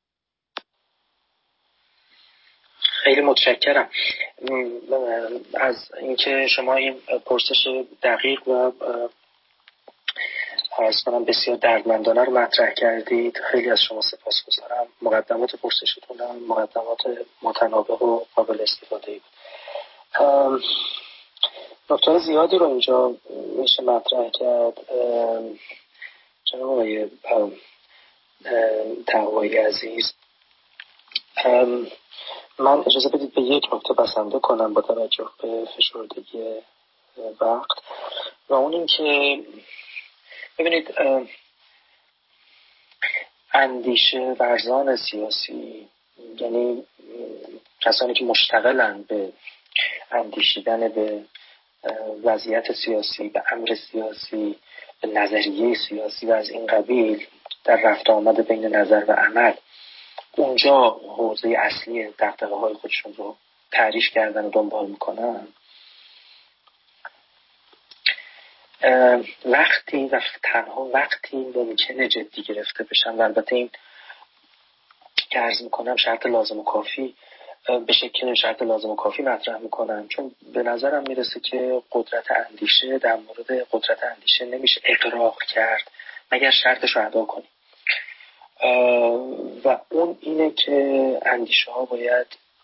خیلی متشکرم از اینکه شما این پرسش دقیق و عرض کنم بسیار دردمندانه رو مطرح کردید. خیلی از شما سپاسگزارم. مقدمات پرسشتون هم مقدمات متنابه و قابل استفاده بود. نکته زیادی رو اینجا میشه مطرح کرد. جناب آقای تقوایی عزیز، من اجازه بدید به یک نکته بسنده کنم با توجه به فشردگی وقت، و اون این که ببینید اندیشه ورزان سیاسی، یعنی کسانی که مشتغلن به اندیشیدن به وضعیت سیاسی، به امر سیاسی، به نظریه سیاسی و از این قبیل، در رفت آمد بین نظر و عمل اونجا حوزه اصلی دغدغه‌های خودشون رو تعریف کردن و دنبال میکنن. وقتی و تنها وقتی ممکنه جدی گرفته بشن، و البته این که عرض میکنم شرط لازم و کافی به شکل شرط لازم و کافی مطرح میکنن، چون به نظرم میرسه که قدرت اندیشه، در مورد قدرت اندیشه نمیشه اقرار کرد مگر شرطش رو ادا کنیم، و اون اینه که اندیشه ها باید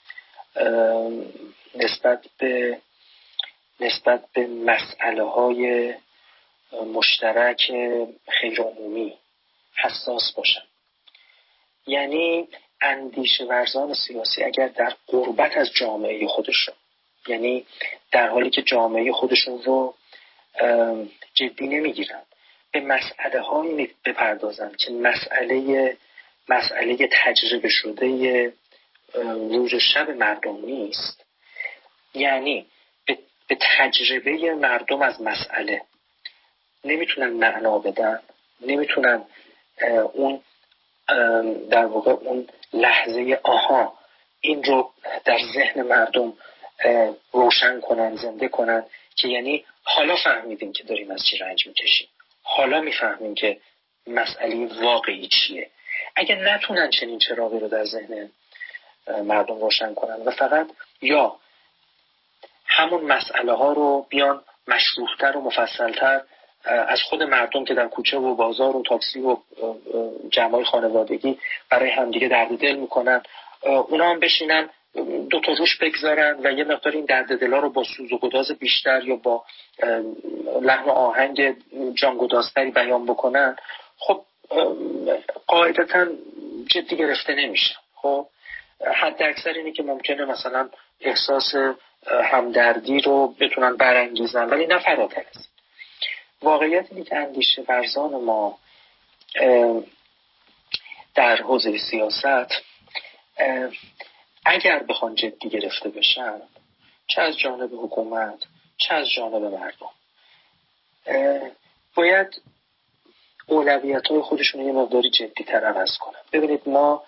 نسبت به مسئله های مشترک خیر عمومی حساس باشن. یعنی اندیشه ورزان سیاسی اگر در قربت از جامعه خودشون، یعنی در حالی که جامعه خودشون رو جدی نمیگیرن، به مسئله هایی بپردازن که مسئله تجربه شده روز شب مردم نیست، یعنی به تجربه مردم از مسئله نمیتونن معنا بدن، نمیتونن اون در واقع اون لحظه آها این رو در ذهن مردم روشن کنن، زنده کنن، که یعنی حالا فهمیدیم که داریم از چی رنج میکشیم، حالا میفهمیم که مسئله واقعی چیه. اگه نتونن چنین چراغی رو در ذهن مردم روشن کنن و فقط یا همون مسئله ها رو بیان مشروح‌تر و مفصل‌تر از خود مردم که در کوچه و بازار و تاکسی و جمعای خانوادگی برای همدیگه درد دل میکنن، اونا هم بشینن دو تا روش بگذارن و یه مقدار این درد دلا رو با سوز و گداز بیشتر یا با لحن و آهنگ جانگدازتری بیان بکنن، خب قاعدتاً جدی گرفته نمیشه. خب حد اکثر اینه که ممکنه مثلا احساس همدردی رو بتونن برانگیزن، ولی نه فراتر از واقعیت اینه که اندیشه ورزان ما در حوزه سیاست اگر بخوان جدی گرفته بشن، چه از جانب حکومت چه از جانب مردم، باید اولویت‌های خودشون یه مقداری جدی‌تر عوض کنن. ببینید ما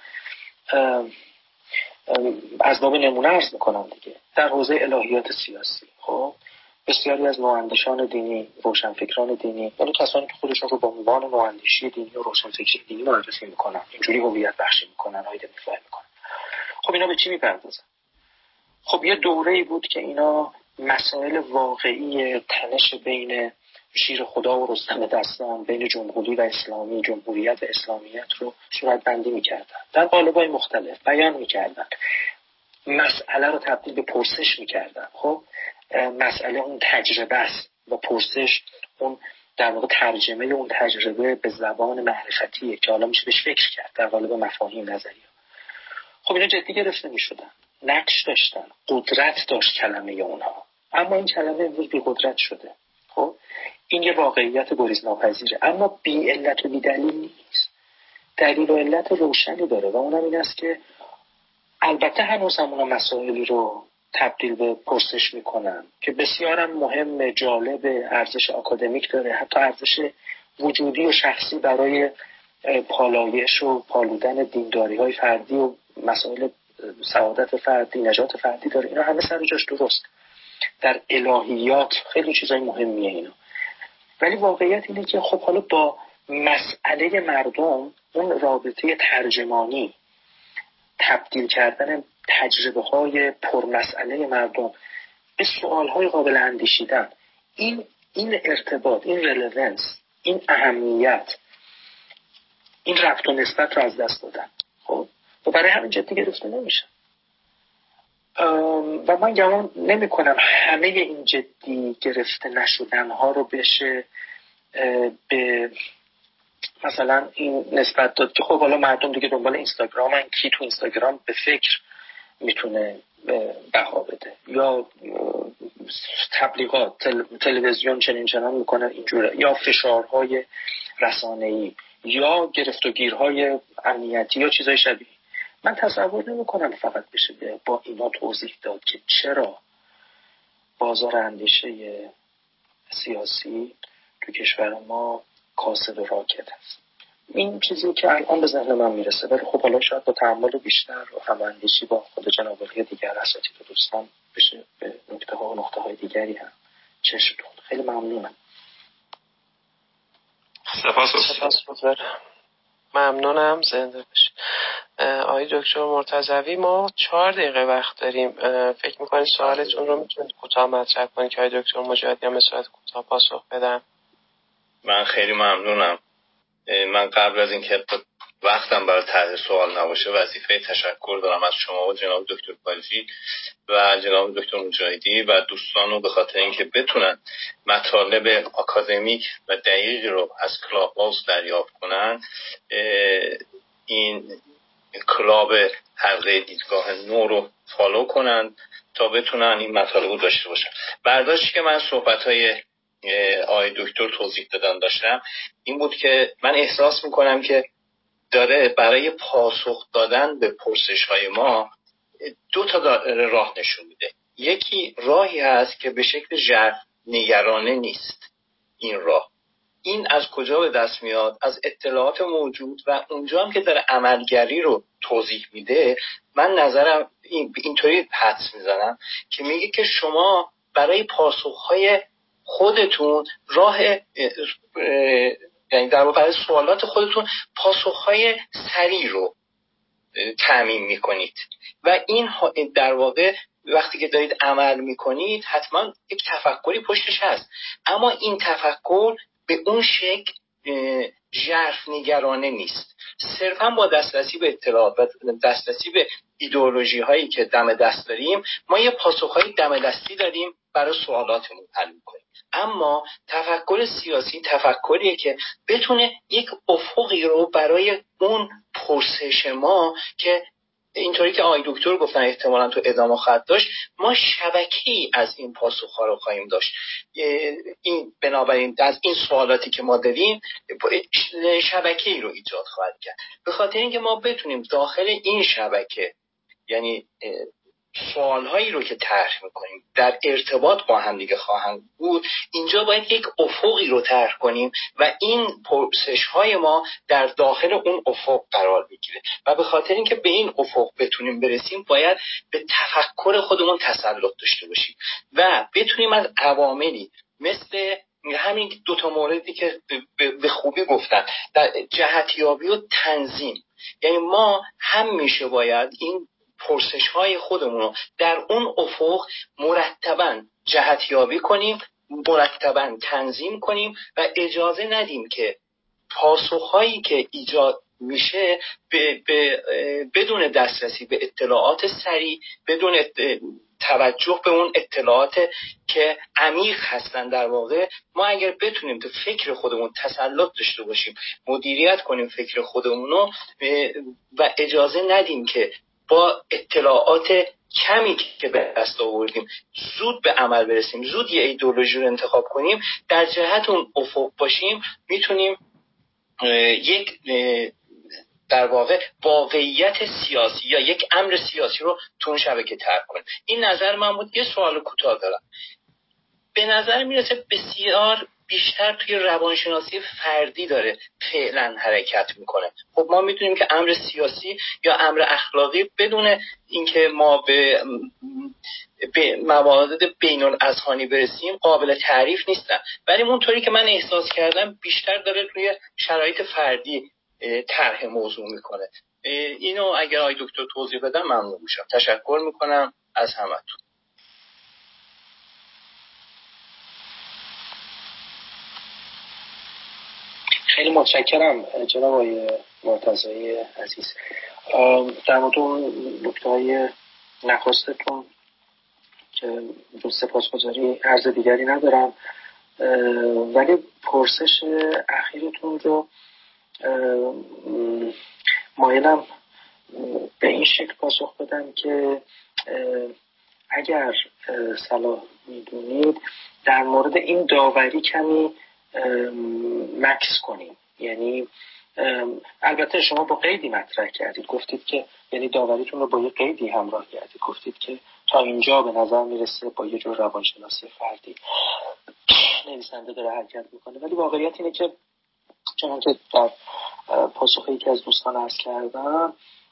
از باب نمونه عرض میکنم دیگه، در حوزه الهیات سیاسی خب بسیاری از نواندیشان دینی، روشنفکران دینی، یعنی کسانی که خودشون رو به عنوان نواندیشی دینی و روشنفکری دینی معرفی میکنن، اینجوری هویت بخشی میکنن، آیدنتیفای میکنن، خب اینا به چی میپردازن؟ خب یه دوره‌ای بود که اینا مسائل واقعی تنش بین شیر خدا و رستم دستان، بین جمهوری و اسلامی، جمهوریت و اسلامیت رو صورت بندی میکردن، در قالب‌های مختلف بیان میکردن، مسئله رو تبدیل به پرسش میکردن. خب مسئله اون تجربه است و پرسش اون در واقع ترجمه اون تجربه به زبان معرفتیه که حالا میشه بهش فکر کرد در قالب مفاهیم نظریه. خب اینا جدی گرفته میشدن، نقش داشتن، قدرت داشت کلمه اونها، اما این کلمه امروز بی قدرت شده. خب این یه واقعیت گریز ناپذیره، اما بی علت و بی دلیل نیست. دلیل و علت روشنی داره و اونم این است که البته هنوز همون مسائلی رو تبدیل به پرسش میکنن که بسیارم مهم، جالب، ارزش آکادمیک داره، حتی ارزش وجودی و شخصی برای پالایش و پالودن دینداری های فردی و مسائل سعادت فردی، نجات فردی داره. اینا همه سر جاش درست، در الهیات خیلی چیزای مهمیه اینا. ولی واقعیت اینه که خب حالا با مسئله مردم اون رابطه ترجمانی، تبدیل کردن تجربه های پرمسئله مردم به سوال های قابل اندیشیدن، این ارتباط، این رلوونس، این اهمیت، این ربط و نسبت رو از دست دادن. خب و برای همین جدی گرفته نمیشه. و من گمان نمی کنم همه این جدی گرفته نشدن ها رو بشه به مثلا این نسبت داد که خب حالا مردم دیگه دنبال اینستاگرامن، کی تو اینستاگرام به فکر میتونه بها بده، یا تبلیغات تلویزیون چنین میکنن اینجوره، یا فشارهای رسانه‌ای، یا گرفت و گیرهای امنیتی یا چیزای شبیه. من تصور نمی کنم فقط بشه با اینا توضیح داد که چرا بازار اندیشه سیاسی تو کشور ما کاسد و راکد هست. این چیزی که الان به ذهن من میرسه، ولی خب حالا شاید با تأمل بیشتر و هماندیشی با خود جناب عالی دیگر اساتید و دوستان بشه به نکته ها و نقطه های دیگری هم چشم دوخت. خیلی ممنونم. سپاسگزارم. ممنونم. زنده باشید. آقای دکتر مرتضوی، ما 4 دقیقه وقت داریم. فکر میکنید سوالتون رو میتونید کوتاه مطرح کنید که آقای دکتر مجاهدی هم به صورت کوتاه پاسخ بدن؟ من خیلی ممنونم. من قبل از اینکه وقتم برای طرح سوال نباشه وظیفه تشکر دارم از شما و جناب دکتر پالجی و جناب دکتر مجاهدی و دوستان رو، به خاطر اینکه بتونن مطالب آکادمیک و دقیقی رو از کلاب هاوس دریافت کنن، این کلاب حلقه دیدگاه نو رو فالو کنن تا بتونن این مطالب رو داشته باشن. برداشتی که من صحبت‌های آقای دکتر توضیح دادن داشتم این بود که من احساس میکنم که داره برای پاسخ دادن به پرسش‌های ما 2 تا راه نشون میده. یکی راهی هست که به شکل ژرف نگرانه نیست. این از کجا به دست میاد؟ از اطلاعات موجود و اونجا هم که داره عملگری رو توضیح میده، من نظرم اینطوری حدس میزنم که میگه که شما برای پاسخ‌های خودتون یعنی در واقع برای سوالات خودتون پاسخ‌های سریع رو تامین میکنید و این در واقع وقتی که دارید عمل میکنید حتما یک تفکری پشتش هست، اما این تفکر به اون شکل ژرف نگرانه نیست. صرفا با دسترسی به اطلاعات و دسترسی به ایدئولوژی هایی که دم دست داریم ما یه پاسخهای دم دستی داریم برای سوالاتمون حل میکنیم. اما تفکر سیاسی تفکریه که بتونه یک افقی رو برای اون پرسش ما، که اینطوری که آقای دکتر گفتن احتمالاً تو ادامه خواهد داشت، ما شبکه‌ای از این پاسخ‌ها رو خواهیم داشت. این بنابراین از این سوالاتی که ما داریم شبکه‌ای رو ایجاد خواهد کرد، به خاطر اینکه ما بتونیم داخل این شبکه، یعنی سوالهایی رو که طرح میکنیم در ارتباط با هم دیگه خواهند بود، اینجا باید یک افقی رو طرح کنیم و این پرسش‌های ما در داخل اون افق قرار بگیره و به خاطر اینکه به این افق بتونیم برسیم باید به تفکر خودمون تسلط داشته باشیم و بتونیم از عواملی مثل همین 2 تا موردی که به خوبی گفتن، در جهتیابی و تنظیم، یعنی ما همیشه باید این پرسش‌های خودمون رو در اون افق مرتباً جهتیابی کنیم، مرتباً تنظیم کنیم و اجازه ندیم که پاسخ‌هایی که ایجاد میشه بدون دسترسی به اطلاعات سریع، بدون توجه به اون اطلاعات که عمیق هستن، در واقع ما اگر بتونیم تو فکر خودمون تسلط داشته باشیم، مدیریت کنیم فکر خودمون رو و اجازه ندیم که با اطلاعات کمی که به دست آوردیم زود به عمل برسیم، زود یه ایدئولوژی رو انتخاب کنیم، در جهت اون افق باشیم، میتونیم یک در واقع واقعیت سیاسی یا یک امر سیاسی رو تو اون شبکه طرح کنه. این نظر من بود. یه سوال کوتاه دارم. به نظر میرسه بسیار بیشتر توی روانشناسی فردی داره فعلا حرکت میکنه. خب ما میدونیم که امر سیاسی یا امر اخلاقی بدون اینکه ما به موارد بین الاذهانی برسیم قابل تعریف نیستن، ولی اونطوری که من احساس کردم بیشتر داره روی شرایط فردی طرح موضوع میکنه. اینو اگر آقای دکتر توضیح بدم ممنون میشم. تشکر میکنم از همتون. خیلی متشکرم جناب آقای مرتضی عزیز. در مورد نکته‌های نخستتون که سپاسگزاری عرض دیگری ندارم، ولی پرسش اخیرتون رو مایلم به این شکل پاسخ بدم که اگر صلاح میدونید در مورد این داوری کمی مکس کنیم. یعنی البته شما با قیدی مطرح کردید، گفتید که یعنی داوریتون رو با یه قیدی همراه کردید، گفتید که تا اینجا به نظر میرسه با یه جور روانشناسی فردی نویسنده داره حرکت میکنه، ولی واقعیت اینه که چون که در پاسخی که از دوستان عرض کردم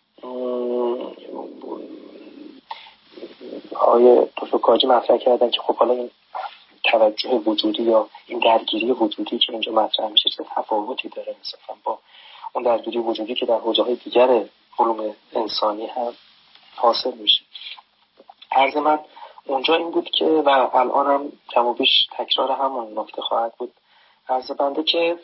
آقای دکتر کاجی مطرح کردن که خب حالا این توجه وجودی یا این درگیری وجودی که اینجا مطرح میشه چه تفاوتی داره مثلا با اون درگیری وجودی که در حوزه‌های دیگر علوم انسانی هم حاصل میشه. عرض من اونجا این بود که و الان هم کم و بیش تکرار همون نکته خواهد بود عرض بنده که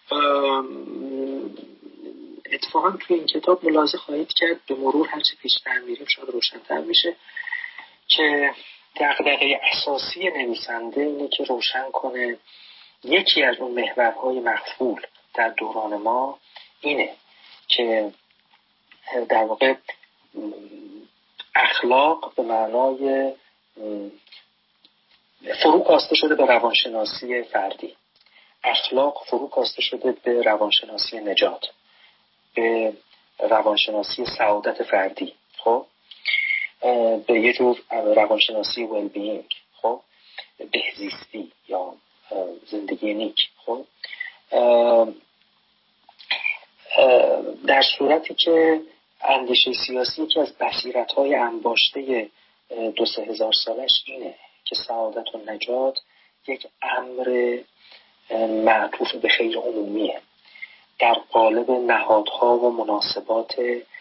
اتفاقا توی این کتاب ملاحظه خواهید کرد به مرور هرچی پیشتر میریم شاید روشن‌تر میشه که دغدغه اساسی نویسنده اینه که روشن کنه یکی از اون محورهای مقفول در دوران ما اینه که در واقع اخلاق به معنای فرو کاسته شده به روانشناسی فردی، اخلاق فرو کاسته شده به روانشناسی نجات، به روانشناسی سعادت فردی، خب به یه جور روانشناسی ویل بینگ، خب بهزیستی یا زندگی نیک. خب در صورتی که اندیشه سیاسی که از بصیرت‌های انباشته 2-3 هزار سالش اینه که سعادت و نجات یک امر معطوف به خیر عمومیه در قالب نهادها و مناسبات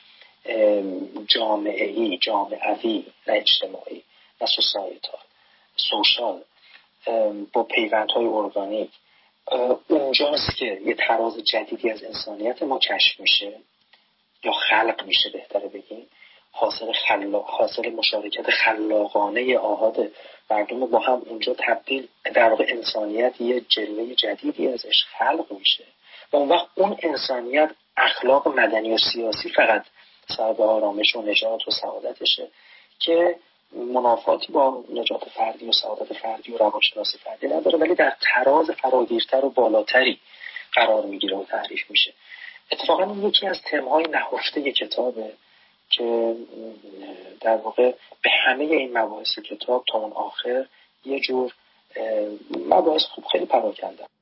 جامعه‌ای، جامعوی نه اجتماعی نه سوشال با پیوندهای ارگانیک. اونجاست که یه تراز جدیدی از انسانیت ما کشف میشه یا خلق میشه بهتره بگیم، حاصل مشارکت خلاقانه آحاد مردم با هم اونجا تبدیل در واقع انسانیت یه جلوه جدیدی ازش خلق میشه و اون وقت اون انسانیت اخلاق مدنی و سیاسی فقط صاحب آرامش و نجات و سعادتشه که منافاتی با نجات فردی و سعادت فردی و روانشناسی فردی نداره، ولی در تراز فراگیرتر و بالاتری قرار میگیره و تعریف میشه. اتفاقا این یکی از تمهای نهفته کتابه که در واقع به همه این مباحث کتاب تا اون آخر یه جور مباحث خوب خیلی پراکنده